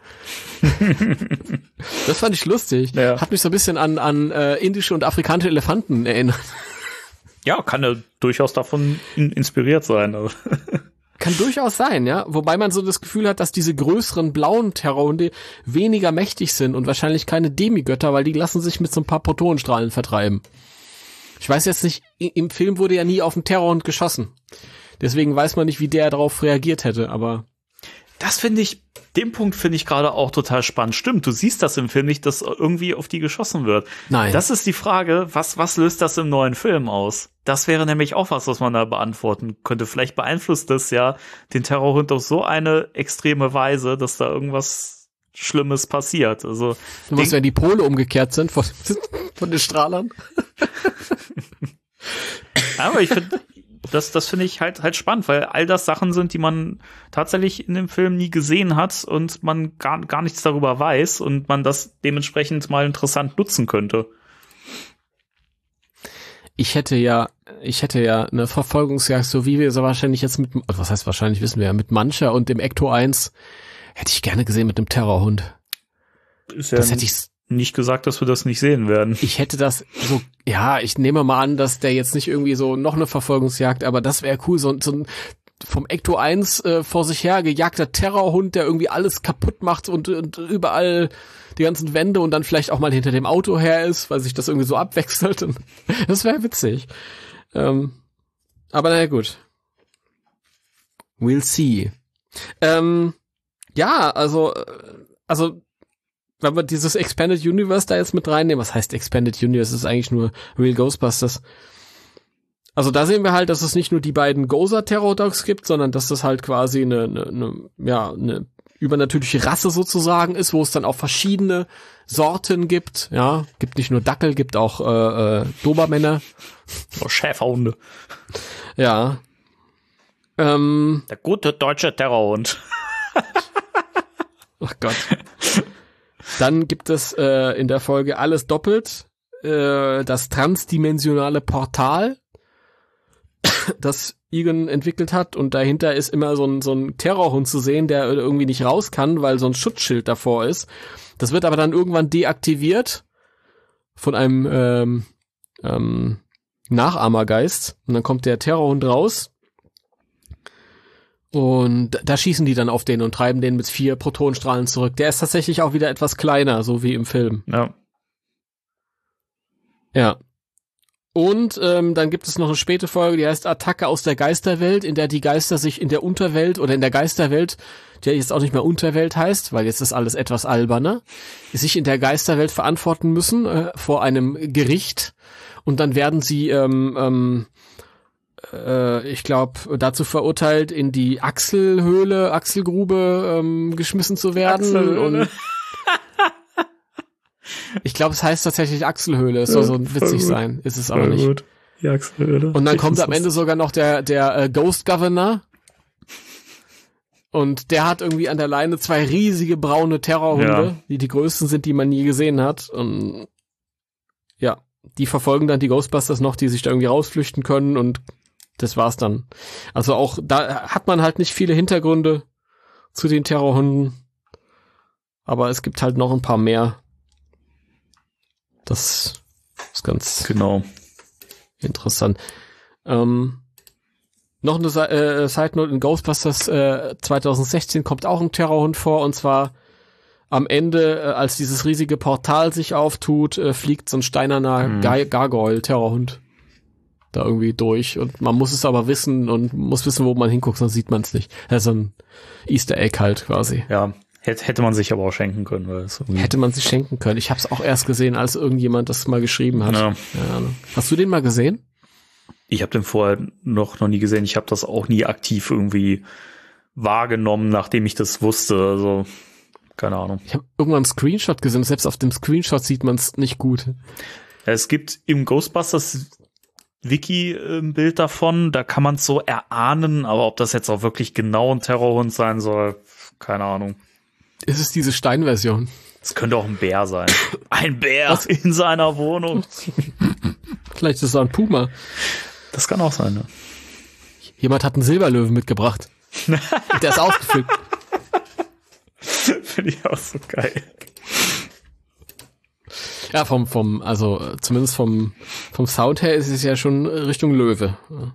Das fand ich lustig. Ja. Hat mich so ein bisschen an indische und afrikanische Elefanten erinnert. Ja, kann ja durchaus davon inspiriert sein. Also. Kann durchaus sein, ja. Wobei man so das Gefühl hat, dass diese größeren blauen Terrorhunde weniger mächtig sind und wahrscheinlich keine Demigötter, weil die lassen sich mit so ein paar Protonenstrahlen vertreiben. Ich weiß jetzt nicht, im Film wurde ja nie auf einen Terrorhund geschossen. Deswegen weiß man nicht, wie der darauf reagiert hätte, aber den Punkt finde ich gerade auch total spannend. Stimmt, du siehst das im Film nicht, dass irgendwie auf die geschossen wird. Nein. Das ist die Frage, was löst das im neuen Film aus? Das wäre nämlich auch was man da beantworten könnte. Vielleicht beeinflusst das ja den Terrorhund auf so eine extreme Weise, dass da irgendwas Schlimmes passiert. Also was, wenn die Pole umgekehrt sind von den Strahlern? Aber ich finde, das finde ich halt spannend, weil all das Sachen sind, die man tatsächlich in dem Film nie gesehen hat und man gar nichts darüber weiß und man das dementsprechend mal interessant nutzen könnte. Ich hätte ja eine Verfolgungsjagd, so wie wir so wahrscheinlich jetzt was heißt wahrscheinlich, wissen wir ja, mit Mancher und dem Ecto 1 hätte ich gerne gesehen mit dem Terrorhund. Ist ja das hätte ich nicht gesagt, dass wir das nicht sehen werden. Ich hätte das so, ja, ich nehme mal an, dass der jetzt nicht irgendwie so noch eine Verfolgungsjagd, aber das wäre cool, so ein vom Ecto 1 vor sich her gejagter Terrorhund, der irgendwie alles kaputt macht und überall die ganzen Wände und dann vielleicht auch mal hinter dem Auto her ist, weil sich das irgendwie so abwechselt. Und das wäre witzig. Aber naja, gut. We'll see. Ja, also wenn wir dieses Expanded Universe da jetzt mit reinnehmen, was heißt Expanded Universe? Das ist eigentlich nur Real Ghostbusters. Also da sehen wir halt, dass es nicht nur die beiden Gozer-Terror-Dogs gibt, sondern dass das halt quasi eine übernatürliche Rasse sozusagen ist, wo es dann auch verschiedene Sorten gibt. Ja, gibt nicht nur Dackel, gibt auch Dobermänner. Schäferhunde. Ja. Der gute deutsche Terrorhund. Oh Gott. Dann gibt es in der Folge Alles doppelt, das transdimensionale Portal, das Egon entwickelt hat, und dahinter ist immer so ein Terrorhund zu sehen, der irgendwie nicht raus kann, weil so ein Schutzschild davor ist. Das wird aber dann irgendwann deaktiviert von einem Nachahmergeist, und dann kommt der Terrorhund raus. Und da schießen die dann auf den und treiben den mit 4 Protonenstrahlen zurück. Der ist tatsächlich auch wieder etwas kleiner, so wie im Film. Ja. Ja. Und dann gibt es noch eine späte Folge, die heißt Attacke aus der Geisterwelt, in der die Geister sich in der Unterwelt oder in der Geisterwelt, die jetzt auch nicht mehr Unterwelt heißt, weil jetzt ist alles etwas alberner, sich in der Geisterwelt verantworten müssen vor einem Gericht. Und dann werden sie ich glaube, dazu verurteilt, in die Achselgrube geschmissen zu werden. Und ich glaube, es heißt tatsächlich Achselhöhle. Es soll so witzig sein. Ist es aber nicht. Gut. Die Achselhöhle. Und dann kommt am Ende sogar noch der Ghost Governor. Und der hat irgendwie an der Leine 2 riesige braune Terrorhunde, die größten sind, die man je gesehen hat. Und ja, die verfolgen dann die Ghostbusters noch, die sich da irgendwie rausflüchten können, und das war's dann. Also auch da hat man halt nicht viele Hintergründe zu den Terrorhunden, aber es gibt halt noch ein paar mehr. Das ist ganz interessant. Noch eine Side Note: in Ghostbusters 2016 kommt auch ein Terrorhund vor, und zwar am Ende, als dieses riesige Portal sich auftut, fliegt so ein steinerner Gargoyle-Terrorhund da irgendwie durch, und man muss es aber wissen und muss wissen, wo man hinguckt, sonst sieht man es nicht. Also ein Easter Egg halt quasi. Ja, hätte man sich aber auch schenken können. Weil es hätte man sich schenken können. Ich habe es auch erst gesehen, als irgendjemand das mal geschrieben hat. Ja. Hast du den mal gesehen? Ich habe den vorher noch nie gesehen. Ich habe das auch nie aktiv irgendwie wahrgenommen, nachdem ich das wusste. Also keine Ahnung. Ich habe irgendwann einen Screenshot gesehen. Selbst auf dem Screenshot sieht man es nicht gut. Es gibt im Ghostbusters Wiki ein Bild davon, da kann man es so erahnen, aber ob das jetzt auch wirklich genau ein Terrorhund sein soll, keine Ahnung. Ist es diese Steinversion? Es könnte auch ein Bär sein. Ein Bär in seiner Wohnung. Vielleicht ist es auch ein Puma. Das kann auch sein, ne? Jemand hat einen Silberlöwen mitgebracht. Der ist ausgefüllt. Finde ich auch so geil. Ja, also zumindest vom Sound her ist es ja schon Richtung Löwe.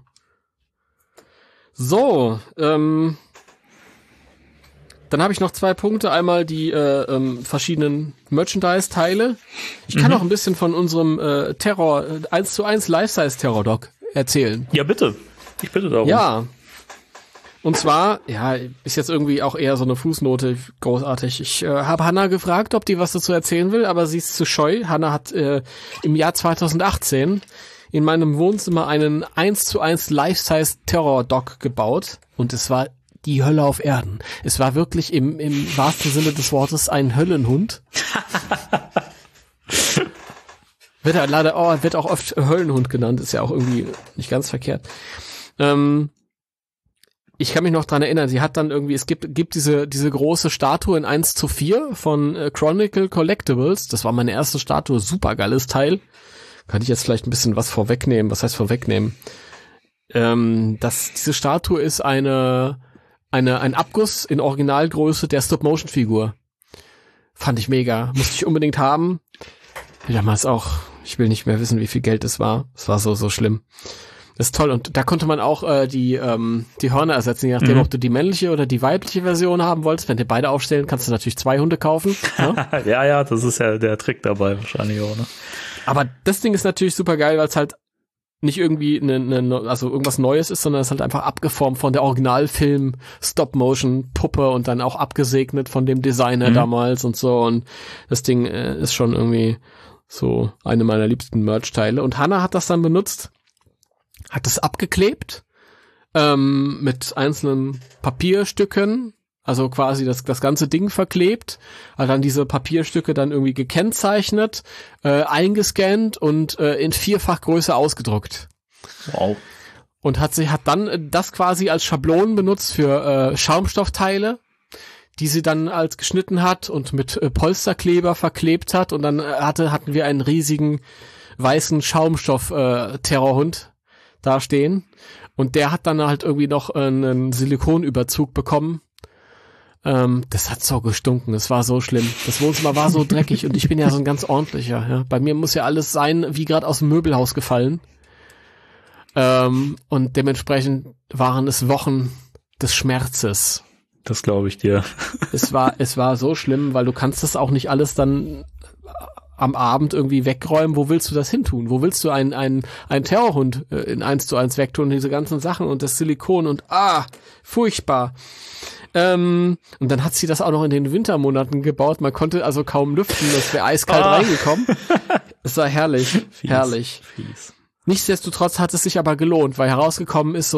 So, dann habe ich noch 2 Punkte. Einmal die verschiedenen Merchandise-Teile. Ich kann auch ein bisschen von unserem Terror 1:1 Life-Size-Terror-Dog erzählen. Ja, bitte. Ich bitte darum. Ja. Und zwar, ist jetzt irgendwie auch eher so eine Fußnote, großartig. Ich habe Hannah gefragt, ob die was dazu erzählen will, aber sie ist zu scheu. Hannah hat im Jahr 2018 in meinem Wohnzimmer einen 1:1 Life-Size Terror-Dog gebaut, und es war die Hölle auf Erden. Es war wirklich im wahrsten Sinne des Wortes ein Höllenhund. Wird er leider, wird auch oft Höllenhund genannt, ist ja auch irgendwie nicht ganz verkehrt. Ich kann mich noch dran erinnern, sie hat dann irgendwie, es gibt diese große Statue in 1:4 von Chronicle Collectibles. Das war meine erste Statue, super geiles Teil. Kann ich jetzt vielleicht ein bisschen was vorwegnehmen? Was heißt vorwegnehmen? Diese Statue ist ein Abguss in Originalgröße der Stop-Motion-Figur. Fand ich mega. Musste ich unbedingt haben. Damals auch, ich will nicht mehr wissen, wie viel Geld es war. Es war so schlimm. Das ist toll. Und da konnte man auch die Hörner ersetzen, je nachdem, ob du die männliche oder die weibliche Version haben wolltest. Wenn dir beide aufstellen, kannst du natürlich 2 Hunde kaufen. Ne? Ja, das ist ja der Trick dabei wahrscheinlich auch, ne? Aber das Ding ist natürlich super geil, weil es halt nicht irgendwie also irgendwas Neues ist, sondern es ist halt einfach abgeformt von der Originalfilm Stop-Motion-Puppe und dann auch abgesegnet von dem Designer damals und so. Und das Ding ist schon irgendwie so eine meiner liebsten Merch-Teile. Und Hannah hat das dann benutzt, hat das abgeklebt mit einzelnen Papierstücken, also quasi das ganze Ding verklebt, hat dann diese Papierstücke dann irgendwie gekennzeichnet, eingescannt und in 4-fach Größe ausgedruckt. Wow. Und hat dann das quasi als Schablonen benutzt für Schaumstoffteile, die sie dann als geschnitten hat und mit Polsterkleber verklebt hat. Und dann hatten wir einen riesigen weißen Schaumstoff-Terrorhund da stehen. Und der hat dann halt irgendwie noch einen Silikonüberzug bekommen. Das hat so gestunken, es war so schlimm. Das Wohnzimmer war so dreckig und ich bin ja so ein ganz ordentlicher. Ja. Bei mir muss ja alles sein, wie gerade aus dem Möbelhaus gefallen. Und dementsprechend waren es Wochen des Schmerzes. Das glaube ich dir. Es war so schlimm, weil du kannst das auch nicht alles dann am Abend irgendwie wegräumen. Wo willst du das hintun? Wo willst du einen Terrorhund in 1:1 wegtun? Diese ganzen Sachen und das Silikon und furchtbar. Und dann hat sie das auch noch in den Wintermonaten gebaut. Man konnte also kaum lüften, das wäre eiskalt reingekommen. Es war herrlich, herrlich. Fies. Nichtsdestotrotz hat es sich aber gelohnt, weil herausgekommen ist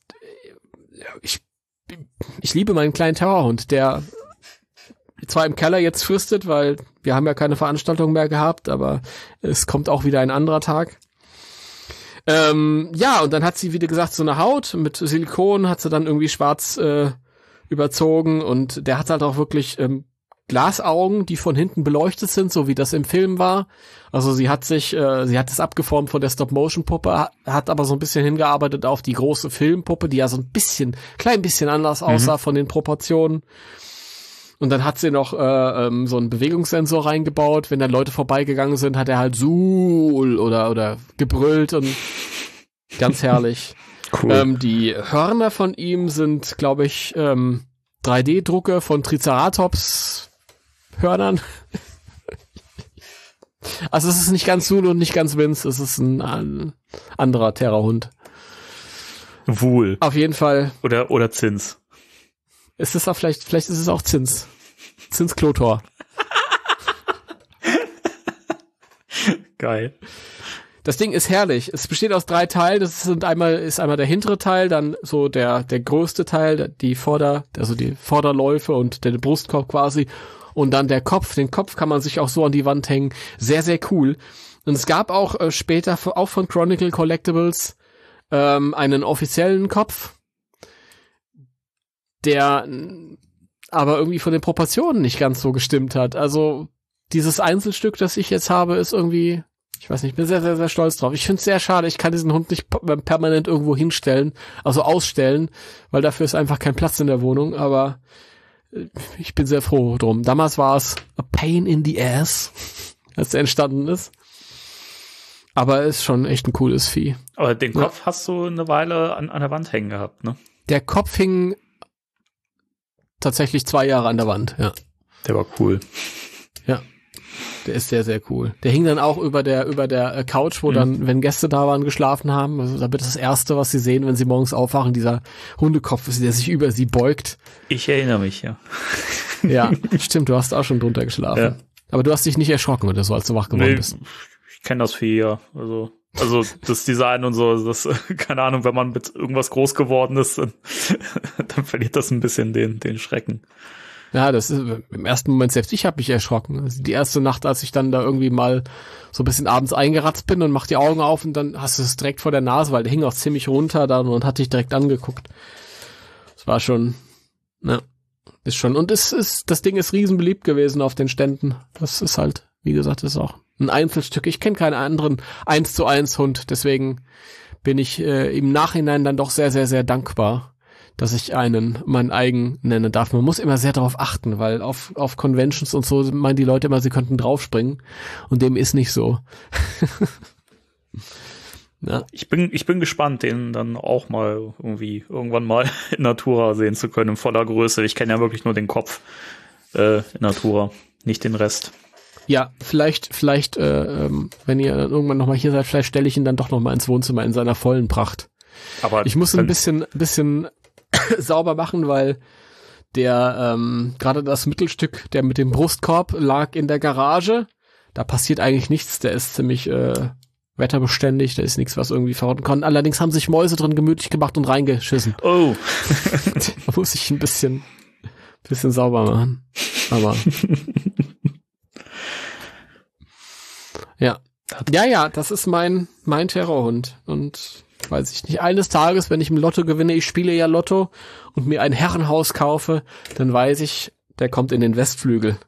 ich liebe meinen kleinen Terrorhund, der zwar im Keller jetzt fristet, weil wir haben ja keine Veranstaltung mehr gehabt, aber es kommt auch wieder ein anderer Tag. Und dann hat sie, wie gesagt, so eine Haut mit Silikon, hat sie dann irgendwie schwarz überzogen und der hat halt auch wirklich Glasaugen, die von hinten beleuchtet sind, so wie das im Film war. Also sie hat es abgeformt von der Stop-Motion-Puppe, hat aber so ein bisschen hingearbeitet auf die große Filmpuppe, die ja so klein bisschen anders aussah von den Proportionen. Und dann hat sie noch so einen Bewegungssensor reingebaut. Wenn dann Leute vorbeigegangen sind, hat er halt Suhl oder gebrüllt und ganz herrlich. Cool. Die Hörner von ihm sind, glaube ich, 3D-Drucke von Triceratops-Hörnern. Also es ist nicht ganz Zulu und nicht ganz Vince, es ist ein anderer Terrorhund. Wohl. Auf jeden Fall. Oder Zins. Es ist auch vielleicht ist es auch Zins. Zins-Klotor. Geil. Das Ding ist herrlich. Es besteht aus 3 Teilen. Das ist einmal der hintere Teil, dann so der größte Teil, die Vorderläufe und der Brustkorb quasi. Und dann der Kopf. Den Kopf kann man sich auch so an die Wand hängen. Sehr, sehr cool. Und es gab auch später, auch von Chronicle Collectibles, einen offiziellen Kopf, der aber irgendwie von den Proportionen nicht ganz so gestimmt hat. Also dieses Einzelstück, das ich jetzt habe, ist irgendwie, ich weiß nicht, ich bin sehr, sehr, sehr stolz drauf. Ich finde es sehr schade, ich kann diesen Hund nicht permanent irgendwo hinstellen, also ausstellen, weil dafür ist einfach kein Platz in der Wohnung, aber ich bin sehr froh drum. Damals war es a pain in the ass, als er entstanden ist. Aber ist schon echt ein cooles Vieh. Aber den Kopf hast du eine Weile an der Wand hängen gehabt, ne? Der Kopf hing tatsächlich 2 Jahre an der Wand, ja. Der war cool. Ja, der ist sehr, sehr cool. Der hing dann auch über der Couch, wo dann, wenn Gäste da waren, geschlafen haben. Also da wird das Erste, was sie sehen, wenn sie morgens aufwachen, dieser Hundekopf, der sich über sie beugt. Ich erinnere mich, ja. Ja, stimmt, du hast auch schon drunter geschlafen. Ja. Aber du hast dich nicht erschrocken oder so, als du wach geworden bist. Ich kenne das Vieh, ja. Also das Design und so, das, keine Ahnung, wenn man mit irgendwas groß geworden ist, dann verliert das ein bisschen den Schrecken. Ja, das ist im ersten Moment, selbst ich habe mich erschrocken. Also die erste Nacht, als ich dann da irgendwie mal so ein bisschen abends eingeratzt bin und mach die Augen auf und dann hast du es direkt vor der Nase, weil der hing auch ziemlich runter dann und hat dich direkt angeguckt. Das war schon, ist schon. Und das Ding ist riesen beliebt gewesen auf den Ständen. Das ist halt, wie gesagt, ist auch ein Einzelstück. Ich kenne keinen anderen 1:1 Hund, deswegen bin ich im Nachhinein dann doch sehr, sehr, sehr dankbar, dass ich meinen eigen nennen darf. Man muss immer sehr darauf achten, weil auf Conventions und so meinen die Leute immer, sie könnten draufspringen und dem ist nicht so. Ja. Ich bin gespannt, den dann auch mal irgendwann mal in Natura sehen zu können, in voller Größe. Ich kenne ja wirklich nur den Kopf in Natura, nicht den Rest. Ja, vielleicht, wenn ihr dann irgendwann nochmal hier seid, vielleicht stelle ich ihn dann doch nochmal ins Wohnzimmer in seiner vollen Pracht. Aber ich muss ein bisschen sauber machen, weil der gerade das Mittelstück, der mit dem Brustkorb, lag in der Garage. Da passiert eigentlich nichts, der ist ziemlich wetterbeständig, da ist nichts, was irgendwie verrotten kann. Allerdings haben sich Mäuse drin gemütlich gemacht und reingeschissen. Oh. Da muss ich ein bisschen sauber machen. Aber ja, das ist mein Terrorhund. Und weiß ich nicht, eines Tages, wenn ich im Lotto gewinne, ich spiele ja Lotto und mir ein Herrenhaus kaufe, dann weiß ich, der kommt in den Westflügel.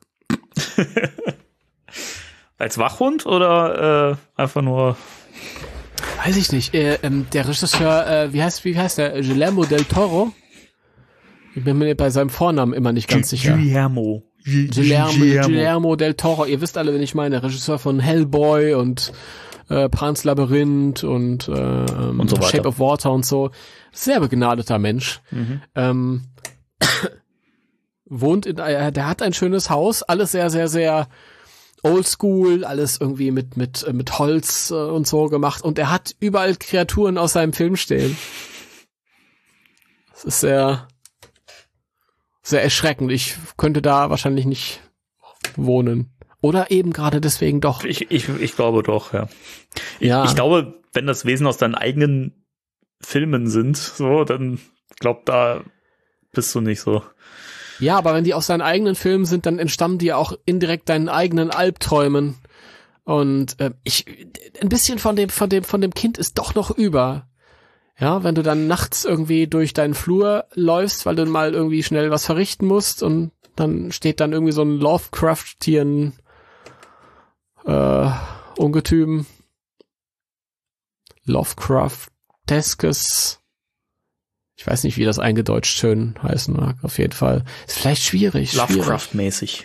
Als Wachhund oder einfach nur? Weiß ich nicht. Der Regisseur, wie heißt der? Guillermo del Toro? Ich bin mir bei seinem Vornamen immer nicht ganz sicher. Guillermo del Toro. Ihr wisst alle, wen ich meine. Regisseur von Hellboy und Pan's Labyrinth und so Shape of Water und so. Sehr begnadeter Mensch. Mhm. Der hat ein schönes Haus. Alles sehr, sehr, sehr oldschool, alles irgendwie mit Holz und so gemacht. Und er hat überall Kreaturen aus seinem Film stehen. Das ist sehr, sehr erschreckend. Ich könnte da wahrscheinlich nicht wohnen. Oder eben gerade deswegen doch. Ich glaube doch, ja. Ich glaube, wenn das Wesen aus deinen eigenen Filmen sind, so, dann da bist du nicht so. Ja, aber wenn die aus deinen eigenen Filmen sind, dann entstammen die ja auch indirekt deinen eigenen Albträumen. Und ein bisschen von dem Kind ist doch noch über. Ja, wenn du dann nachts irgendwie durch deinen Flur läufst, weil du mal irgendwie schnell was verrichten musst und dann steht dann irgendwie so ein Lovecraftian Ungetüm. Lovecrafteskes. Ich weiß nicht, wie das eingedeutscht schön heißen mag. Auf jeden Fall. Ist vielleicht schwierig. Lovecraft-mäßig.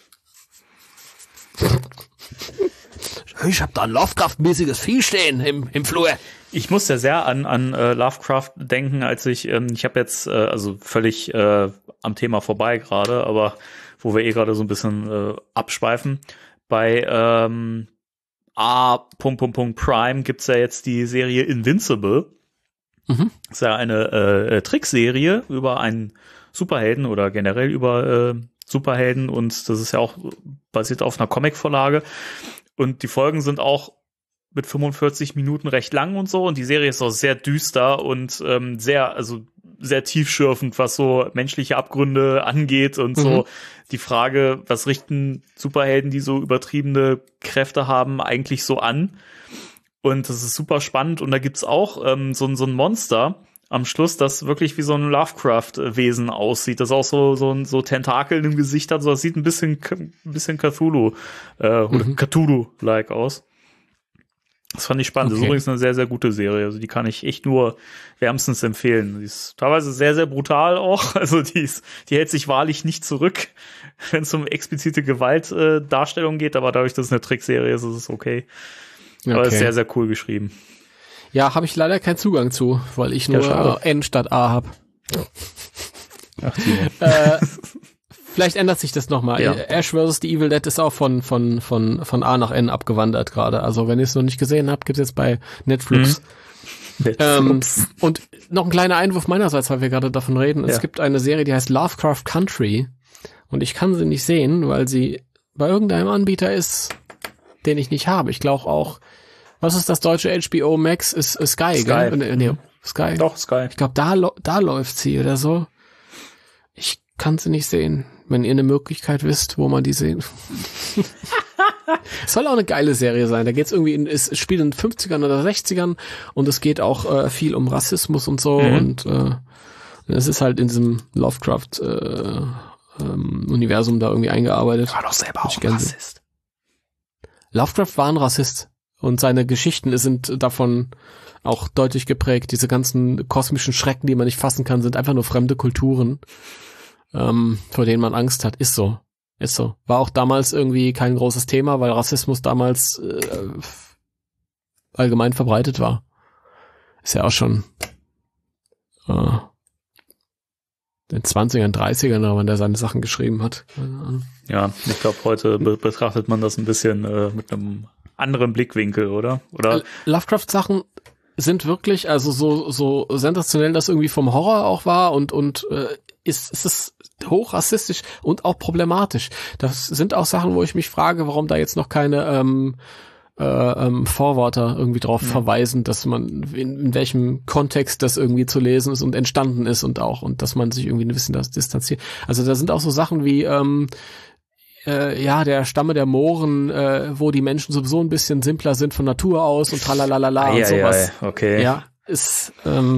Ich hab da ein Lovecraft-mäßiges Vieh stehen im Flur. Ich muss ja sehr an Lovecraft denken, als ich habe jetzt, also völlig am Thema vorbei gerade, aber wo wir gerade so ein bisschen abschweifen. Bei Prime gibt's ja jetzt die Serie Invincible. Mhm. Das ist ja eine Trickserie über einen Superhelden oder generell über Superhelden und das ist ja auch basiert auf einer Comicvorlage und die Folgen sind auch mit 45 Minuten recht lang und so und die Serie ist auch sehr düster und sehr tiefschürfend, was so menschliche Abgründe angeht und so die Frage, was richten Superhelden, die so übertriebene Kräfte haben, eigentlich so an? Und das ist super spannend und da gibt's auch so ein Monster am Schluss, das wirklich wie so ein Lovecraft-Wesen aussieht, das auch so Tentakeln im Gesicht hat, so das sieht ein bisschen Cthulhu oder Cthulhu-like aus. Das fand ich spannend. Okay. Das ist übrigens eine sehr, sehr gute Serie. Also die kann ich echt nur wärmstens empfehlen. Die ist teilweise sehr, sehr brutal auch. Also die hält sich wahrlich nicht zurück, wenn es um explizite Gewaltdarstellung geht. Aber dadurch, dass es eine Trickserie ist, ist es okay. Aber es ist sehr, sehr cool geschrieben. Ja, habe ich leider keinen Zugang zu, weil ich nur N statt A habe. Vielleicht ändert sich das nochmal. Ja. Ash vs. The Evil Dead ist auch von A nach N abgewandert gerade. Also wenn ihr es noch nicht gesehen habt, gibt's jetzt bei Netflix. Und noch ein kleiner Einwurf meinerseits, weil wir gerade davon reden. Ja. Es gibt eine Serie, die heißt Lovecraft Country. Und ich kann sie nicht sehen, weil sie bei irgendeinem Anbieter ist, den ich nicht habe. Ich glaube auch, was ist das deutsche HBO Max? Ist Sky, gell? Nee, Sky. Doch, Sky. Ich glaube, da läuft sie oder so. Ich kann sie nicht sehen. wenn ihr eine Möglichkeit wisst, wo man die sehen. Es soll auch eine geile Serie sein. Da geht's irgendwie, es spielt in den 50ern oder 60ern und es geht auch viel um Rassismus und so und es ist halt in diesem Lovecraft Universum da irgendwie eingearbeitet. War doch selber auch ein Rassist. Lovecraft war ein Rassist und seine Geschichten sind davon auch deutlich geprägt. Diese ganzen kosmischen Schrecken, die man nicht fassen kann, sind einfach nur fremde Kulturen, vor denen man Angst hat. Ist so. War auch damals irgendwie kein großes Thema, weil Rassismus damals allgemein verbreitet war. Ist ja auch schon in den 20ern, 30ern, wenn der seine Sachen geschrieben hat. Ja, ich glaube, heute betrachtet man das ein bisschen mit einem anderen Blickwinkel, oder? Lovecraft-Sachen sind wirklich, also so sensationell das irgendwie vom Horror auch war und ist es hoch rassistisch und auch problematisch. Das sind auch Sachen, wo ich mich frage, warum da jetzt noch keine Vorwörter irgendwie drauf verweisen, dass man in welchem Kontext das irgendwie zu lesen ist und entstanden ist und dass man sich irgendwie ein bisschen das distanziert. Also da sind auch so Sachen wie der Stamme der Mohren, wo die Menschen sowieso ein bisschen simpler sind von Natur aus und tralalala und sowas. Okay. Ja, ist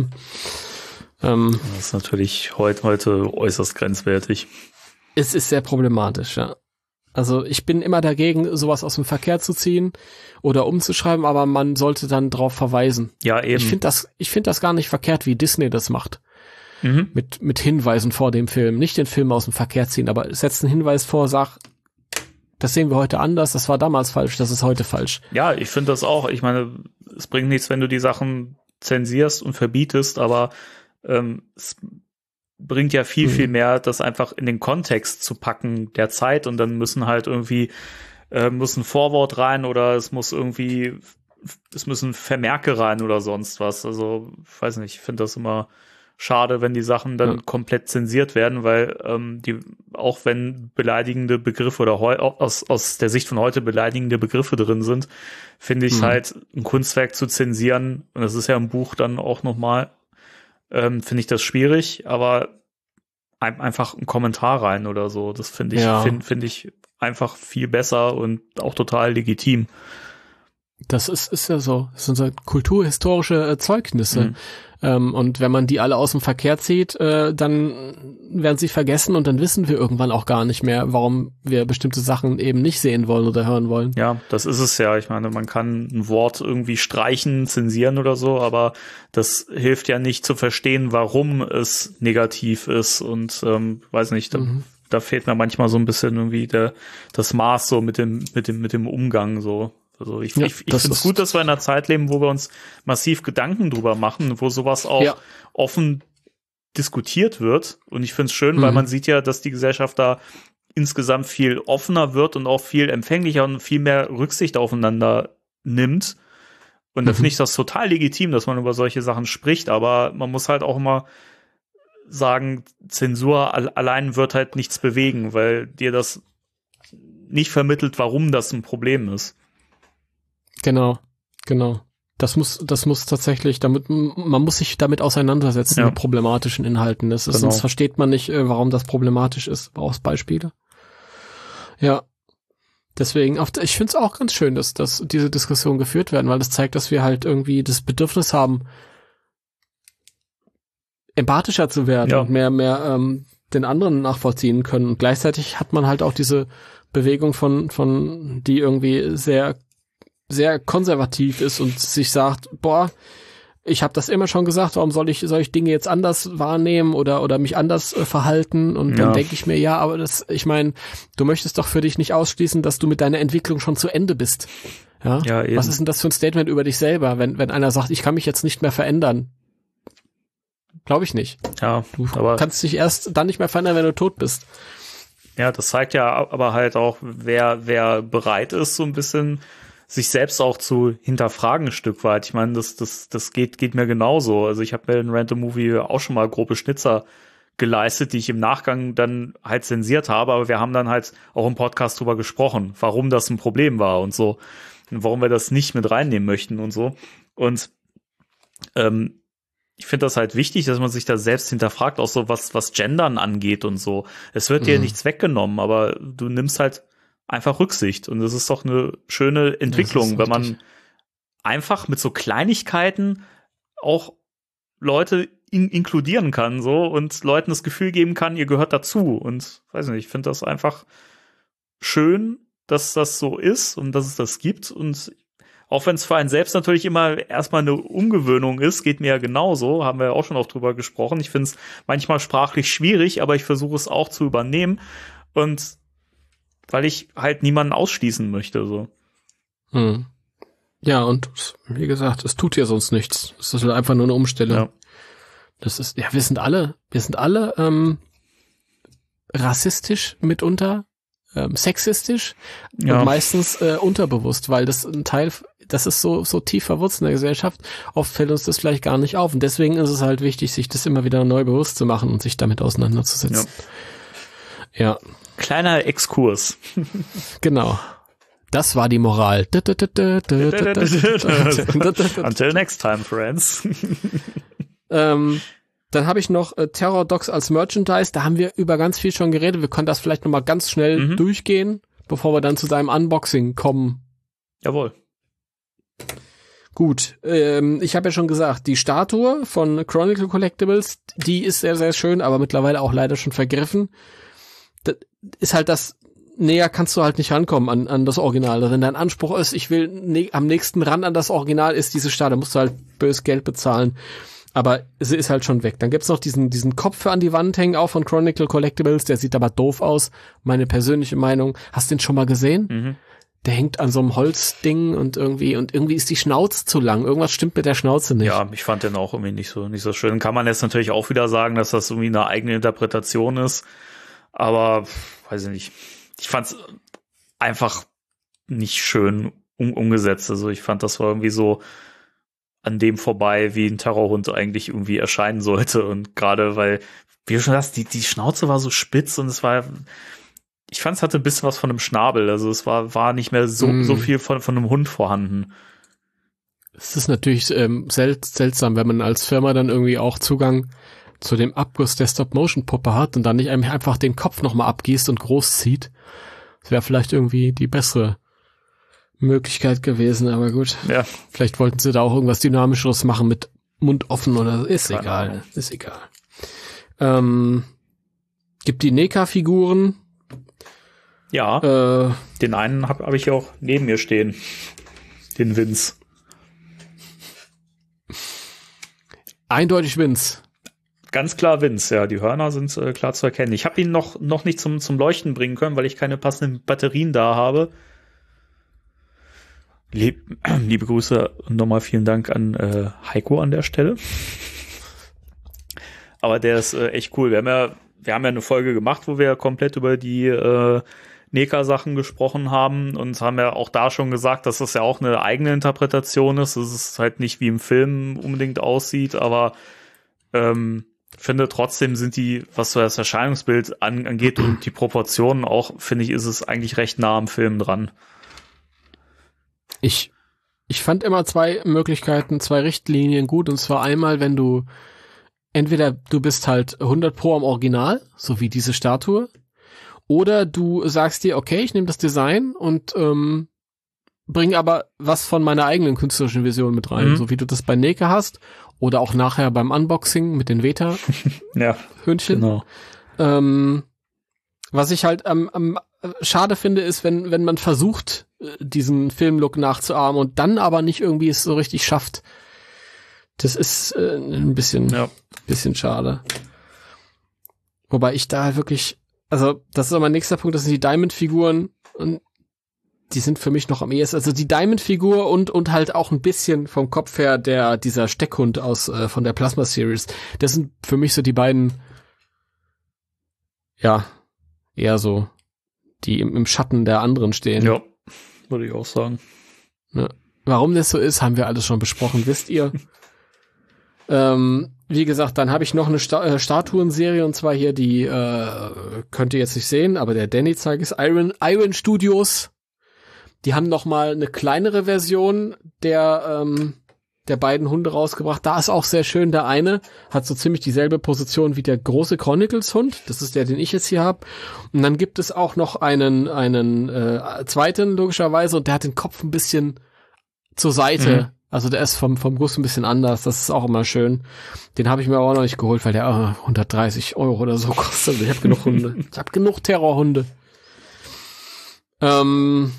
das ist natürlich heute äußerst grenzwertig. Es ist sehr problematisch, ja. Also ich bin immer dagegen, sowas aus dem Verkehr zu ziehen oder umzuschreiben, aber man sollte dann drauf verweisen. Ja, eben. Ich finde das gar nicht verkehrt, wie Disney das macht. Mit Hinweisen vor dem Film. Nicht den Film aus dem Verkehr ziehen, aber setzt einen Hinweis vor, sag, das sehen wir heute anders, das war damals falsch, das ist heute falsch. Ja, ich finde das auch. Ich meine, es bringt nichts, wenn du die Sachen zensierst und verbietest, aber es bringt ja viel mehr, das einfach in den Kontext zu packen der Zeit und dann müssen halt irgendwie muss ein Vorwort rein oder es müssen Vermerke rein oder sonst was. Also, ich weiß nicht, ich finde das immer schade, wenn die Sachen dann komplett zensiert werden, weil auch wenn beleidigende Begriffe oder aus der Sicht von heute beleidigende Begriffe drin sind, finde ich halt ein Kunstwerk zu zensieren, und das ist ja im Buch dann auch nochmal, finde ich das schwierig, aber einfach einen Kommentar rein oder so, das finde ich, finde ich einfach viel besser und auch total legitim. Das ist ja so. Das sind so kulturhistorische Erzeugnisse. Und wenn man die alle aus dem Verkehr zieht, dann werden sie vergessen und dann wissen wir irgendwann auch gar nicht mehr, warum wir bestimmte Sachen eben nicht sehen wollen oder hören wollen. Ja, das ist es ja. Ich meine, man kann ein Wort irgendwie streichen, zensieren oder so, aber das hilft ja nicht zu verstehen, warum es negativ ist und weiß nicht, da fehlt mir manchmal so ein bisschen irgendwie das Maß so mit dem Umgang so. Also ich finde es gut, dass wir in einer Zeit leben, wo wir uns massiv Gedanken drüber machen, wo sowas auch offen diskutiert wird. Und ich finde es schön, weil man sieht ja, dass die Gesellschaft da insgesamt viel offener wird und auch viel empfänglicher und viel mehr Rücksicht aufeinander nimmt. Und da finde ich das total legitim, dass man über solche Sachen spricht. Aber man muss halt auch immer sagen, Zensur allein wird halt nichts bewegen, weil dir das nicht vermittelt, warum das ein Problem ist. Genau. Das muss tatsächlich, man muss sich damit auseinandersetzen, mit problematischen Inhalten. Sonst versteht man nicht, warum das problematisch ist. Brauchst Beispiele? Ja. Deswegen, ich finde es auch ganz schön, dass diese Diskussionen geführt werden, weil das zeigt, dass wir halt irgendwie das Bedürfnis haben, empathischer zu werden und mehr den anderen nachvollziehen können. Und gleichzeitig hat man halt auch diese Bewegung von die irgendwie sehr sehr konservativ ist und sich sagt, ich habe das immer schon gesagt, warum soll ich Dinge jetzt anders wahrnehmen oder mich anders verhalten? Und dann denke ich mir, aber ich meine, du möchtest doch für dich nicht ausschließen, dass du mit deiner Entwicklung schon zu Ende bist. Ja, eben. Was ist denn das für ein Statement über dich selber, wenn einer sagt, ich kann mich jetzt nicht mehr verändern? Glaube ich nicht. Ja, du kannst dich erst dann nicht mehr verändern, wenn du tot bist. Ja, das zeigt ja aber halt auch, wer bereit ist, so ein bisschen sich selbst auch zu hinterfragen ein Stück weit. Ich meine, das geht mir genauso. Also ich habe mir in Random Movie auch schon mal grobe Schnitzer geleistet, die ich im Nachgang dann halt zensiert habe, aber wir haben dann halt auch im Podcast drüber gesprochen, warum das ein Problem war und so. Und warum wir das nicht mit reinnehmen möchten und so. Und ich finde das halt wichtig, dass man sich da selbst hinterfragt, auch so was Gendern angeht und so. Es wird dir nichts weggenommen, aber du nimmst halt einfach Rücksicht und das ist doch eine schöne Entwicklung, wenn man einfach mit so Kleinigkeiten auch Leute inkludieren kann so und Leuten das Gefühl geben kann, ihr gehört dazu und weiß nicht, ich finde das einfach schön, dass das so ist und dass es das gibt und auch wenn es für einen selbst natürlich immer erstmal eine Umgewöhnung ist, geht mir ja genauso, haben wir ja auch schon oft drüber gesprochen. Ich finde es manchmal sprachlich schwierig, aber ich versuche es auch zu übernehmen und weil ich halt niemanden ausschließen möchte so. Ja, und wie gesagt, es tut ja sonst nichts. Es ist halt einfach nur eine Umstellung. Ja. Das ist, ja, wir sind alle rassistisch mitunter, sexistisch und meistens unterbewusst, weil das ein Teil, das ist so tief verwurzelt in der Gesellschaft. Oft fällt uns das vielleicht gar nicht auf und deswegen ist es halt wichtig, sich das immer wieder neu bewusst zu machen und sich damit auseinanderzusetzen. Ja. Kleiner Exkurs. Genau. Das war die Moral. Until next time, friends. Dann habe ich noch Terror Dogs als Merchandise. Da haben wir über ganz viel schon geredet. Wir können das vielleicht noch mal ganz schnell durchgehen, bevor wir dann zu deinem Unboxing kommen. Jawohl. Gut, ich habe ja schon gesagt, die Statue von Chronicle Collectibles, die ist sehr, sehr schön, aber mittlerweile auch leider schon vergriffen. Das ist halt das, näher kannst du halt nicht rankommen an das Original. Also wenn dein Anspruch ist, ich will am nächsten ran an das Original, ist diese Statue, musst du halt bös Geld bezahlen. Aber sie ist halt schon weg. Dann gibt's noch diesen Kopf an die Wand hängen, auch von Chronicle Collectibles, der sieht aber doof aus. Meine persönliche Meinung. Hast du den schon mal gesehen? Der hängt an so einem Holzding und irgendwie ist die Schnauze zu lang. Irgendwas stimmt mit der Schnauze nicht. Ja, ich fand den auch irgendwie nicht so schön. Kann man jetzt natürlich auch wieder sagen, dass das irgendwie eine eigene Interpretation ist. Aber, weiß ich nicht. Ich fand's einfach nicht schön umgesetzt. Also ich fand, das war irgendwie so an dem vorbei, wie ein Terrorhund eigentlich irgendwie erscheinen sollte. Und gerade, weil, wie du schon sagst, die Schnauze war so spitz und es war, ich fand, es hatte ein bisschen was von einem Schnabel. Also es war nicht mehr so viel von einem Hund vorhanden. Es ist natürlich seltsam, wenn man als Firma dann irgendwie auch Zugang zu dem Abguss der Stop-Motion-Puppe hat und dann nicht einfach den Kopf nochmal abgießt und groß zieht. Das wäre vielleicht irgendwie die bessere Möglichkeit gewesen, aber gut. Ja. Vielleicht wollten sie da auch irgendwas Dynamischeres machen mit Mund offen oder ist keine egal. Ahnung. Ist egal. Gibt die NECA-Figuren. Ja. Den einen hab ich auch neben mir stehen. Den Vince. Eindeutig Vince. Ganz klar Vince, ja. Die Hörner sind klar zu erkennen. Ich habe ihn noch nicht zum Leuchten bringen können, weil ich keine passenden Batterien da habe. Liebe Grüße und nochmal vielen Dank an Heiko an der Stelle. Aber der ist echt cool. Wir haben ja eine Folge gemacht, wo wir komplett über die NECA-Sachen gesprochen haben und haben ja auch da schon gesagt, dass das ja auch eine eigene Interpretation ist. Dass es halt nicht wie im Film unbedingt aussieht, aber finde trotzdem sind die, was so das Erscheinungsbild angeht und die Proportionen auch, finde ich, ist es eigentlich recht nah am Film dran. Ich fand immer zwei Möglichkeiten, zwei Richtlinien gut, und zwar einmal, wenn du entweder du bist halt 100% am Original, so wie diese Statue, oder du sagst dir, okay, ich nehme das Design und bring aber was von meiner eigenen künstlerischen Vision mit rein, so wie du das bei NECA hast oder auch nachher beim Unboxing mit den Veta-Hündchen. Genau. Was ich halt am schade finde, ist, wenn man versucht, diesen Filmlook nachzuahmen und dann aber nicht irgendwie es so richtig schafft. Das ist ein bisschen schade. Wobei ich da wirklich, also das ist auch mein nächster Punkt, das sind die Diamond-Figuren und die sind für mich noch am ehesten, also die Diamond-Figur und halt auch ein bisschen vom Kopf her dieser Steckhund von der Plasma-Series. Das sind für mich so die beiden, ja, eher so, die im Schatten der anderen stehen. Ja, würde ich auch sagen. Ja. Warum das so ist, haben wir alles schon besprochen, wisst ihr. Wie gesagt, dann habe ich noch eine Statuenserie, und zwar hier die, könnt ihr jetzt nicht sehen, aber der Danny zeigt es, Iron Studios. Die haben noch mal eine kleinere Version der der beiden Hunde rausgebracht. Da ist auch sehr schön. Der eine hat so ziemlich dieselbe Position wie der große Chronicles-Hund. Das ist der, den ich jetzt hier habe. Und dann gibt es auch noch einen zweiten, logischerweise, und der hat den Kopf ein bisschen zur Seite. Also der ist vom Guss ein bisschen anders. Das ist auch immer schön. Den habe ich mir aber auch noch nicht geholt, weil der 130 € oder so kostet. Ich habe genug Hunde. Ich habe genug Terrorhunde. Und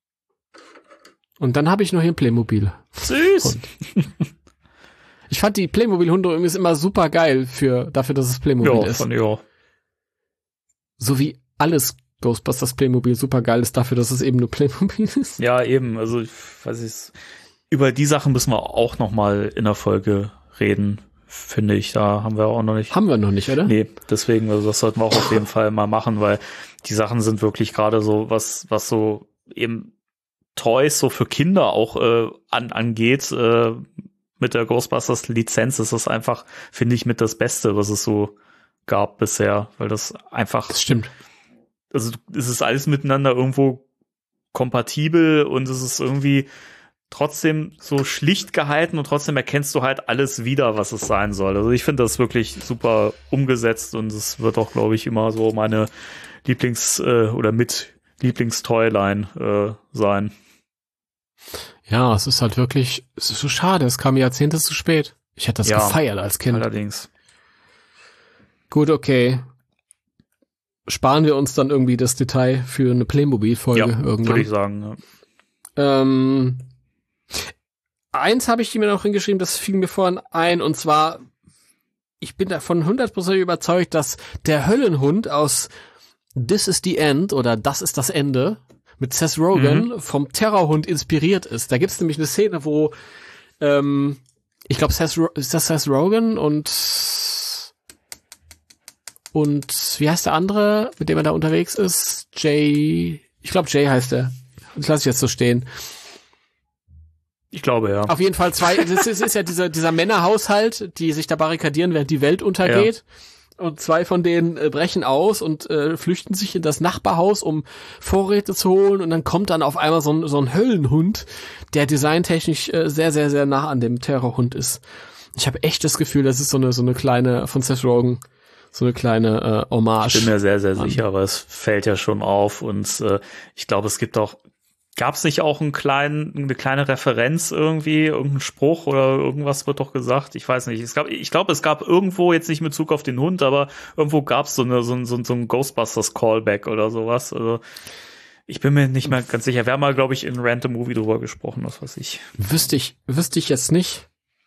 dann habe ich noch hier ein Playmobil. Süß. Ich fand die Playmobil-Hunde übrigens immer super geil dafür, dass es Playmobil ist. Ja. So wie alles Ghostbusters Playmobil super geil ist dafür, dass es eben nur Playmobil ist. Ja, eben. Also ich weiß nicht, über die Sachen müssen wir auch noch mal in der Folge reden, finde ich. Da haben wir auch noch nicht. Haben wir noch nicht, oder? Nee, deswegen, also das sollten wir auch auf jeden Fall mal machen, weil die Sachen sind wirklich gerade so, was so eben Toys so für Kinder auch angeht, mit der Ghostbusters Lizenz ist das einfach, finde ich, mit das Beste, was es so gab bisher, weil das einfach. Das stimmt. Also es ist alles miteinander irgendwo kompatibel und es ist irgendwie trotzdem so schlicht gehalten und trotzdem erkennst du halt alles wieder, was es sein soll. Also ich finde das wirklich super umgesetzt und es wird auch, glaube ich, immer so meine Lieblingstoyline sein. Ja, es ist halt wirklich, es ist so schade, es kam Jahrzehnte zu spät. Ich hätte das gefeiert als Kind. Allerdings. Gut, okay. Sparen wir uns dann irgendwie das Detail für eine Playmobil-Folge irgendwann. Würde ich sagen. Ja. Eins habe ich mir noch hingeschrieben, das fiel mir vorhin ein, und zwar, ich bin davon 100% überzeugt, dass der Höllenhund aus This is the End oder Das ist das Ende mit Seth Rogen vom Terrorhund inspiriert ist. Da gibt es nämlich eine Szene, wo ich glaube, ist das Seth Rogen und wie heißt der andere, mit dem er da unterwegs ist? Jay, ich glaube Jay heißt er. Das lasse ich jetzt so stehen. Ich glaube, ja. Auf jeden Fall das ist ja dieser Männerhaushalt, die sich da barrikadieren, während die Welt untergeht. Ja. Und zwei von denen brechen aus und flüchten sich in das Nachbarhaus, um Vorräte zu holen. Und dann kommt dann auf einmal so ein Höllenhund, der designtechnisch sehr, sehr, sehr nah an dem Terrorhund ist. Ich habe echt das Gefühl, das ist so eine kleine, von Seth Rogen, so eine kleine Hommage. Ich bin mir sehr, sehr sicher, aber es fällt ja schon auf. Und ich glaube, es gibt auch, gab es nicht auch eine kleine Referenz irgendwie, irgendein Spruch oder irgendwas wird doch gesagt? Ich weiß nicht. Ich glaube, es gab irgendwo, jetzt nicht mit Bezug auf den Hund, aber irgendwo gab es so ein Ghostbusters Callback oder sowas. Also ich bin mir nicht mehr ganz sicher. Wir haben mal, glaube ich, in Random Movie drüber gesprochen, was weiß ich. Wüsste ich jetzt nicht.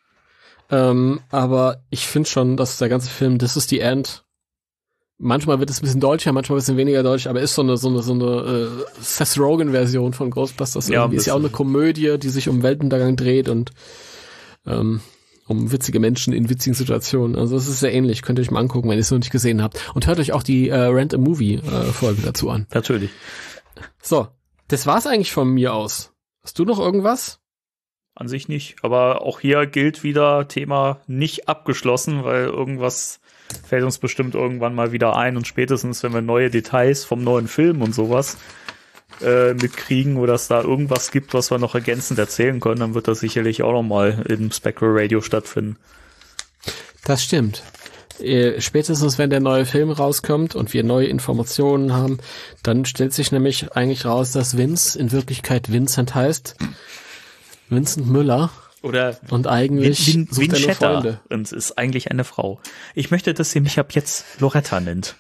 Aber ich finde schon, dass der ganze Film This is the End, manchmal wird es ein bisschen deutscher, manchmal ein bisschen weniger deutsch, aber ist so eine Seth Rogen-Version von Ghostbusters. Ja, ist ja auch eine Komödie, die sich um Weltuntergang dreht und um witzige Menschen in witzigen Situationen. Also es ist sehr ähnlich. Könnt ihr euch mal angucken, wenn ihr es noch nicht gesehen habt. Und hört euch auch die Rent a Movie Folge dazu an. Natürlich. So, das war's eigentlich von mir aus. Hast du noch irgendwas? An sich nicht, aber auch hier gilt wieder Thema nicht abgeschlossen, weil irgendwas fällt uns bestimmt irgendwann mal wieder ein und spätestens, wenn wir neue Details vom neuen Film und sowas mitkriegen oder es da irgendwas gibt, was wir noch ergänzend erzählen können, dann wird das sicherlich auch noch mal im Spectral Radio stattfinden. Das stimmt. Spätestens, wenn der neue Film rauskommt und wir neue Informationen haben, dann stellt sich nämlich eigentlich raus, dass Vince in Wirklichkeit Vincent heißt. Vincent Müller. Oder und eigentlich sucht er nur Freunde. Und ist eigentlich eine Frau. Ich möchte, dass sie mich ab jetzt Loretta nennt.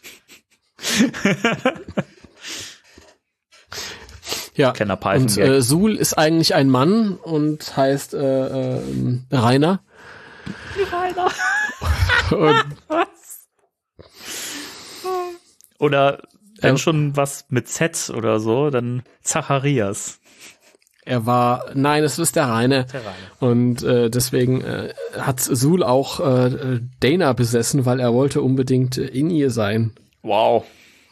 Ja, und Sul ist eigentlich ein Mann und heißt Rainer. Rainer. Oder wenn schon was mit Z oder so, dann Zacharias. Nein, es ist der Rainer. Und deswegen hat Sul auch Dana besessen, weil er wollte unbedingt in ihr sein. Wow.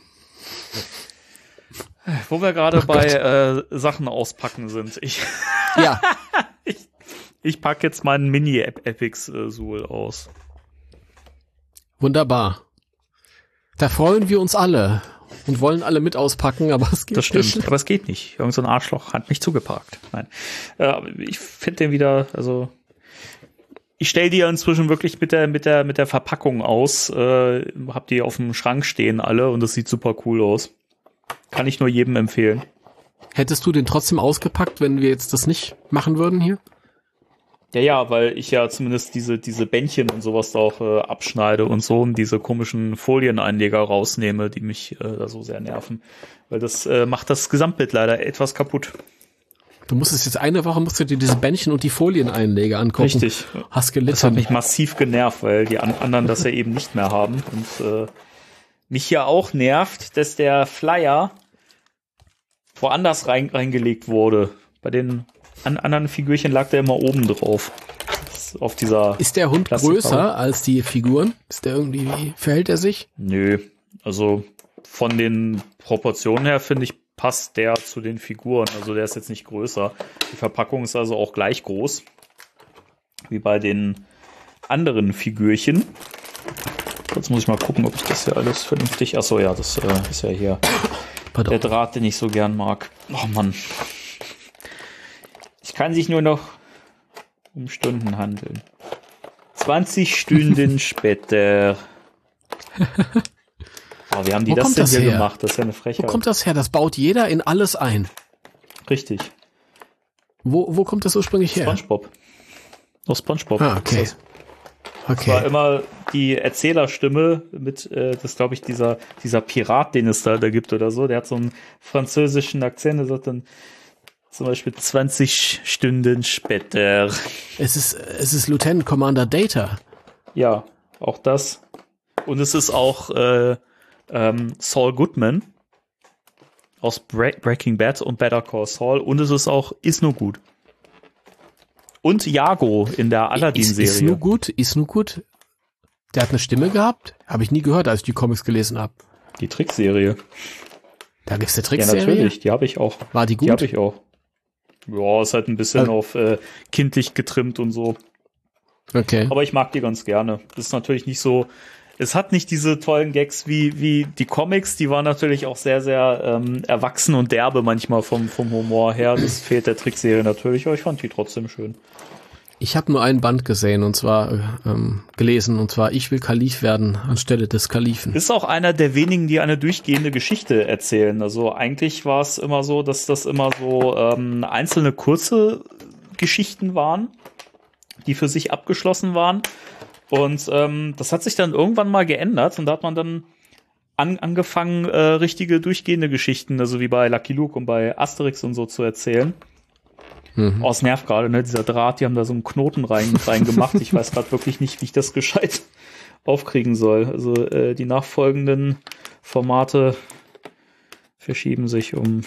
Wo wir gerade bei Sachen auspacken sind. Ich packe jetzt meinen Mini-Epics Sul aus. Wunderbar. Da freuen wir uns alle. Und wollen alle mit auspacken, aber es geht nicht. Das stimmt, nicht. Aber es geht nicht. Irgend so ein Arschloch hat mich zugeparkt. Nein. Ich finde den wieder, also Ich stelle die ja inzwischen wirklich mit der Verpackung aus. Hab die auf dem Schrank stehen alle und das sieht super cool aus. Kann ich nur jedem empfehlen. Hättest du den trotzdem ausgepackt, wenn wir jetzt das nicht machen würden hier? Ja, weil ich ja zumindest diese Bändchen und sowas da auch abschneide und so und diese komischen Folieneinleger rausnehme, die mich da so sehr nerven. Weil das macht das Gesamtbild leider etwas kaputt. Du musstest jetzt eine Woche musst du dir diese Bändchen und die Folieneinleger angucken. Richtig. Hast gelitten. Das hat mich massiv genervt, weil die anderen das ja eben nicht mehr haben. Und mich ja auch nervt, dass der Flyer woanders reingelegt wurde. Bei den anderen Figürchen lag der immer oben drauf. Auf dieser Ist der Hund größer als die Figuren? Verhält er sich? Nö, also von den Proportionen her finde ich, passt der zu den Figuren. Also der ist jetzt nicht größer. Die Verpackung ist also auch gleich groß wie bei den anderen Figürchen. Jetzt muss ich mal gucken, ob ich das hier alles vernünftig... Achso, ja, das ist ja hier der Draht, den ich so gern mag. Oh Mann. Es kann sich nur noch um Stunden handeln. 20 Stunden später. Oh, wie haben die das denn hier gemacht? Das ist ja eine Frechheit. Wo kommt das her? Das baut jeder in alles ein. Richtig. Wo kommt das ursprünglich her? SpongeBob. Aus SpongeBob. Ah, okay. Das war immer die Erzählerstimme mit, das glaube ich, dieser Pirat, den es da gibt oder so. Der hat so einen französischen Akzent. Der sagt dann zum Beispiel 20 Stunden später. Es ist Lieutenant Commander Data. Ja, auch das. Und es ist auch Saul Goodman aus Breaking Bad und Better Call Saul. Und es ist auch Is No Good. Und Iago in der Aladdin-Serie. Ist nur gut. Der hat eine Stimme gehabt? Habe ich nie gehört, als ich die Comics gelesen habe. Die Trickserie. Da gibt's eine Trickserie? Ja, natürlich. Die habe ich auch. War die gut? Die habe ich auch. Ja, ist halt ein bisschen auf kindlich getrimmt und so. Okay. Aber ich mag die ganz gerne. Das ist natürlich nicht so... Es hat nicht diese tollen Gags wie die Comics. Die waren natürlich auch sehr, sehr erwachsen und derbe manchmal vom Humor her. Das fehlt der Trickserie natürlich, aber ich fand die trotzdem schön. Ich habe nur einen Band gesehen und zwar gelesen und zwar Ich will Kalif werden anstelle des Kalifen. Ist auch einer der wenigen, die eine durchgehende Geschichte erzählen. Also eigentlich war es immer so, dass das immer so einzelne kurze Geschichten waren, die für sich abgeschlossen waren. Und das hat sich dann irgendwann mal geändert und da hat man dann angefangen, richtige durchgehende Geschichten, also wie bei Lucky Luke und bei Asterix und so zu erzählen. Oh, es nervt gerade, ne? Dieser Draht, die haben da so einen Knoten reingemacht. Ich weiß gerade wirklich nicht, wie ich das gescheit aufkriegen soll. Also die nachfolgenden Formate verschieben sich um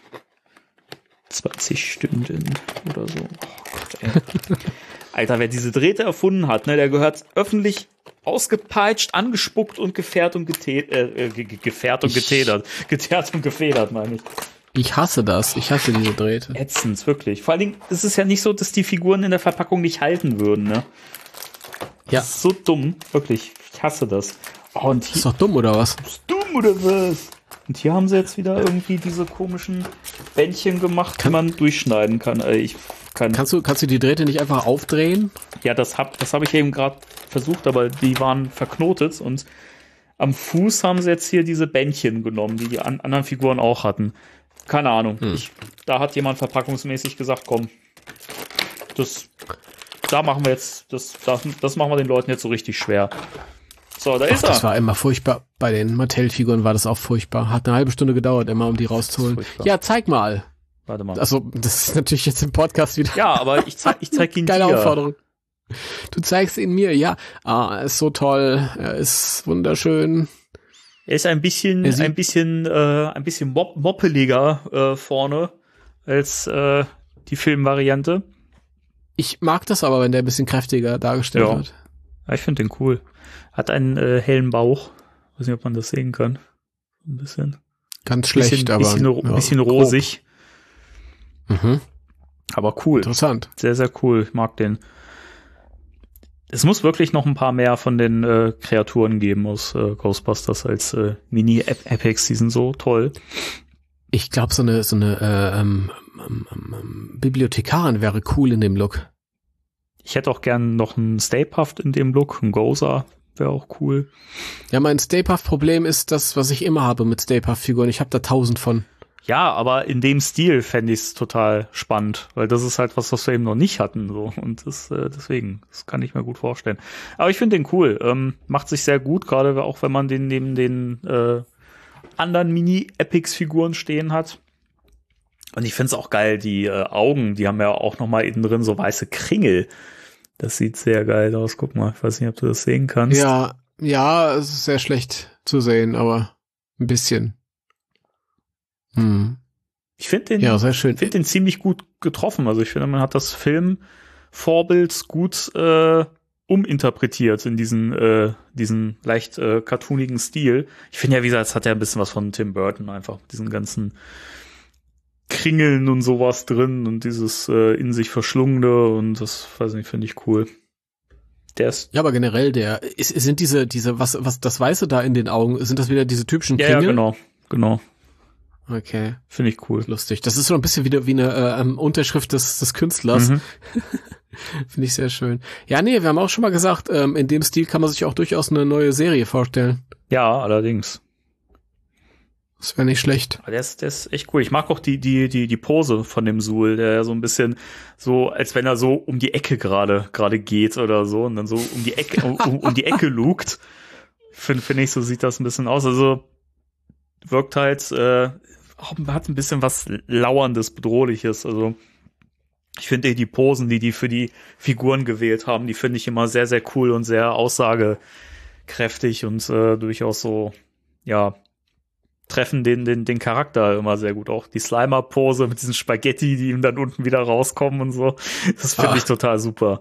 20 Stunden oder so. Oh Gott, ey. Alter, wer diese Drähte erfunden hat, ne, der gehört öffentlich ausgepeitscht, angespuckt und geteert und gefedert, meine ich. Ich hasse das. Ich hasse diese Drähte. Ätzend, wirklich. Vor allen Dingen ist es ja nicht so, dass die Figuren in der Verpackung nicht halten würden, ne? Ja. Das ist so dumm, wirklich. Ich hasse das. Oh, und hier, ist doch dumm, oder was? Ist dumm, oder was? Und hier haben sie jetzt wieder irgendwie diese komischen Bändchen gemacht, die man durchschneiden kann. Kannst du die Drähte nicht einfach aufdrehen? Ja, das hab ich eben gerade versucht, aber die waren verknotet und am Fuß haben sie jetzt hier diese Bändchen genommen, die anderen Figuren auch hatten. Keine Ahnung. Da hat jemand verpackungsmäßig gesagt, komm, das machen wir den Leuten jetzt so richtig schwer. So, da ist er. Das war immer furchtbar. Bei den Mattel-Figuren war das auch furchtbar. Hat eine halbe Stunde gedauert, immer um die rauszuholen. Ja, zeig mal. Warte mal. Also, das ist natürlich jetzt im Podcast wieder. Ja, aber ich zeig ihn Geile dir. Aufforderung. Du zeigst ihn mir, ja. Er ist so toll. Er ist wunderschön. Er ist ein bisschen moppeliger vorne als die Filmvariante. Ich mag das aber, wenn der ein bisschen kräftiger dargestellt wird. Ja, ich finde den cool. Hat einen hellen Bauch. Weiß nicht, ob man das sehen kann. Ein bisschen. Ganz schlecht, aber ein bisschen rosig. Mhm. Aber cool. Interessant. Sehr, sehr cool. Ich mag den. Es muss wirklich noch ein paar mehr von den Kreaturen geben aus Ghostbusters als Mini-Epics. Die sind so toll. Ich glaube, so eine Bibliothekarin wäre cool in dem Look. Ich hätte auch gern noch einen Stay Puft in dem Look, ein Gozer wäre auch cool. Ja, mein Stay Puft-Problem ist das, was ich immer habe mit Stay Puft-Figuren. Ich habe da 1000 von. Ja, aber in dem Stil fände ich es total spannend, weil das ist halt was wir eben noch nicht hatten, so. Und deswegen, das kann ich mir gut vorstellen. Aber ich finde den cool, macht sich sehr gut, gerade auch wenn man den neben den anderen Mini-Epics-Figuren stehen hat. Und ich finde es auch geil, die Augen, die haben ja auch noch mal innen drin so weiße Kringel. Das sieht sehr geil aus. Guck mal, ich weiß nicht, ob du das sehen kannst. Ja, es ist sehr schlecht zu sehen, aber ein bisschen. Ich finde den, sehr schön. Find den ziemlich gut getroffen. Also ich finde, man hat das Filmvorbild gut uminterpretiert in diesen leicht cartoonigen Stil. Ich finde ja, wie gesagt, es hat ja ein bisschen was von Tim Burton einfach. Diesen ganzen Kringeln und sowas drin und dieses in sich verschlungene und das, weiß nicht, finde ich cool. Der ist. Ja, aber generell sind diese, was das Weiße da in den Augen, sind das wieder diese typischen Kringel? Ja, genau. Okay. Finde ich cool. Lustig. Das ist so ein bisschen wie eine Unterschrift des Künstlers. Mhm. Finde ich sehr schön. Ja, nee, wir haben auch schon mal gesagt, in dem Stil kann man sich auch durchaus eine neue Serie vorstellen. Ja, allerdings. Das wäre nicht schlecht. Aber der ist echt cool. Ich mag auch die Pose von dem Suhl, der so ein bisschen so, als wenn er so um die Ecke gerade geht oder so und dann so um die Ecke, um die Ecke lugt. Finde ich, so sieht das ein bisschen aus. Also wirkt halt, hat ein bisschen was Lauerndes, Bedrohliches. Also ich finde die Posen, die für die Figuren gewählt haben, die finde ich immer sehr, sehr cool und sehr aussagekräftig und durchaus so, ja, treffen den Charakter immer sehr gut. Auch die Slimer-Pose mit diesen Spaghetti, die ihm dann unten wieder rauskommen und so. Das finde ich total super.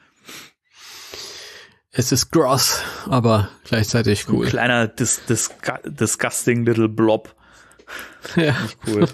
Es ist gross, aber gleichzeitig cool. Ein kleiner disgusting little blob. Ja. Nicht cool.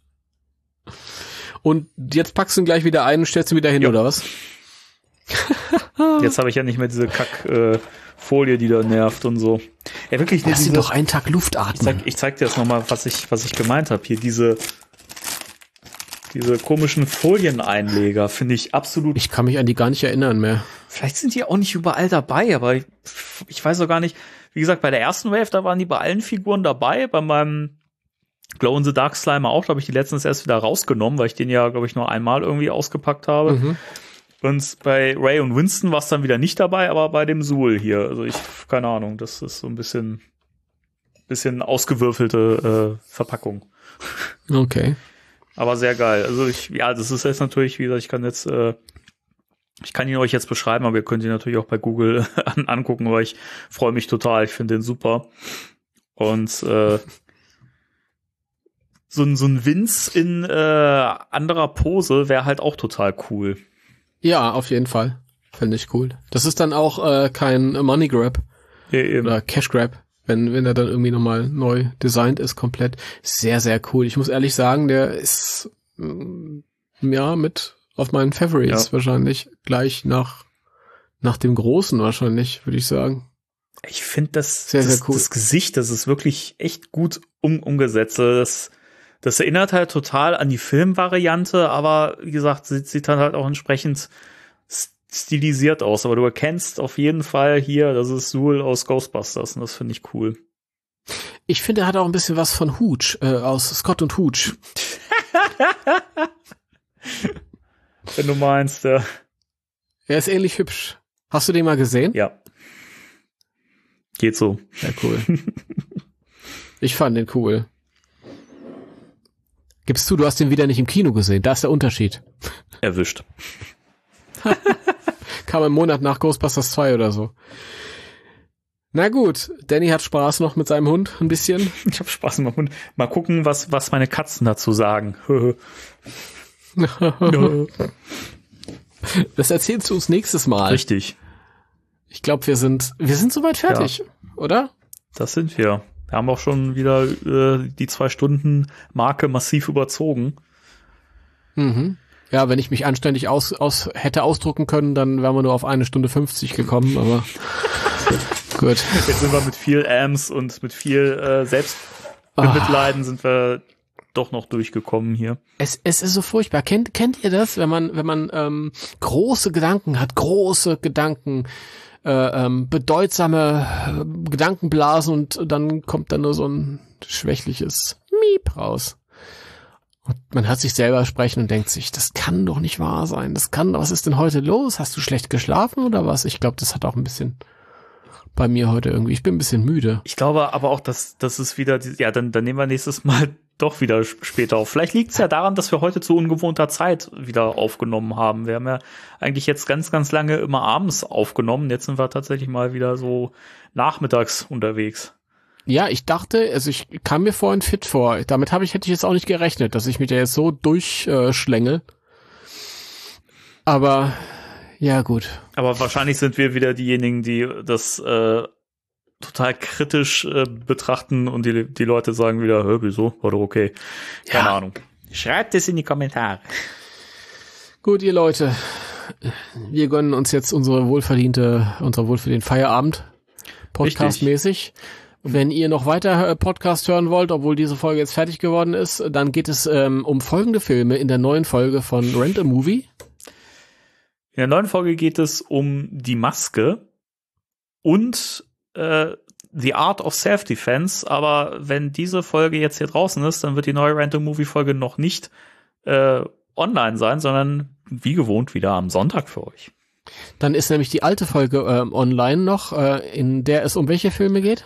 Und jetzt packst du ihn gleich wieder ein und stellst ihn wieder hin, oder was? Jetzt habe ich ja nicht mehr diese Kackfolie, die da nervt und so. Ja, wirklich. Lass ihn doch einen Tag Luft atmen. Ich zeig dir jetzt nochmal, was ich gemeint habe. Hier diese komischen Folieneinleger finde ich absolut. Ich kann mich an die gar nicht erinnern mehr. Vielleicht sind die auch nicht überall dabei, aber ich weiß auch gar nicht. Wie gesagt, bei der ersten Wave, da waren die bei allen Figuren dabei. Bei meinem Glow in the Dark Slimer auch, da habe ich die letztens erst wieder rausgenommen, weil ich den ja, glaube ich, nur einmal irgendwie ausgepackt habe. Mhm. Und bei Ray und Winston war es dann wieder nicht dabei, aber bei dem Suhl hier, also keine Ahnung, das ist so ein bisschen ausgewürfelte Verpackung. Okay. Aber sehr geil. Also das ist jetzt natürlich, wie gesagt, ich kann ihn euch jetzt beschreiben, aber ihr könnt ihn natürlich auch bei Google angucken, aber ich freue mich total, ich finde den super. Und so ein Vince in anderer Pose wäre halt auch total cool. Ja, auf jeden Fall. Fände ich cool. Das ist dann auch kein Money Grab oder Cash Grab, wenn er dann irgendwie nochmal neu designt ist, komplett. Sehr, sehr cool. Ich muss ehrlich sagen, der ist mit auf meinen Favorites wahrscheinlich. Gleich nach dem Großen wahrscheinlich, würde ich sagen. Ich finde das sehr, sehr cool. Das Gesicht, das ist wirklich echt gut umgesetzt. Das erinnert halt total an die Filmvariante, aber wie gesagt, sieht dann halt auch entsprechend stilisiert aus. Aber du erkennst auf jeden Fall hier, das ist Suhl aus Ghostbusters und das finde ich cool. Ich finde, er hat auch ein bisschen was von Hooch, aus Scott und Hooch. Wenn du meinst, ja. Er ist ähnlich hübsch. Hast du den mal gesehen? Ja. Geht so. Ja, cool. Ich fand den cool. Gibst du hast den wieder nicht im Kino gesehen. Da ist der Unterschied. Erwischt. Kam im Monat nach Ghostbusters 2 oder so. Na gut, Danny hat Spaß noch mit seinem Hund, ein bisschen. Ich habe Spaß mit meinem Hund. Mal gucken, was meine Katzen dazu sagen. Das erzählst du uns nächstes Mal. Richtig. Ich glaube, wir sind soweit fertig, oder? Das sind wir. Wir haben auch schon wieder die 2-Stunden-Marke massiv überzogen. Mhm. Ja, wenn ich mich anständig hätte ausdrucken können, dann wären wir nur auf 1 Stunde 50 gekommen, aber gut. Jetzt sind wir mit viel Amps und mit viel Selbstbemitleiden sind wir doch noch durchgekommen hier. Es ist so furchtbar. Kennt ihr das, wenn man große Gedanken hat, bedeutsame Gedankenblasen und dann kommt dann nur so ein schwächliches Miep raus. Und man hört sich selber sprechen und denkt sich, das kann doch nicht wahr sein. Was ist denn heute los? Hast du schlecht geschlafen oder was? Ich glaube, das hat auch ein bisschen bei mir heute irgendwie. Ich bin ein bisschen müde. Ich glaube aber auch, dass das ist wieder, dann nehmen wir nächstes Mal doch wieder später auf. Vielleicht liegt es ja daran, dass wir heute zu ungewohnter Zeit wieder aufgenommen haben. Wir haben ja eigentlich jetzt ganz, ganz lange immer abends aufgenommen. Jetzt sind wir tatsächlich mal wieder so nachmittags unterwegs. Ja, ich dachte, also ich kam mir vorhin fit vor. Damit hätte ich jetzt auch nicht gerechnet, dass ich mich da jetzt so durchschlängel. Aber ja, gut. Aber wahrscheinlich sind wir wieder diejenigen, die das total kritisch betrachten und die Leute sagen wieder, wieso? War doch okay. Keine Ahnung. Schreibt es in die Kommentare. Gut, ihr Leute. Wir gönnen uns jetzt unseren wohlverdienten Feierabend. Podcast-mäßig. Wenn ihr noch weiter Podcast hören wollt, obwohl diese Folge jetzt fertig geworden ist, dann geht es um folgende Filme in der neuen Folge von Rent a Movie. In der neuen Folge geht es um Die Maske und The Art of Self-Defense, aber wenn diese Folge jetzt hier draußen ist, dann wird die neue Rent a Movie Folge noch nicht online sein, sondern wie gewohnt wieder am Sonntag für euch. Dann ist nämlich die alte Folge online noch, in der es um welche Filme geht?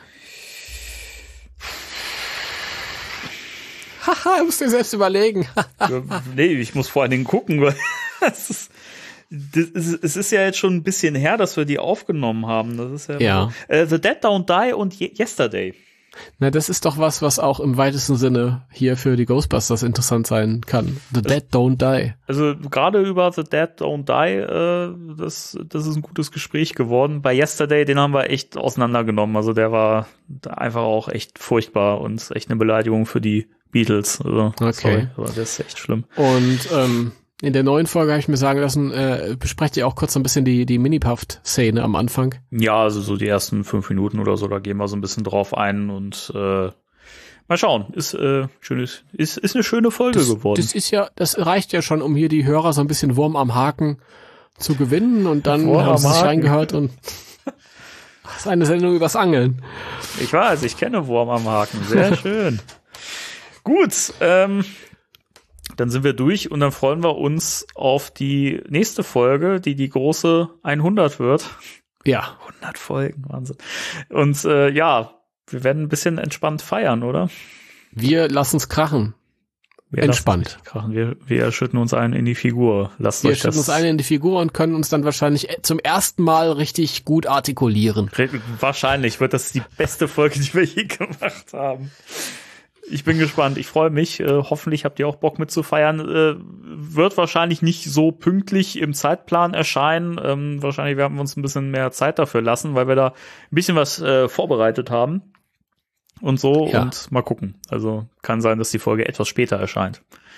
Haha, du musst dir selbst überlegen. Nee, ich muss vor allen Dingen gucken, weil es ist ja jetzt schon ein bisschen her, dass wir die aufgenommen haben. Das ist ja. The Dead Don't Die und Yesterday. Na, das ist doch was auch im weitesten Sinne hier für die Ghostbusters interessant sein kann. The Dead Don't Die. Also gerade über The Dead Don't Die, das ist ein gutes Gespräch geworden. Bei Yesterday, den haben wir echt auseinandergenommen. Also der war einfach auch echt furchtbar und echt eine Beleidigung für die Beatles. Also, okay. Sorry, aber das ist echt schlimm. Und in der neuen Folge habe ich mir sagen lassen, besprecht ihr auch kurz so ein bisschen die Mini-Puft-Szene am Anfang? Ja, also so die ersten 5 Minuten oder so, da gehen wir so ein bisschen drauf ein und mal schauen. Ist eine schöne Folge geworden. Das reicht ja schon, um hier die Hörer so ein bisschen Wurm am Haken zu gewinnen und dann haben sie sich reingehört und das ist eine Sendung übers Angeln. Ich weiß, ich kenne Wurm am Haken. Sehr schön. Gut, dann sind wir durch und dann freuen wir uns auf die nächste Folge, die große 100 wird. Ja. 100 Folgen, Wahnsinn. Und wir werden ein bisschen entspannt feiern, oder? Wir lassen es krachen. Entspannt. Wir schütten uns einen in die Figur. Wir schütten uns einen in die Figur und können uns dann wahrscheinlich zum ersten Mal richtig gut artikulieren. Wahrscheinlich wird das die beste Folge, die wir je gemacht haben. Ich bin gespannt. Ich freue mich. Hoffentlich habt ihr auch Bock mitzufeiern. Wird wahrscheinlich nicht so pünktlich im Zeitplan erscheinen. Wahrscheinlich werden wir uns ein bisschen mehr Zeit dafür lassen, weil wir da ein bisschen was vorbereitet haben. Und so. Ja. Und mal gucken. Also kann sein, dass die Folge etwas später erscheint.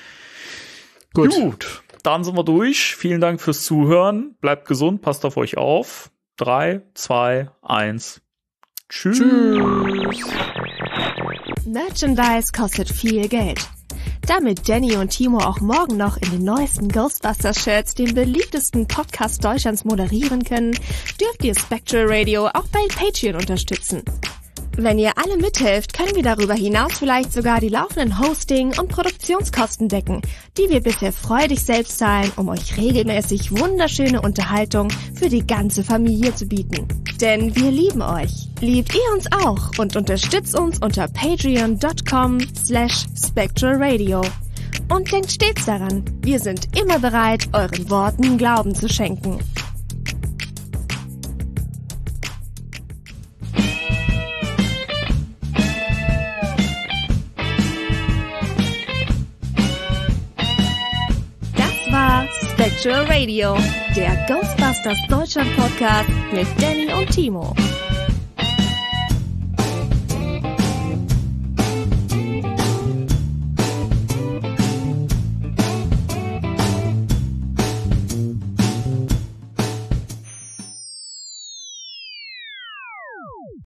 Gut. Dann sind wir durch. Vielen Dank fürs Zuhören. Bleibt gesund. Passt auf euch auf. 3, 2, 1. Tschüss. Merchandise kostet viel Geld. Damit Danny und Timo auch morgen noch in den neuesten Ghostbusters-Shirts den beliebtesten Podcast Deutschlands moderieren können, dürft ihr Spectral Radio auch bei Patreon unterstützen. Wenn ihr alle mithelft, können wir darüber hinaus vielleicht sogar die laufenden Hosting- und Produktionskosten decken, die wir bisher freudig selbst zahlen, um euch regelmäßig wunderschöne Unterhaltung für die ganze Familie zu bieten. Denn wir lieben euch. Liebt ihr uns auch und unterstützt uns unter patreon.com/spectralradio. Und denkt stets daran, wir sind immer bereit, euren Worten Glauben zu schenken. Spectral Radio, der Ghostbusters Deutschland Podcast mit Danny und Timo.